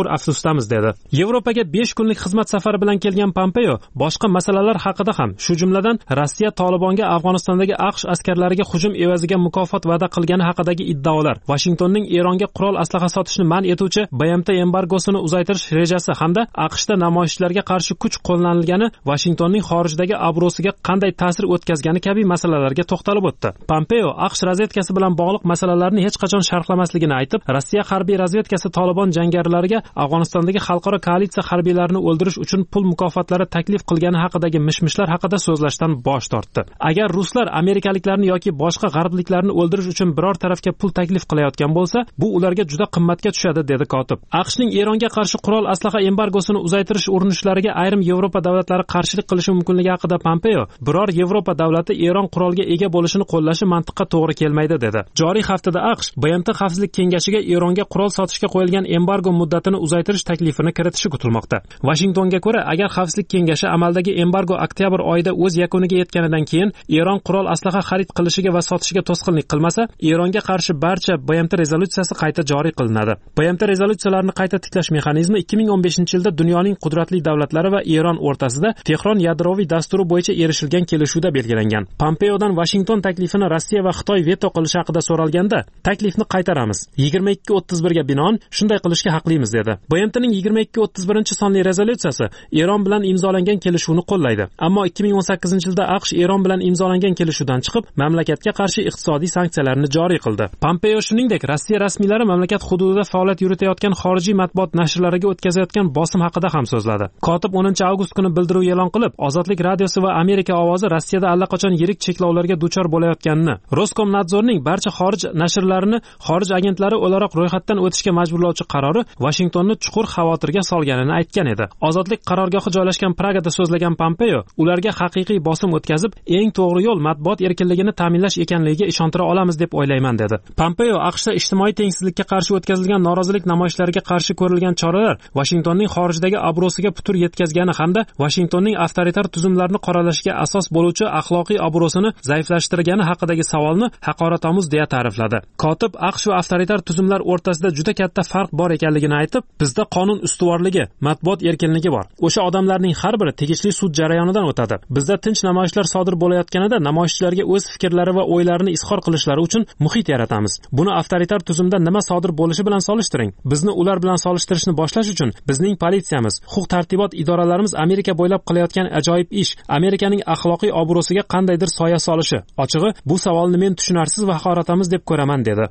chuqur afsusdamiz dedi. Yevropaga besh kunlik xizmat safari bilan kelgan Pompeo boshqa masalalar haqida ham, shu jumladan Rossiya Tolibonga Afg'onistondagi AQSh askarlariga hujum evaziga mukofot va'da qilgani haqidagi iddaolar, Washingtonning Eronga qurol aslaha sotishni man etuvchi B M T embargosini uzaytirish rejasi hamda AQShda namoyishchilarga qarshi kuch qo'llanilgani Washingtonning xorijdagi obro'siga qanday ta'sir o'tkazgani kabi masalalarga to'xtalib o'tdi. Pompeo AQSh razvedkasi bilan bog'liq masalalarni hech qachon sharhlamasligini aytib, Rossiya harbiy razvedkasi Tolibon jangarilarga Afg'onistondagi xalqaro koalitsiya harbiylarini o'ldirish uchun pul mukofotlari taklif qilgani haqidagi mishmishlar haqida so'zlashdan bosh tortdi. Agar ruslar amerikaliklarni yoki boshqa g'arbliklarni o'ldirish uchun biror tarafga pul taklif qilayotgan bo'lsa, bu ularga juda qimmatga tushadi, dedi kotib. AQShning Eronga qarshi qurol aslaha embargosini uzaytirish urinishlariga ayrim Yevropa davlatlari qarshilik qilishi mumkinligi haqida Pompeo, biror Yevropa davlati Eron qurolga ega bo'lishini qo'llashi mantiqqa to'g'ri kelmaydi, dedi. Joriy haftada AQSh B M T xavfsizlik kengashiga Eronga qurol sotishga qo'yilgan embargo muddatini uzaytirish taklifini kiritishi kutilmoqda. Washingtonga ko'ra, agar xavfsizlik kengashi amaldagi embargo oktyabr oyida o'z yakuniga yetganidan keyin Eron qurol aslaha xarid qilishiga va sotishiga to'sqinlik qilmasa, Eronga qarshi barcha B M T rezolyutsiyasi qayta joriy qilinadi. B M T rezolyutsiyalarini qayta tiklash mexanizmi ikki ming o'n beshinchi yilda dunyoning qudratli davlatlari va Eron o'rtasida Tehron yadroviy dasturi bo'yicha erishilgan kelishuvda belgilangan. Pompeodan Washington taklifini Rossiya va Xitoy veto qilishi haqida so'ralganda, taklifni qaytaramiz. yigirma ikki o'ttiz bir ga binoan shunday qilishga haqlimiz, dedi. B M T'ning yigirma ikki o'ttiz birinchi sonli rezolyutsiyasi Eron bilan imzolangan kelishuvni qo'llaydi. Ammo ikki ming o'n sakkizinchi yilda AQSh Eron bilan imzolangan kelishuvdan chiqib, mamlakatga qarshi iqtisodiy sanksiyalarni joriy qildi. Pompeo shuningdek, Rossiya rasmiylari mamlakat hududida faoliyat yuritayotgan xorijiy matbuot nashrlariga o'tkazayotgan bosim haqida ham so'zladi. Kotib o'ninchi avgust kuni bildiruv e'lon qilib, Ozodlik radiosi va Amerika ovozi Rossiyada allaqachon yirik cheklovlarga duchor bo'layotganini, Roskomnadzorning barcha xorij nashrlarini xorij agentlari o'laroq ro'yxatdan o'tishga majburlovchi qarori Washingtonni chuqur xavotirga solganini aytgan edi. Ozodlik qarorgohi joylashgan Pragada so'zlagan Pompeo, ularga haqiqiy bosim o'tkazib, eng to'g'ri yo'l matbuot erkinligini ta'minlash ekanligiga ishontira olamiz deb o'ylayman, dedi. Pompeo AQShda ijtimoiy tengsizlikka qarshi o'tkazilgan norozilik namoyishlariga qarshi ko'rilgan choralar Washingtonning xorijdagi obro'siga putur yetkazgani hamda Washingtonning avtoritar tuzumlarni qoralashiga asos bo'luvchi axloqiy obro'sini zaiflashtirgani haqidagi savolni haqoratomuz deya ta'rifladi. Kotib AQSh va avtoritar tuzumlar o'rtasida juda katta farq bor ekanligini aytib, bizda qonun ustuvorligi, matbuot erkinligi bor. O'sha odamlarning har biri tegishli sud jarayonidan o'tadi. Bizda tinch namoyishlar sodir bo'layotganida namoyishchilarga o'z fikrlari va o'ylarini izhor qilishlari uchun muhit yaratamiz. Buni avtoritar tuzumda nima sodir bo'lishi bilan solishtiring. Bizni ular bilan solishtirishni boshlash uchun bizning politsiyamiz, huquq-tartibot idoralarimiz Amerika bo'ylab qilayotgan ajoyib ish Amerikaning axloqiy obro'siga qandaydir soya solishi. Ochig'i, bu savolni men tushunarsiz va haqoratamiz deb ko'raman, dedi.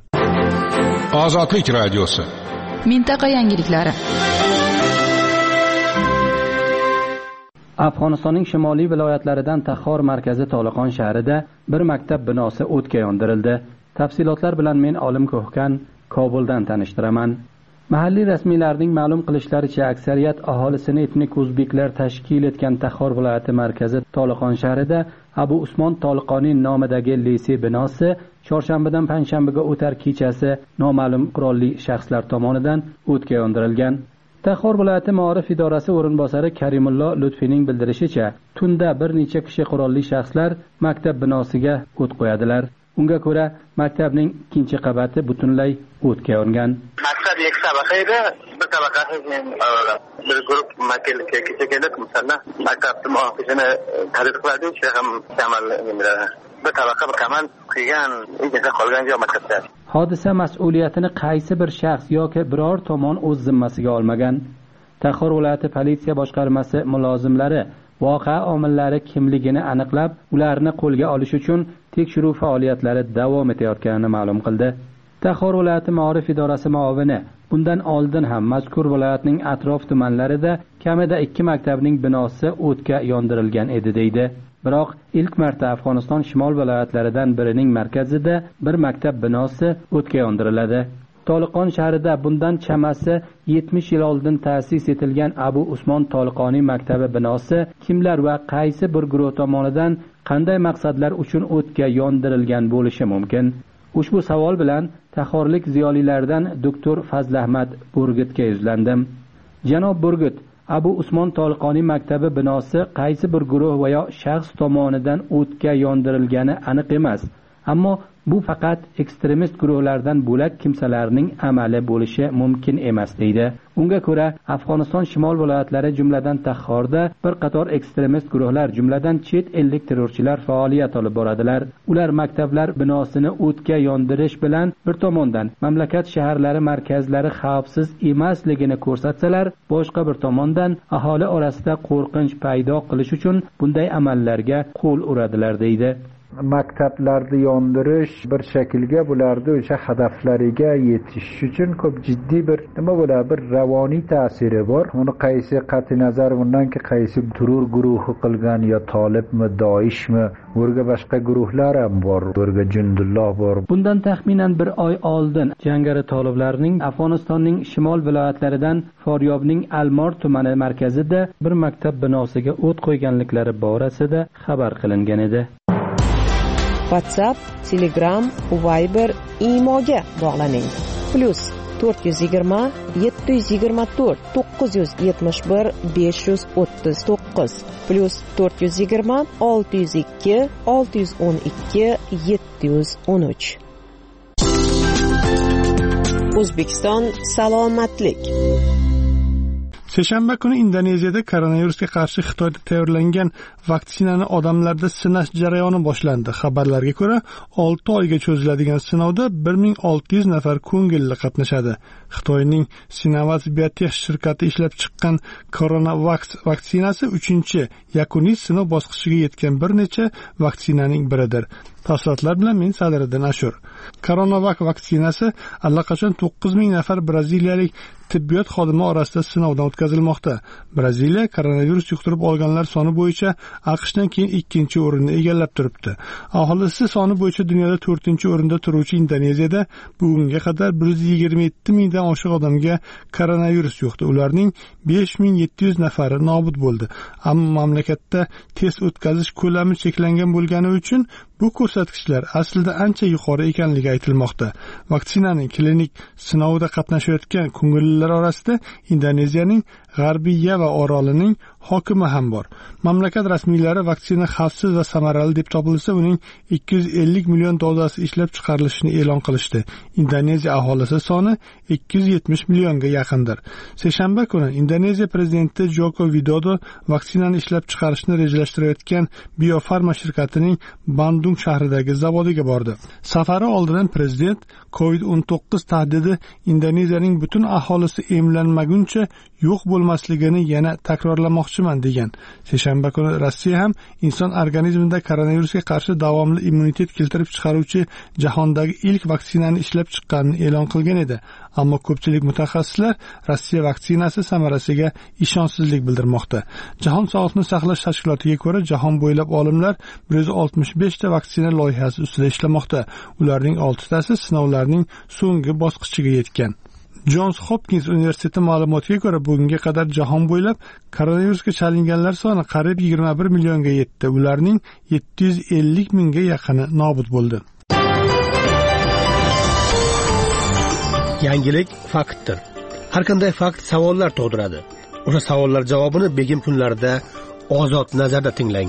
Ozodlik radiosi.
Mintaqa yangiliklari.
Afg'onistonning shimoliy viloyatlaridan Taxor markazi Toliqon shahrida bir maktab binosi o'tga yondirildi. Tafsilotlar bilan men Olim Ko'hkan Kobuldan tanishtiraman. Mahalliy rasmiylarning ma'lum qilishlaricha, aksariyat aholisini etnik o'zbeklar tashkil etgan Taxor viloyati markazi Toliqon shahrida Abu Usmon Toliqoniy nomidagi lisey binosi chorshanbadan payshanbaga o'tar kechasi noma'lum qurolli shaxslar tomonidan o'tga yondirilgan. Taxor viloyati Ma'rif idorasi o'rinbosari Karimullo Lutfining bildirishicha, tunda bir necha kishi qurolli shaxslar maktab binosiga o't qo'yadilar. Unga ko'ra, maktabning ikkinchi qavati butunlay o'tga yongan.
Maktab ikki tabaka edi, bir tabaka bir guruh maktabga kelib, masalan, maktabning ofisini xarid qiladi, shayxam Kamal Emrah. Bir tabaka bir kaman qilgan, ichida qolgan joy maktabda.
Hodisa mas'uliyatini qaysi bir shaxs yoki biror tomon o'z zimmasiga olmagan. Taxor viloyati politsiya boshqarmasi mulozimlari voqea omillari kimligini aniqlab, ularni qo'lga olish uchun tekshiruv faoliyatlari davom etayotganini ma'lum qildi. Taxor viloyati Ma'rif idorasi muavini bundan oldin ham mazkur viloyatning atrof tumanlarida kamida ikki maktabning binosi o'tga yondirilgan edi, deydi. Biroq ilk marta Afg'oniston shimol viloyatlaridan birining markazida bir maktab binosi o'tga yondiriladi. Toliqon shahrida bundan chamasi yetmish yil oldin ta'sis etilgan Abu Usmon Toliqoniy maktabi binosi kimlar va qaysi bir guruh tomonidan qanday maqsadlar uchun o'tga yondirilgan bo'lishi mumkin? Ushbu savol bilan taxorlik ziyolilaridan doktor Fazlahmad Burgutga yuzlandim. Janob Burgut, Abu Usmon Toliqoniy maktabi binosi qaysi bir guruh va yo shaxs tomonidan o'tga yondirilgani aniq emas. ammo bu faqat ekstremist guruhlardan bo'lak kimsalarning amali bo'lishi mumkin emas deydi. Unga ko'ra, Afg'oniston shimol viloyatlari jumladan Taxxorda bir qator ekstremist guruhlar jumladan chet ellik terrorchilar faoliyat olib boradilar. Ular maktablar binosini o'tga yondirish bilan bir tomondan mamlakat shaharlari markazlari xavfsiz emasligini ko'rsatsalar, boshqa bir tomondan aholi orasida qo'rqinch paydo qilish uchun bunday amallarga qo'l uradilar deydi.
Maktablarni yondirish bir shaklga bularni o'sha hadaflariga yetish uchun ko'p jiddiy bir nima bo'ladi, bir ravoniy ta'siri bor. Uni qaysi qat'i nazar bundanki qaysi terror guruhi qilgan, yo Tolibmi, Doishmi, o'rga boshqa guruhlar ham bor, o'rga Jundulloh bor.
Bundan taxminan bir oy oldin jangari toliblarning Afg'onistonning shimol viloyatlaridan Faryobning Almor tumani markazida bir maktab binosiga o't qo'yganliklari borasida xabar qilingan edi.
WhatsApp, Telegram, Viber, Imoga bog'laning. Plus to'rt yuz yigirma yetti yuz yigirma to'rt to'qqiz yuz yetmish bir besh yuz o'ttiz to'qqiz plus to'rt yuz yigirma olti yuz ikki olti yuz o'n ikki yetti yuz o'n uch. O'zbekiston salomatlik.
Seshanba kuni Indoneziyada koronavirusga qarshi Xitoyda tayyorlangan vaksinani odamlarda sinash jarayoni boshlandi. Xabarlarga ko'ra, olti oyga cho'ziladigan sinovda bir ming olti yuz nafar ko'ngilli qatnashadi. Xitoyning Sinovac Biotech shirkati ishlab chiqqan Coronavac vaksinasi uchinchi yakuniy sinov bosqichiga yetgan bir necha vaksinaning biridir. Tafsilotlar bilan men Sadriddin Ashur. Coronavac vaksinasi allaqachon to'qqiz ming nafar braziliyalik tibbiyot xodimi orasida sinovdan o'tkazilmoqda. Braziliya koronavirus yuqtirib olganlar soni bo'yicha AQShdan keyin ikkinchi o'rinni egallab turibdi. Aholisi soni bo'yicha dunyoda to'rtinchi o'rinda turuvchi Indoneziyada bugunga qadar bir yuz yigirma yetti mingdan oshiq odamga koronavirus yuqdi. Ularning besh ming yetti yuz nafari nobud bo'ldi. Ammo mamlakatda test o'tkazish ko'lami cheklangan bo'lgani uchun bu ko'rsatkichlar aslida ancha yuqori ekanligi aytilmoqda. Vaksinaning klinik sinovida qatnashayotgan ko'ngillilar orasida Indoneziyaning G'arbiy Yava orolining hokimi ham bor. Mamlakat rasmiylari vaksina xavfsiz va samarali deb topilsa, uning ikki yuz ellik million dozasi ishlab chiqarilishini e'lon qilishdi. Indoneziya aholisi soni ikki yuz yetmish millionga yaqindir. Seshanba kuni Indoneziya prezidenti Joko Widodo vaksinani ishlab chiqarishni rejalashtirayotgan Biofarma shirkatining Bandung shahridagi zavodiga bordi. Safari oldidan prezident covid o'n to'qqiz tahdidi Indoneziyaning butun aholisi emlanmaguncha yo'q bo'lmasligini yana takrorlamoqchiman degan. Seshanba kuni Rossiya ham inson organizmida koronavirusga qarshi davomli immunitet keltirib chiqaruvchi jahondagi ilk vaksinani ishlab chiqqanini e'lon qilgan edi. Ammo ko'pchilik mutaxassislar Rossiya vaksinasi samarasiga ishonchsizlik bildirmoqda. Jahon sog'liqni saqlash tashkilotiga ko'ra, jahon bo'ylab olimlar bir yuz oltmish besh ta vaksina loyihasi ustida ishlamoqda. Ularning oltitasi sinovlarning so'nggi bosqichiga yetgan. Johns Hopkins universiteti ma'lumotiga ko'ra, bugunga qadar jahon bo'ylab koronavirusga chalinganlar soni qariyb yigirma bir millionga yetdi. Ularning yetti yuz ellik mingga yaqini nobud bo'ldi.
Yangilik faktdir. Har qanday fakt savollar tug'diradi. O'sha savollar javobini begim kunlarida ozod nazarda tinglang.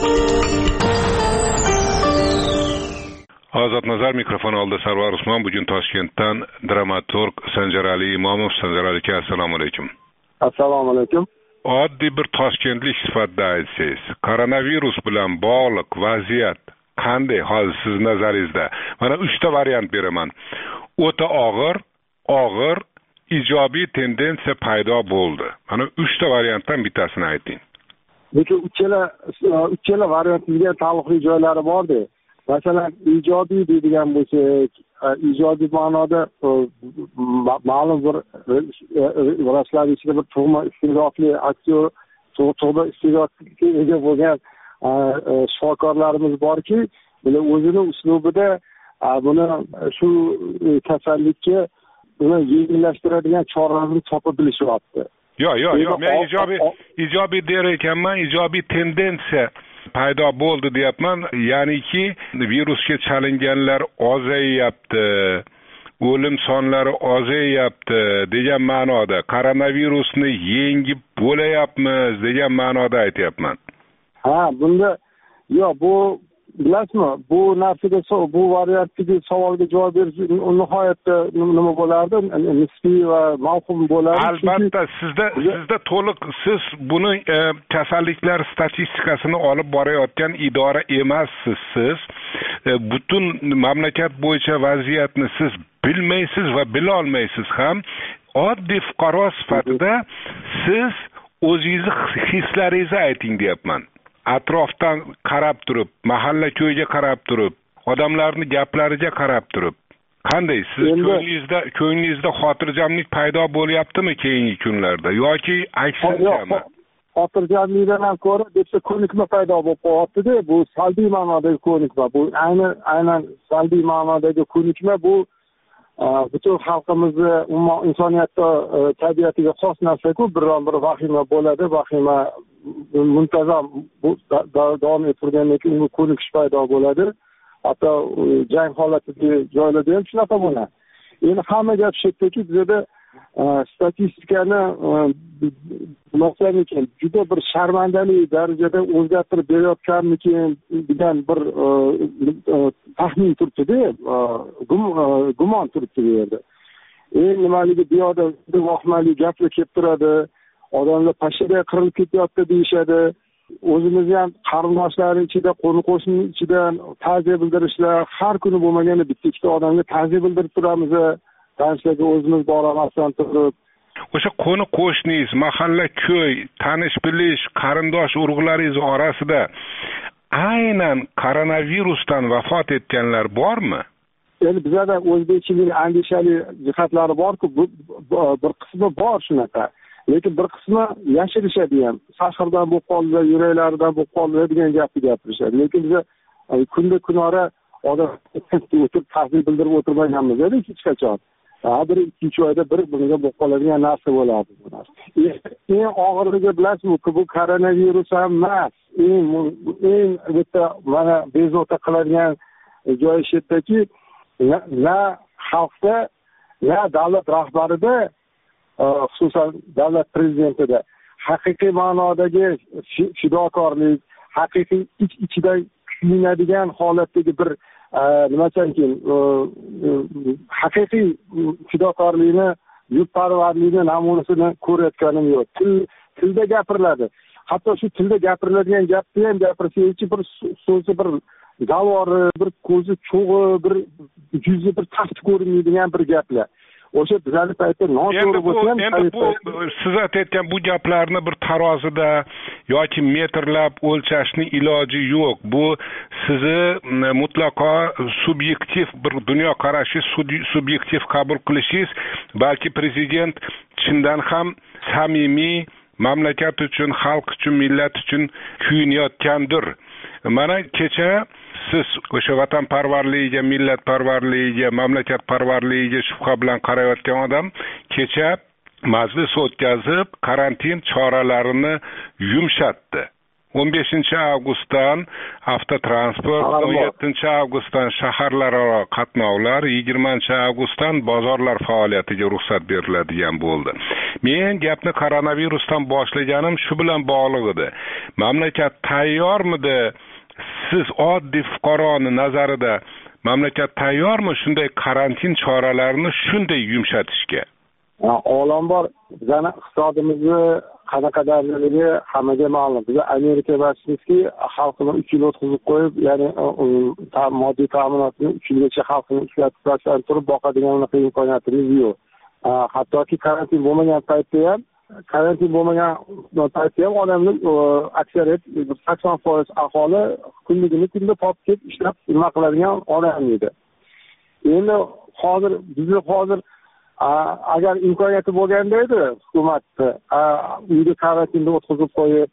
Ozod nazar mikrofon oldi. Sarvar Usmon. Bugun Toshkentdan dramaturg Sanjar Ali Imomov. Sanjar aka, assalomu alaykum.
Assalomu alaykum.
Oddiy bir toshkentlik sifatida aytsangiz, koronavirus bilan bog'liq vaziyat qanday hozir siz nazaringizda? Mana uchta variant beraman. O'ta og'ir, og'ir, ijobiy tendensiya paydo bo'ldi. Mana uchta variantdan bittasini ayting.
Lekin uchala uchala variantga taalluqli joylari bor-da. Masalan, ijobiy deydigan bo'lsak, ijobiy ma'noda ma'lum bir vrachlar ichida bir tug'ma iste'dodli aktyor, tug'ma iste'dodga ega bo'lgan shifokorlarimiz borki, bular o'zini uslubida buni shu kasallikka buni yengillashtiradigan choralarni topib bilishyapti.
Yo'q, yo'q, yo'q, men ijobiy ijobiy der ekanman, ijobiy tendensiya paydo bo'ldi deyapman. Ya'niki virusga chalinganlar ozayyapti, o'lim sonlari ozayyapti degan ma'noda, koronavirusni yengib bo'layapmiz degan ma'noda aytyapman.
Ha, bunda yo'q, bu bilasizmi, bu narsaga bu variantdagi savolga javob berish nihoyatda nima bo'lardi, nisbiy va mavhum bo'lardi.
Albatta, sizda sizda to'liq siz buni e, kasalliklar statistikasini olib borayotgan idora emassiz. Siz e, butun mamlakat bo'yicha vaziyatni siz bilmaysiz va bila olmaysiz ham. Oddiy fuqaro sifatida siz o'zingizni hislaringizni ayting deyapman. Atrofdan qarab turib, mahalla ko'yga qarab turib, odamlarning gaplariga qarab turib, qanday siz ko'nglingizda ko'nglingizda xotirjamlik paydo bo'lyaptimi keyingi kunlarda yoki aksinchami?
Xotirjamlikdan ham ko'ra debsa ko'nikma paydo bo'lib qolyapti-da, bu salbiy ma'nodagi ko'nikma. Bu aynan aynan salbiy ma'nodagi ko'nikma bu butun xalqimizni umuman insoniyatda tabiatiga xos narsa-ku, biron bir vahima bo'ladi, vahima muntazam davom ettirgandan keyin unga ko'nikish paydo bo'ladi. Hatto jang holatidagi joylarda ham shunaqa bo'ladi. Endi hamma gap shu yerdaki, bizda statistikani masalan juda bir sharmandali darajada o'zgartirib berayotganmikin degan bir taxmin turibdi-da, gumon turibdi bu yerda. Eng nimaligi bu yoqda vahimali gaplar kelib turadi, odamlar pashada qirilib ketyapti deyishadi. O'zimizni ham qarindoshlar ichida, qo'ni qo'shni ichidan ta'ziya bildirishlar, har kuni bo'lmaganda bitta ikkita odamga ta'ziya bildirib turamiz. Tanishlarga o'zimiz boramasdan turib,
o'sha qo'ni qo'shningiz, mahalla ko'y, tanish bilish, qarindosh urug'laringiz orasida aynan koronavirusdan vafot etganlar bormi?
Endi bizda o'zbekchilik andishali jihatlari bor-ku, bir qismi bor shunaqa. Lekin bir qismi yashirishadi ham. Sahrdan bo'lib qoldilar, yuraklaridan bo'lib qoldilar degan gapni gapirishadi. Lekin biz kunda kunora odam o'tirib ta'ziya bildirib o'tirmaganmiz hech qachon. Ha, bir ikkinchi oyda bir bunga bo'lib qoladigan narsa bo'ladi bu narsa. Eng og'irligi bilasizmi, bu koronavirus ham emas. Eng eng bitta mana bezovta qiladigan joyi shu yerdaki, na xalqda, na davlat rahbarida, xususan davlat prezidentida haqiqiy ma'nodagi fidokorlik, haqiqiy ich-ichidan kuyinadigan holatdagi bir nima ekan, haqiqiy fidokorlikni, yurtparvarlikni namunasini ko'rayotganim yo'q. Til tilda gapiriladi. Hatto shu tilda gapiriladigan gapni ham gapirsangiz, bir so'zi bir davori, bir ko'zi cho'g'i, bir yuzi bir tafti ko'rinmaydigan bir gaplar. O'sha bizning paytda noto'g'ri bo'lsa ham,
endi bu siz aytayotgan bu gaplarni bir tarozida yoki metrlab o'lchashning iloji yo'q. Bu sizni mutlaqo subyektiv bir dunyo qarashi, subyektiv qabul qilishingiz, balki prezident chindan ham samimiy mamlakat uchun, xalq uchun, millat uchun kuyinayotgandir. Mana kecha siz o'sha vatanparvarligiga, millatparvarligiga, mamlakatparvarligiga shubha bilan qarayotgan odam kecha majlis o'tkazib, karantin choralarini yumshatdi. o'n beshinchi avgustdan avtotransport, o'n yettinchi avgustdan shaharlararo qatnovlar, yigirmanchi avgustdan bozorlar faoliyatiga ruxsat beriladigan bo'ldi. Men gapni koronavirusdan boshlaganim shu bilan bog'liq edi. Mamlakat tayyormidi? Siz oddiy fuqaroni nazarida mamlakat tayyormi shunday karantin choralarini shunday yumshatishga?
Avvalambor bizning iqtisodimizni qanaqa darajadagi hammaga ma'lum. Biz Amerika emasmizki, xalqini uch yil o'tkazib qo'yib, ya'ni moddiy ta'minotni uch yilgacha xalqini ishlatib turib boqadigan unaqa imkoniyatimiz yo'q. Hattoki karantin bo'lmagan paytda ham karantin bo'lmagan paytda ham odamning aksariyat sakson foiz aholi kunligini kunda topib kelib ishlab nima qiladigan odam edi. Endi hozir bizni hozir agar imkoniyati bo'lganda edi hukumatni uyda karantinda o'tkazib qo'yib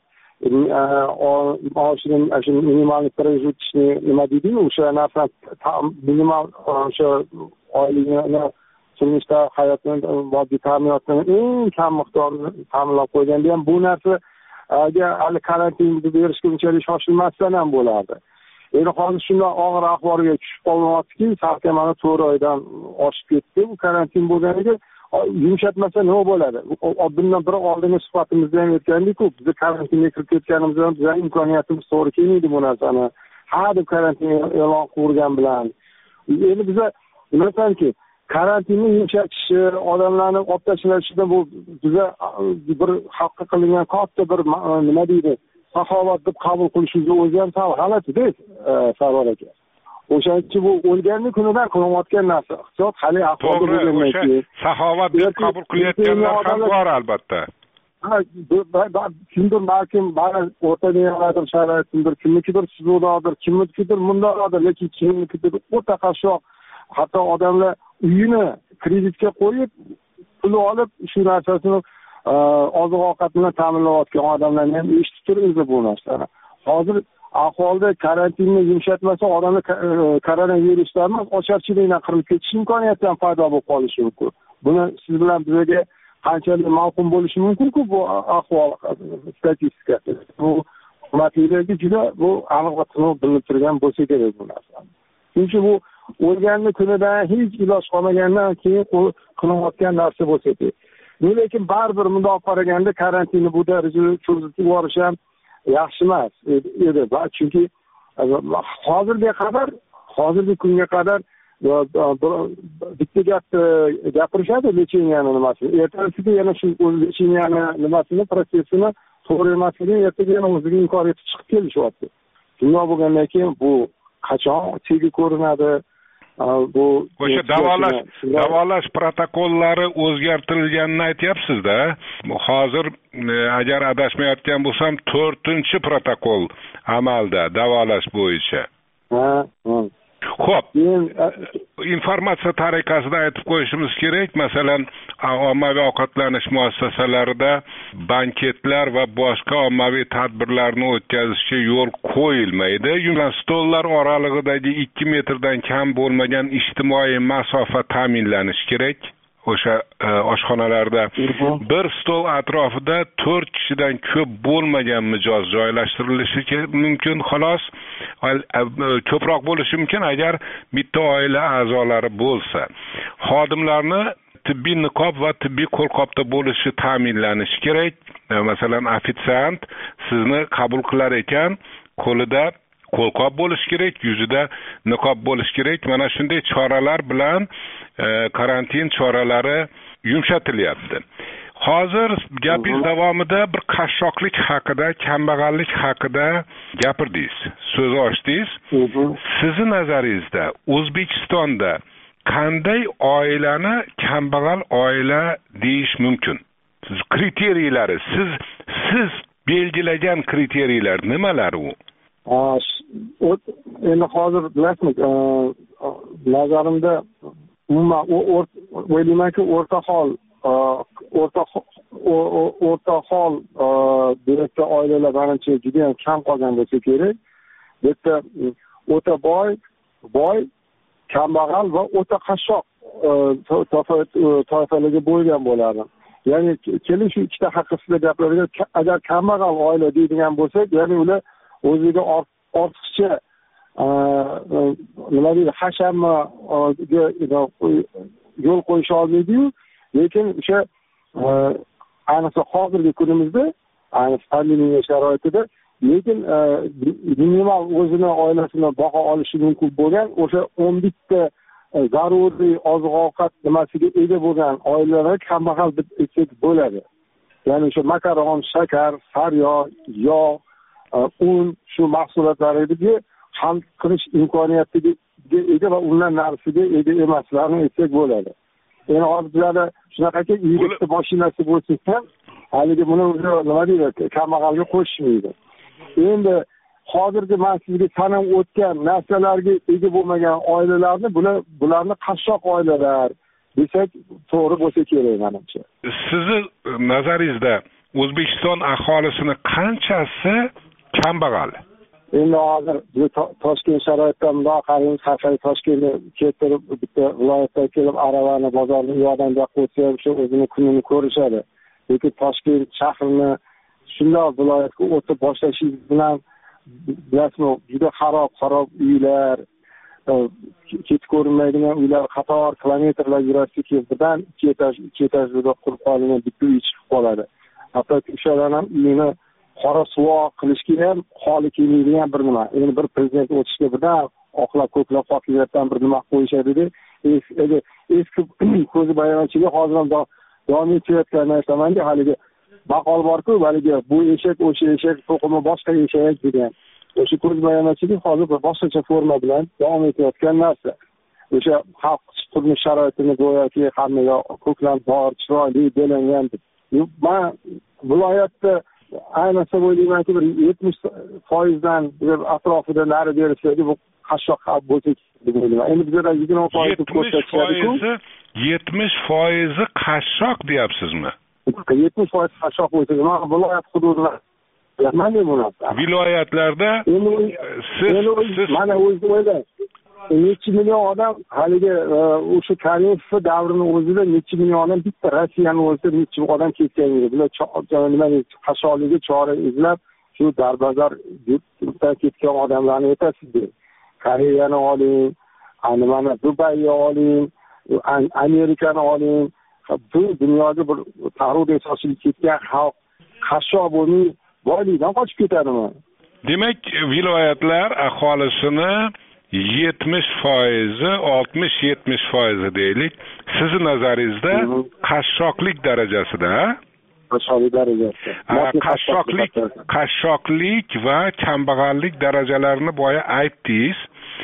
maoshini shu minimal prejutishni nima deydimi, o'sha narsa minimal o'sha oylikni turmushda hayotni moddiy ta'minotini eng kam miqdorini ta'minlab qo'yganda ham bu narsaga hali karantinni berishga unchalik shoshilmasdan ham bo'lardi. Endi hozir shunday og'ir ahvolga tushib qolmoqdiki, salkam mana to'rt oydan oshib ketdi bu karantin bo'lganiga. Yumshatmasa nima bo'ladi? Bundan bir oldingi suhbatimizda ham aytgandik-ku, biz karantinga kirib ketganimizdan bizning imkoniyatimiz to'g'ri kelmaydi bu narsani ha deb karantin e'lon qilgan bilan endi biza bilasanki karantinni yumshatishi odamlarni olib tashlashida bu biza bir xalqqa qilingan katta bir nima deydi saxovat deb qabul qilishimizni o'zi ham sal g'alati-da Sarvar aka. O'shancha bu o'lganni kunidan qilinayotgan narsa iqtisod hali ahvolda bo'lgandan keyin
saxovat deb qabul qilayotganlar ham bor albatta.
Ha, kimdir balkim ba'zi o'rta mevalardir sharoitdir, kimnikidir suzuvlardir, kimnikidir mundoqdir, lekin kimnikidir o'ta qashshoq. Hatto odamlar uyini kreditga qo'yib, pul olib shu narsasini oziq ovqat bilan ta'minlayotgan odamlarni ham eshitib turibmiz bu narsani. Hozir ahvolda karantinni yumshatmasa odamlar koronavirusdan emas, ocharchilikdan qirilib ketish imkoniyati ham paydo bo'lib qolishi mumkin. Buni siz bilan bizga qanchalik ma'qul bo'lishi mumkin-ku bu ahvol statistikasi. Bu hukumatlarga juda bu aniq va to'liq bilinib turgan bo'lsa kerak bu narsa. Chunki bu o'lganni kunidan hech iloj qolmagandan keyin qilinayotgan narsa bo'lsa kerak. Lekin baribir bundoq qaraganda karantinni bu darajada cho'zitib yuborish ham yaxshi emas edi. Chunki hozirga qadar, hozirgi kunga qadar bitta gapni gapirishadi lecheniyaning nimasini. Ertasiga yana shu lecheniyaning nimasini, protsessini to'g'ri emasligini ertaga yana o'ziga inkor etib chiqib kelishyapti. Shunday bo'lgandan keyin bu qachon tegi ko'rinadi? Bu
o'sha davolash davolash protokollari o'zgartirilganini aytyapsiz-da. Hozir agar adashmayotgan bo'lsam to'rtinchi protokol amalda davolash bo'yicha.
Ha, ha.
Xo'p, informatsiya tariqasida aytib qo'yishimiz kerak. Masalan, ommaviy ovqatlanish muassasalarida banketlar va boshqa ommaviy tadbirlarni o'tkazishga yo'l qo'yilmaydi. Stollar oralig'idagi ikki metrdan kam bo'lmagan ijtimoiy masofa ta'minlanishi kerak. O'sha oshxonalarda bir stol atrofida to'rt kishidan ko'p bo'lmagan mijoz joylashtirilishi mumkin. Xolos, ko'proq bo'lishi mumkin agar bitta oila a'zolari bo'lsa. Xodimlarni tibbiy niqob va tibbiy qo'lqopda bo'lishi ta'minlanishi kerak. Masalan, ofitsiant sizni qabul qilar ekan, qo'lida qo'lqop bo'lishi kerak, yuzida niqob bo'lishi kerak. Mana shunday choralar bilan karantin choralari yumshatilyapti. Hozir gapingiz davomida bir qashshoqlik haqida, kambag'allik haqida gapirdingiz, so'z ochdingiz. Sizning nazaringizda O'zbekistonda qanday oilani kambag'al oila deyish mumkin? Siz kriteriylari, siz siz belgilagan kriteriyalar nimalar u?
Endi hozir bilasizmi, nazarimda umuman o'ylaymanki o'rta hol o'rta o'rta hol direktor oilalar manimcha juda ham kam qolgan bo'lsa kerak. Bitta o'ta boy, boy, kambag'al va o'ta qashshoq toifalarga bo'lgan bo'ladi. Ya'ni keling shu ikkita haqida gaplarga, agar kambag'al oila deydigan bo'lsak, ya'ni ular o'ziga ortiqcha nima deydi, hashamga yo'l qo'yisha olmaydi-yu, lekin o'sha ayniqsa hozirgi kunimizda, ayniqsa pandemiya sharoitida, lekin minimal o'zini oilasini boqa olishi mumkin bo'lgan o'sha o'n bitta zaruriy oziq-ovqat nimasiga ega bo'lgan oilalar kambag'al deb aytsak bo'ladi. Ya'ni o'sha makaron, shakar, sariyog', yog', un, shu mahsulotlarga ham qilish imkoniyatiga ega va undan narsiga ega emaslarni aytsak bo'ladi. Endi hozirlarda shunaqaki uyda mashinasi bo'lsa ham, haligi buni o'zi nima deydi, kambag'alga qo'shishmaydi. Endi hozirgi men sizga sanab o'tgan narsalarga ega bo'lmagan oilalarni bular bularni qashshoq oilalar desak to'g'ri bo'lsa kerak menimcha.
Sizni nazaringizda O'zbekiston aholisini qanchasi kambag'al?
Endi hozir Toshkent sharoitida bundoq qaraymiz, har Toshkentga keltirib bitta viloyatdan kelib aravani bozorni yo'qdan joy qo'ysa, o'sha o'zini kunini ko'rishadi. Lekin Toshkent shahrini shundoq viloyatga o'tib boshlashingiz bilan bilasizmi, juda xarob xarob uylar, ketib ko'rinmaydigan uylar, qator kilometrlar yurasiz, birdan ikki etaj, ikki etajli qurib qolingan bitta uy chiqib qoladi. Hatto o'shalarning uyini qora suvoq qilishga ham holi kelmaydigan bir nima. Endi bir prezident o'tishga birdan oqlab ko'klab hokimiyatdan bir nima qo'yishadida, eski eski ko'zi bayonchiga hozir ham davom etayotganini aytamanda, haligi maqol bor-ku, haligi bu eshak o'sha eshak to'qimi boshqa eshak degan. O'sha ko'z bayonchilik hozir bir boshqacha forma bilan davom etayotgan narsa. O'sha xalq turmush sharoitini go'yoki hammaga ko'klam bor, chiroyli belangan. Men viloyatda ayniqsa o'ylaymanki bir yetmish foiz dan atrofida nari berishligi bu qashshoq bo'lsa deb o'ylayman. Endi bizda yigirma foiz
ko'rsatishadi-ku. yetmish foiz qashshoq deyapsizmi?
yetmish foiz qashshoq bo'lsa, men viloyat hududida mana bu narsa.
Viloyatlarda siz
mana o'zingiz o'ylang. necha million odam haligi o'sha Karimov davrini o'zida necha million odam bitta Rossiyani o'zida necha odam ketgan edi. Bular nima qashshoqligi chora izlab shu darbazar yurtdan ketgan odamlarni aytasizlar. Koreyani oling, mana Dubayni oling, Amerikani oling. Bu dunyoga bir tarix asosiga ketgan xalq qashshoq bo'lmay boylikdan qochib ketadimi?
Demak, viloyatlar aholisini yetmish foiz, oltmish yetmish foiz deylik. Sizni nazaringizda qashshoqlik darajasida,
qashshoqlik darajasida.
Qashshoqlik, qashshoqlik va kambag'allik darajalarini boya aytdingiz.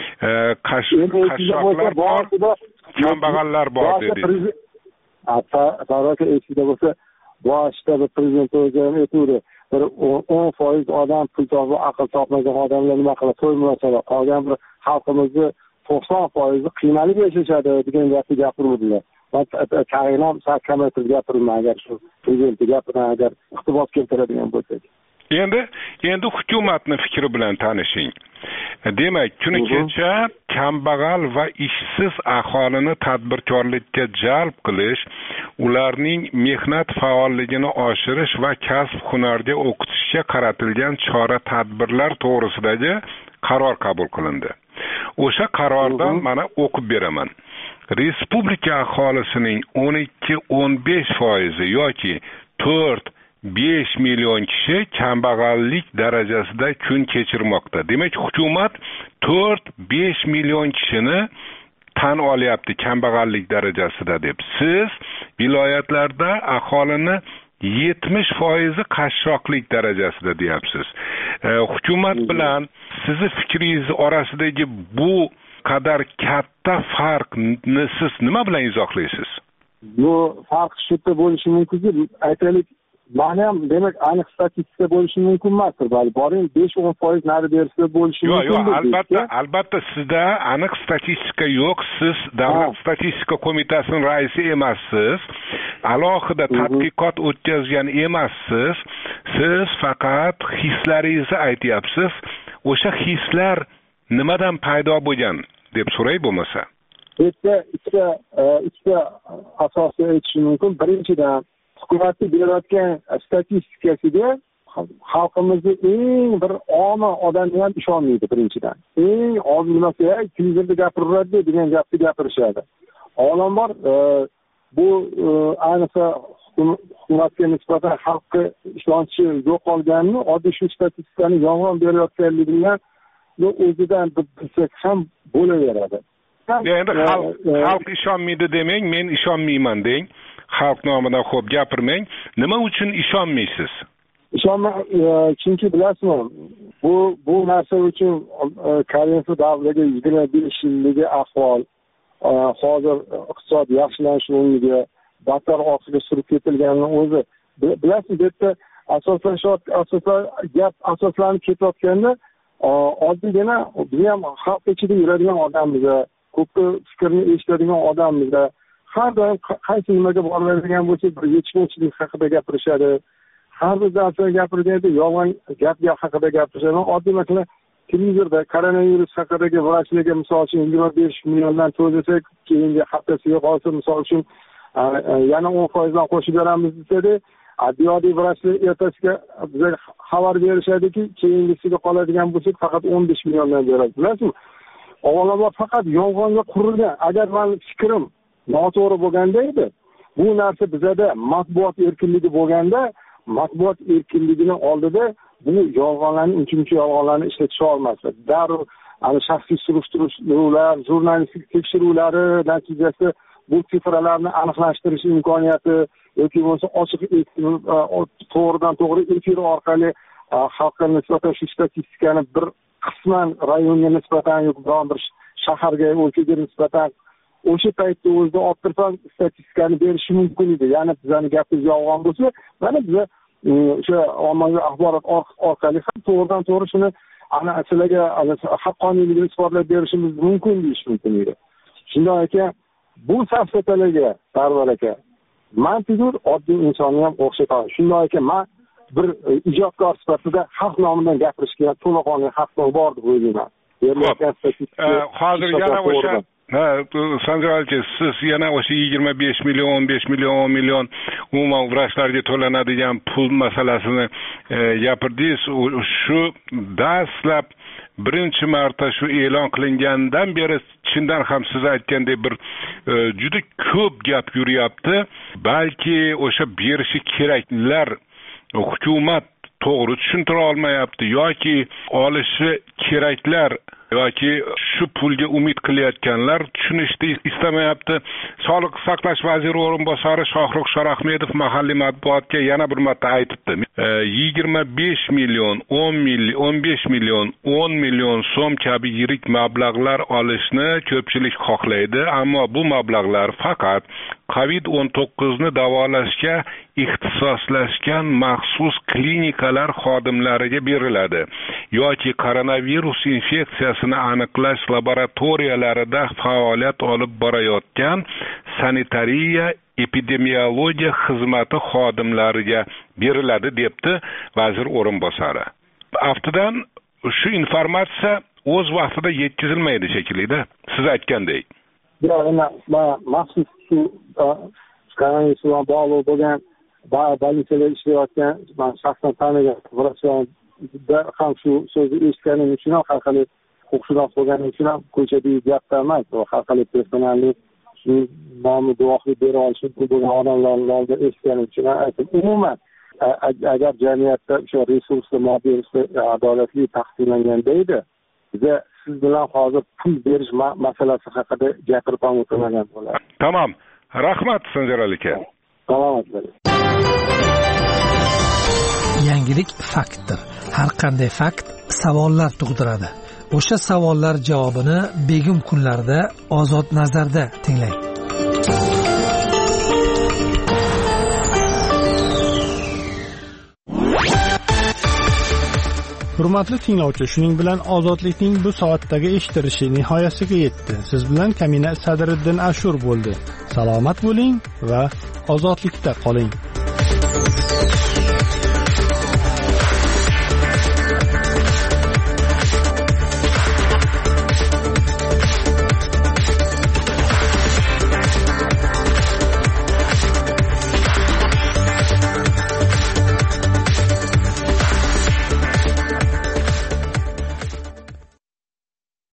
Qashshoqlar bor, kambag'allar bor dedingiz.
Hatta tarafga eskida bo'lsa, boshida bir prezident o'zini aytdi. Bir o'n foiz odam pul topib aql topmagan odamlar nima qiladi? To'ymasalar, qolgan bir xalqimizni to'qson foiz qiynalib yashashadi degan gapni gapirdilar. Men Karimov sakamatib gapirman agar shu prezident gapidan agar iqtibos keltiradigan bo'lsak.
Endi endi hukumatning fikri bilan tanishing. Demak, kuni kecha kambag'al va ishsiz aholini tadbirkorlikka jalb qilish, ularning mehnat faolligini oshirish va kasb hunarga o'qitishga qaratilgan chora-tadbirlar to'g'risidagi qaror qabul qilindi. O'sha qarordan mana o'qib beraman. Respublika aholisining o'n ikki o'n besh foiz yoki to'rt besh million kishi kambag'allik darajasida kun kechirmoqda. Demak, hukumat to'rt besh million kishini tan olyapti kambag'allik darajasida deb. Siz viloyatlarda aholini yetmish foiz qashshoqlik darajasida deyapsiz. E, hukumat bilan sizni fikringiz orasidagi bu qadar katta farqni siz nima bilan izohlaysiz?
Bu farq shu yerda bo'lishi mumkinki, aytaylik, mana ham demak aniq statistika bo'lishi mumkin emasdir. Balki boring besh o'n foiz nari bersa bo'lishi mumkin.
Yo'q, yo'q, albatta, albatta sizda aniq statistika yo'q. Siz Davlat statistika qo'mitasining raisi emassiz. Alohida tadqiqot o'tkazgan emassiz. Siz faqat hislaringizni aytyapsiz. O'sha hislar nimadan paydo bo'lgan deb so'ray bo'lmasa.
Bitta ikkita ikkita asosiy aytishim mumkin. Birinchidan, hukumatning berayotgan statistikasiga xalqimizning eng bir omi odami ham ishonmaydi birinchidan. Eng oz nimasi, televizorda gapiradi degan gapni gapirishadi. Avvalambor bu ayniqsa hukumatga nisbatan xalqqa ishonchi yo'qolganini, oddiy shu statistikani yolg'on berayotganligini o'zidan bilsak ham bo'laveradi.
Endi xalq xalq ishonmaydi demang, men ishonmayman deng. Xalq nomidan xo'p gapirmang. Nima uchun ishonmaysiz?
Ishonma, chunki bilasizmi, bu bu narsa uchun Karimov davriga yigirma besh yilligi ahvol, hozir iqtisod yaxshilanishiga battar orqaga surib ketilganini o'zi bilasiz. Bu yerda asoslashib asoslar gap asoslanib ketayotganda oddiygina biz ham xalq ichida yuradigan odammiz, ko'pni fikrni eshitadigan odammiz. Har doim qaysi nimaga boradigan bo'lsa bir yechmovchilik haqida gapirishadi. Har bir narsa gapirganda yolg'on gap gap haqida gapirishadi. Oddiy masalan, televizorda koronavirus haqidagi vrachlarga misol uchun yigirma besh milliondan to'lasak, keyingi haftasiga qolsa misol uchun yana o'n foiz dan qo'shib beramiz desada, adliy vrachlar ertasiga bizga xabar berishadiki, keyingisiga qoladigan bo'lsak faqat o'n besh milliondan beradi. Bilasizmi? Avvalambor faqat yolg'onga qurilgan. Agar men fikrim noto'g'ri bo'lganda edi, bu narsa bizada matbuot erkinligi bo'lganda, matbuot erkinligini oldida bu yolg'onlarni, uncha-muncha yolg'onlarni ishlatisha olmasdi. Darrov ana shaxsiy surishtiruvlar, jurnalistik tekshiruvlari natijasida bu sifralarni aniqlashtirish imkoniyati yoki bo'lmasa ochiq to'g'ridan to'g'ri efir orqali xalqqa nisbatan shu statistikani bir qisman rayonga nisbatan yoki biron bir shaharga, o'lkaga nisbatan o'sha paytda o'zida olib tursam statistikani berishi mumkin edi. Ya'ni bizning gapimiz yolg'on bo'lsa, mana biz o'sha ommaviy axborot orqali ham to'g'ridan to'g'ri shuni ana sizlarga haqqoniyligini isbotlab berishimiz mumkin deyish mumkin edi. Shundan ekan bu safsatalarga Sarvar aka man tuzur oddiy insonni ham o'xshatadi. Shundan ekan men bir ijodkor sifatida xalq nomidan gapirishga to'laqonli haqqim bor deb o'ylayman.
Hozir yana o'sha ha, Sanjar aka, siz yana o'sha yigirma besh million, o'n besh million, o'n million umuman vrachlarga to'lanadigan pul masalasini gapirdingiz. Shu dastlab birinchi marta shu e'lon qilingandan beri chindan ham siz aytgandek bir juda ko'p gap yuryapti. Balki o'sha berishi keraklar hukumat to'g'ri tushuntira olmayapti yoki olishi keraklar yoki shu pulga umid qilayotganlar tushunishni istamayapti. Sog'liqni saqlash vaziri o'rinbosari Shohruh Shorahmedov mahalliy matbuotga yana bir marta aytibdi. yigirma besh million, o'n million, o'n besh million, o'n million so'm kabi yirik mablag'lar olishni ko'pchilik xohlaydi, ammo bu mablag'lar faqat covid o'n to'qqiz ni davolashga ixtisoslashgan maxsus klinikalar xodimlariga beriladi yoki koronavirus infeksiyasini aniqlash laboratoriyalarida faoliyat olib borayotgan sanitariya epidemiologiya xizmati xodimlariga beriladi debdi vazir o'rinbosari. Aftidan shu informatsiya o'z vaqtida yetkazilmaydi shekilli-da, siz aytgandek.
Ya'ni maxsus shu koronavirus bilan bog'liq bo'lgan больницада ishlayotgan men shaxsan tanigan vrachlarda ham shu so'zni eshitganim uchun ham har xil huquqshunos bo'lganim uchun ham ko'chadagi gapda emas, har xil personallik shu nomi guvohlik bera olishi mumkin bo'lgan odamlarning oldida eshitganim uchun aytdim. Umuman agar jamiyatda o'sha resurslar moddiy adolatli taqsimlanganda edi, biza siz bilan hozir pul berish masalasi haqida gapirib ham o'tirmagan bo'lardi.
Tamam. Rahmat Sanjar aka.
Salomat bo'ling.
Yangilik faktdir. Har qanday fakt savollar tug'diradi. O'sha savollar javobini begim kunlarda Ozod nazarda tinglang.
Hurmatli tinglovchi, shuning bilan ozodlikning bu soatdagi eshitilishi nihoyasiga yetdi. Siz bilan Kamina Sadriddin Ashur bo'ldi. Salomat bo'ling va ozodlikda qoling.